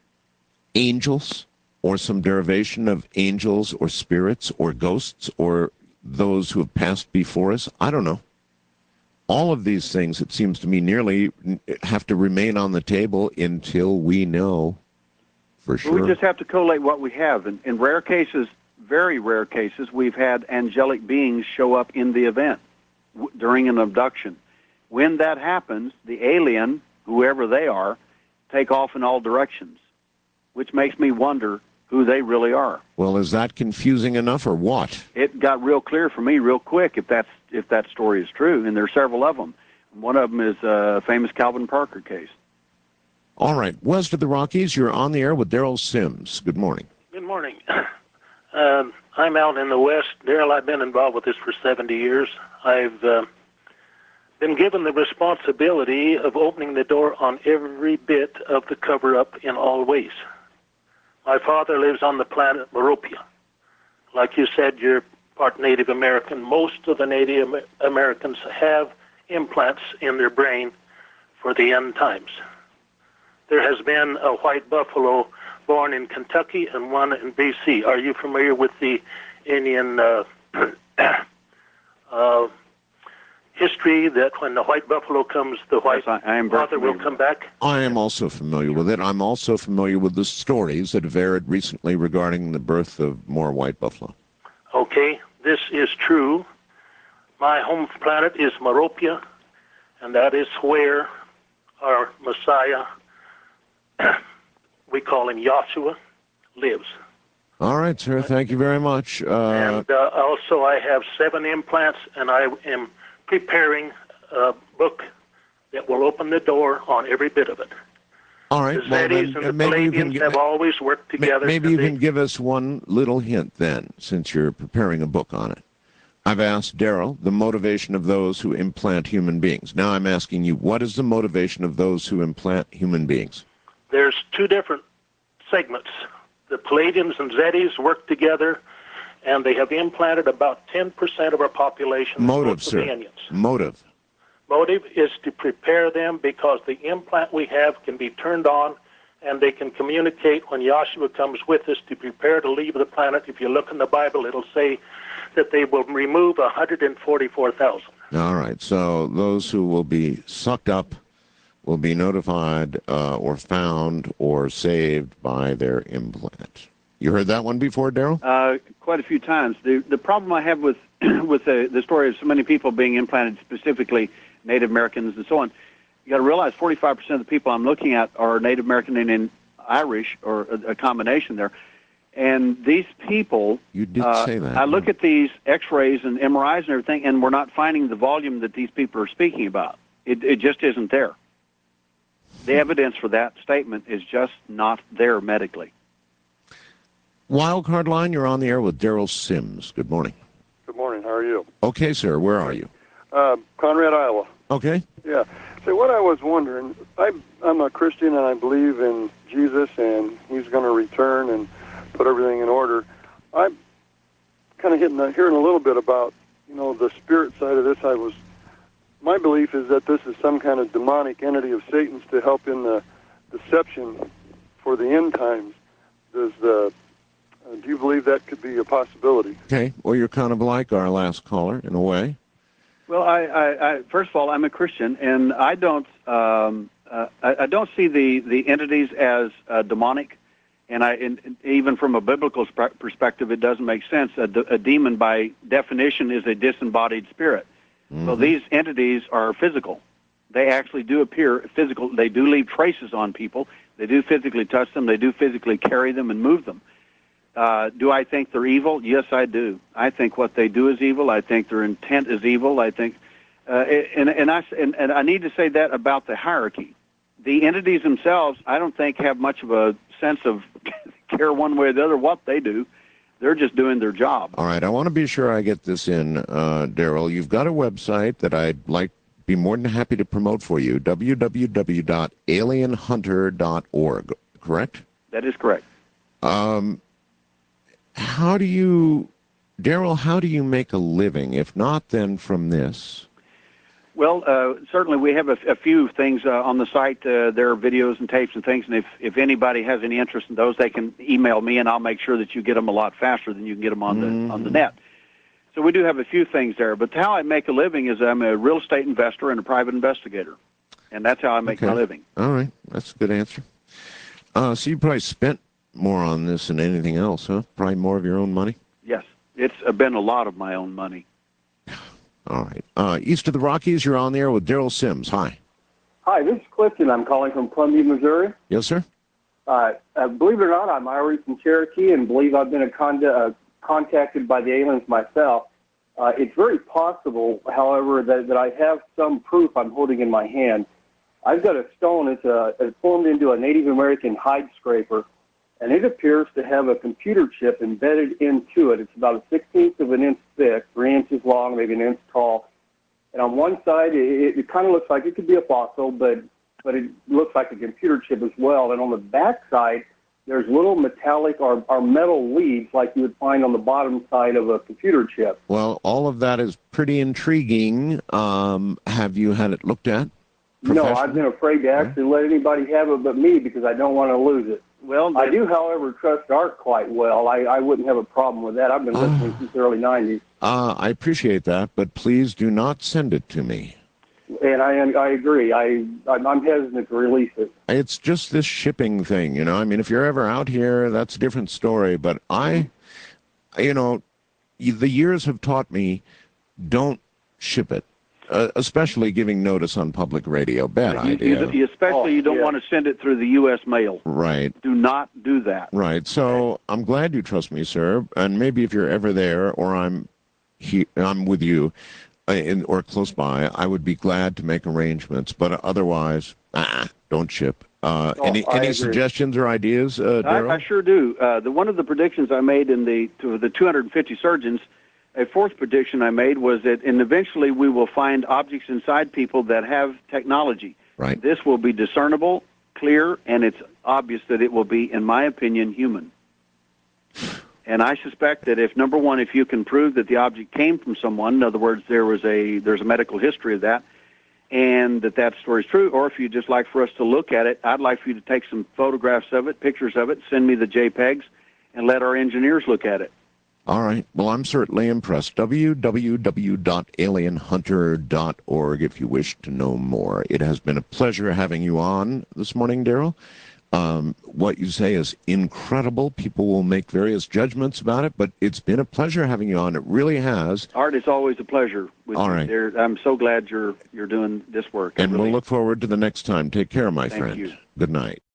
angels or some derivation of angels or spirits or ghosts or those who have passed before us. I don't know. All of these things, it seems to me, nearly have to remain on the table until we know for sure. We just have to collate what we have. In, in rare cases, very rare cases, we've had angelic beings show up in the event w- during an abduction. When that happens, the alien, whoever they are, take off in all directions, which makes me wonder who they really are. Well, is that confusing enough or what? It got real clear for me real quick if that's if that story is true, and there are several of them. One of them is a famous Calvin Parker case. All right. West of the Rockies, you're on the air with Daryl Sims. Good morning. Good morning. Um, I'm out in the West. Daryl, I've been involved with this for seventy years. I've uh, been given the responsibility of opening the door on every bit of the cover-up in all ways. My father lives on the planet Meropia. Like you said, you're part Native American. Most of the Native Americans have implants in their brain for the end times. There has been a white buffalo born in Kentucky and one in B C. Are you familiar with the Indian uh, uh, history that when the white buffalo comes, the white Yes, I, I am very father will familiar come with that. back? I am also familiar with it. I'm also familiar with the stories that have aired recently regarding the birth of more white buffalo. Okay, this is true. My home planet is Meropia, and that is where our Messiah, we call him Yahshua, lives. All right, sir. Thank you very much. Uh, And uh, also I have seven implants, and I am preparing a book that will open the door on every bit of it. All right. The Well, Zetis then, and the maybe you can Palladians gi- have always worked together. Maybe you and they- can give us one little hint then, since you're preparing a book on it. I've asked Daryl the motivation of those who implant human beings. Now I'm asking you, what is the motivation of those who implant human beings? There's two different segments. The Palladians and Zetis work together, and they have implanted about ten percent of our population. Motive, sir. Companions. Motive. Motive is to prepare them because the implant we have can be turned on, and they can communicate when Yahshua comes with us to prepare to leave the planet. If you look in the Bible, it'll say that they will remove one hundred forty-four thousand. All right. So those who will be sucked up will be notified uh, or found or saved by their implant. You heard that one before, Daryl? Uh, quite a few times. The the problem I have with with the, the story of so many people being implanted, specifically Native Americans and so on, you got to realize forty-five percent of the people I'm looking at are Native American and, and Irish, or a, a combination there. And these people, you did uh, say that. I look at these X-rays and M R Is and everything, and we're not finding the volume that these people are speaking about. It, it just isn't there. The evidence for that statement is just not there medically. Wildcard Line, you're on the air with Daryl Sims. Good morning. Good morning. How are you? Okay, sir. Where are you? Uh, Conrad, Iowa. Okay. Yeah. So what I was wondering, I, I'm a Christian and I believe in Jesus and he's going to return and put everything in order. I'm kind of hitting, hearing a little bit about, you know, the spirit side of this. I was, my belief is that this is some kind of demonic entity of Satan's to help in the deception for the end times. Does the, uh, do you believe that could be a possibility? Okay. Well, you're kind of like our last caller in a way. Well, I, I, I first of all, I'm a Christian, and I don't, um, uh, I, I don't see the, the entities as uh, demonic, and I, and even from a biblical sp- perspective, it doesn't make sense. A, de- a demon, by definition, is a disembodied spirit. Mm-hmm. So these entities are physical. They actually do appear physical. They do leave traces on people. They do physically touch them. They do physically carry them and move them. Uh, do I think they're evil? Yes, I do. I think what they do is evil. I think their intent is evil. I think, uh, and and I and, and I need to say that about the hierarchy. The entities themselves, I don't think, have much of a sense of care one way or the other what they do. They're just doing their job. All right. I want to be sure I get this in, uh, Daryl. You've got a website that I'd like be more than happy to promote for you. w w w dot alien hunter dot org. Correct? That is correct. Um. How do you, Daryl, how do you make a living? If not, then from this? Well, uh, certainly we have a, a few things uh, on the site. Uh, there are videos and tapes and things, and if, if anybody has any interest in those, they can email me, and I'll make sure that you get them a lot faster than you can get them on mm-hmm. the on the net. So we do have a few things there. But how I make a living is I'm a real estate investor and a private investigator, and that's how I make okay. my living. All right. That's a good answer. Uh, so you probably spent more on this than anything else, huh? Probably more of your own money? Yes. It's been a lot of my own money. All right. Uh, east of the Rockies, you're on the air with Daryl Sims. Hi. Hi, this is Clifton. I'm calling from Columbia, Missouri. Yes, sir? Uh, uh, believe it or not, I'm Irish and Cherokee and believe I've been a con- uh, contacted by the aliens myself. Uh, it's very possible, however, that, that I have some proof I'm holding in my hand. I've got a stone. It's, a, it's formed into a Native American hide scraper, and it appears to have a computer chip embedded into it. It's about a sixteenth of an inch thick, three inches long, maybe an inch tall. And on one side, it, it kind of looks like it could be a fossil, but but it looks like a computer chip as well. And on the back side, there's little metallic or, or metal leads like you would find on the bottom side of a computer chip. Well, all of that is pretty intriguing. Um, have you had it looked at? No, I've been afraid to actually let anybody have it but me because I don't want to lose it. Well, I do, however, trust Art quite well. I, I wouldn't have a problem with that. I've been listening since the early nineties. Uh, I appreciate that, but please do not send it to me. And I I agree. I, I'm hesitant to release it. It's just this shipping thing, you know. I mean, if you're ever out here, that's a different story. But I, you know, the years have taught me, don't ship it. Uh, especially giving notice on public radio. Bad you, idea. You, especially oh, you don't yeah. want to send it through the U S mail. Right. Do not do that. Right. So okay. I'm glad you trust me, sir. And maybe if you're ever there or I'm he, I'm with you, in, or close by, I would be glad to make arrangements. But otherwise, ah, don't ship. Uh, Oh, any I any agree. suggestions or ideas, uh, I, Daryl? I sure do. Uh, the one of the predictions I made in the to the two hundred fifty surgeons, a fourth prediction I made was that, and eventually we will find objects inside people that have technology. Right. This will be discernible, clear, and it's obvious that it will be, in my opinion, human. And I suspect that if, number one, if you can prove that the object came from someone, in other words, there was a there's a medical history of that, and that that story is true, or if you'd just like for us to look at it, I'd like for you to take some photographs of it, pictures of it, send me the JPEGs, and let our engineers look at it. All right. Well, I'm certainly impressed. w w w dot alien hunter dot org if you wish to know more. It has been a pleasure having you on this morning, Daryl. Um, what you say is incredible. People will make various judgments about it, but it's been a pleasure having you on. It really has. Art, it's always a pleasure. With All you right. there. I'm so glad you're you're doing this work. I And really- we'll look forward to the next time. Take care, my Thank friend. you. Good night.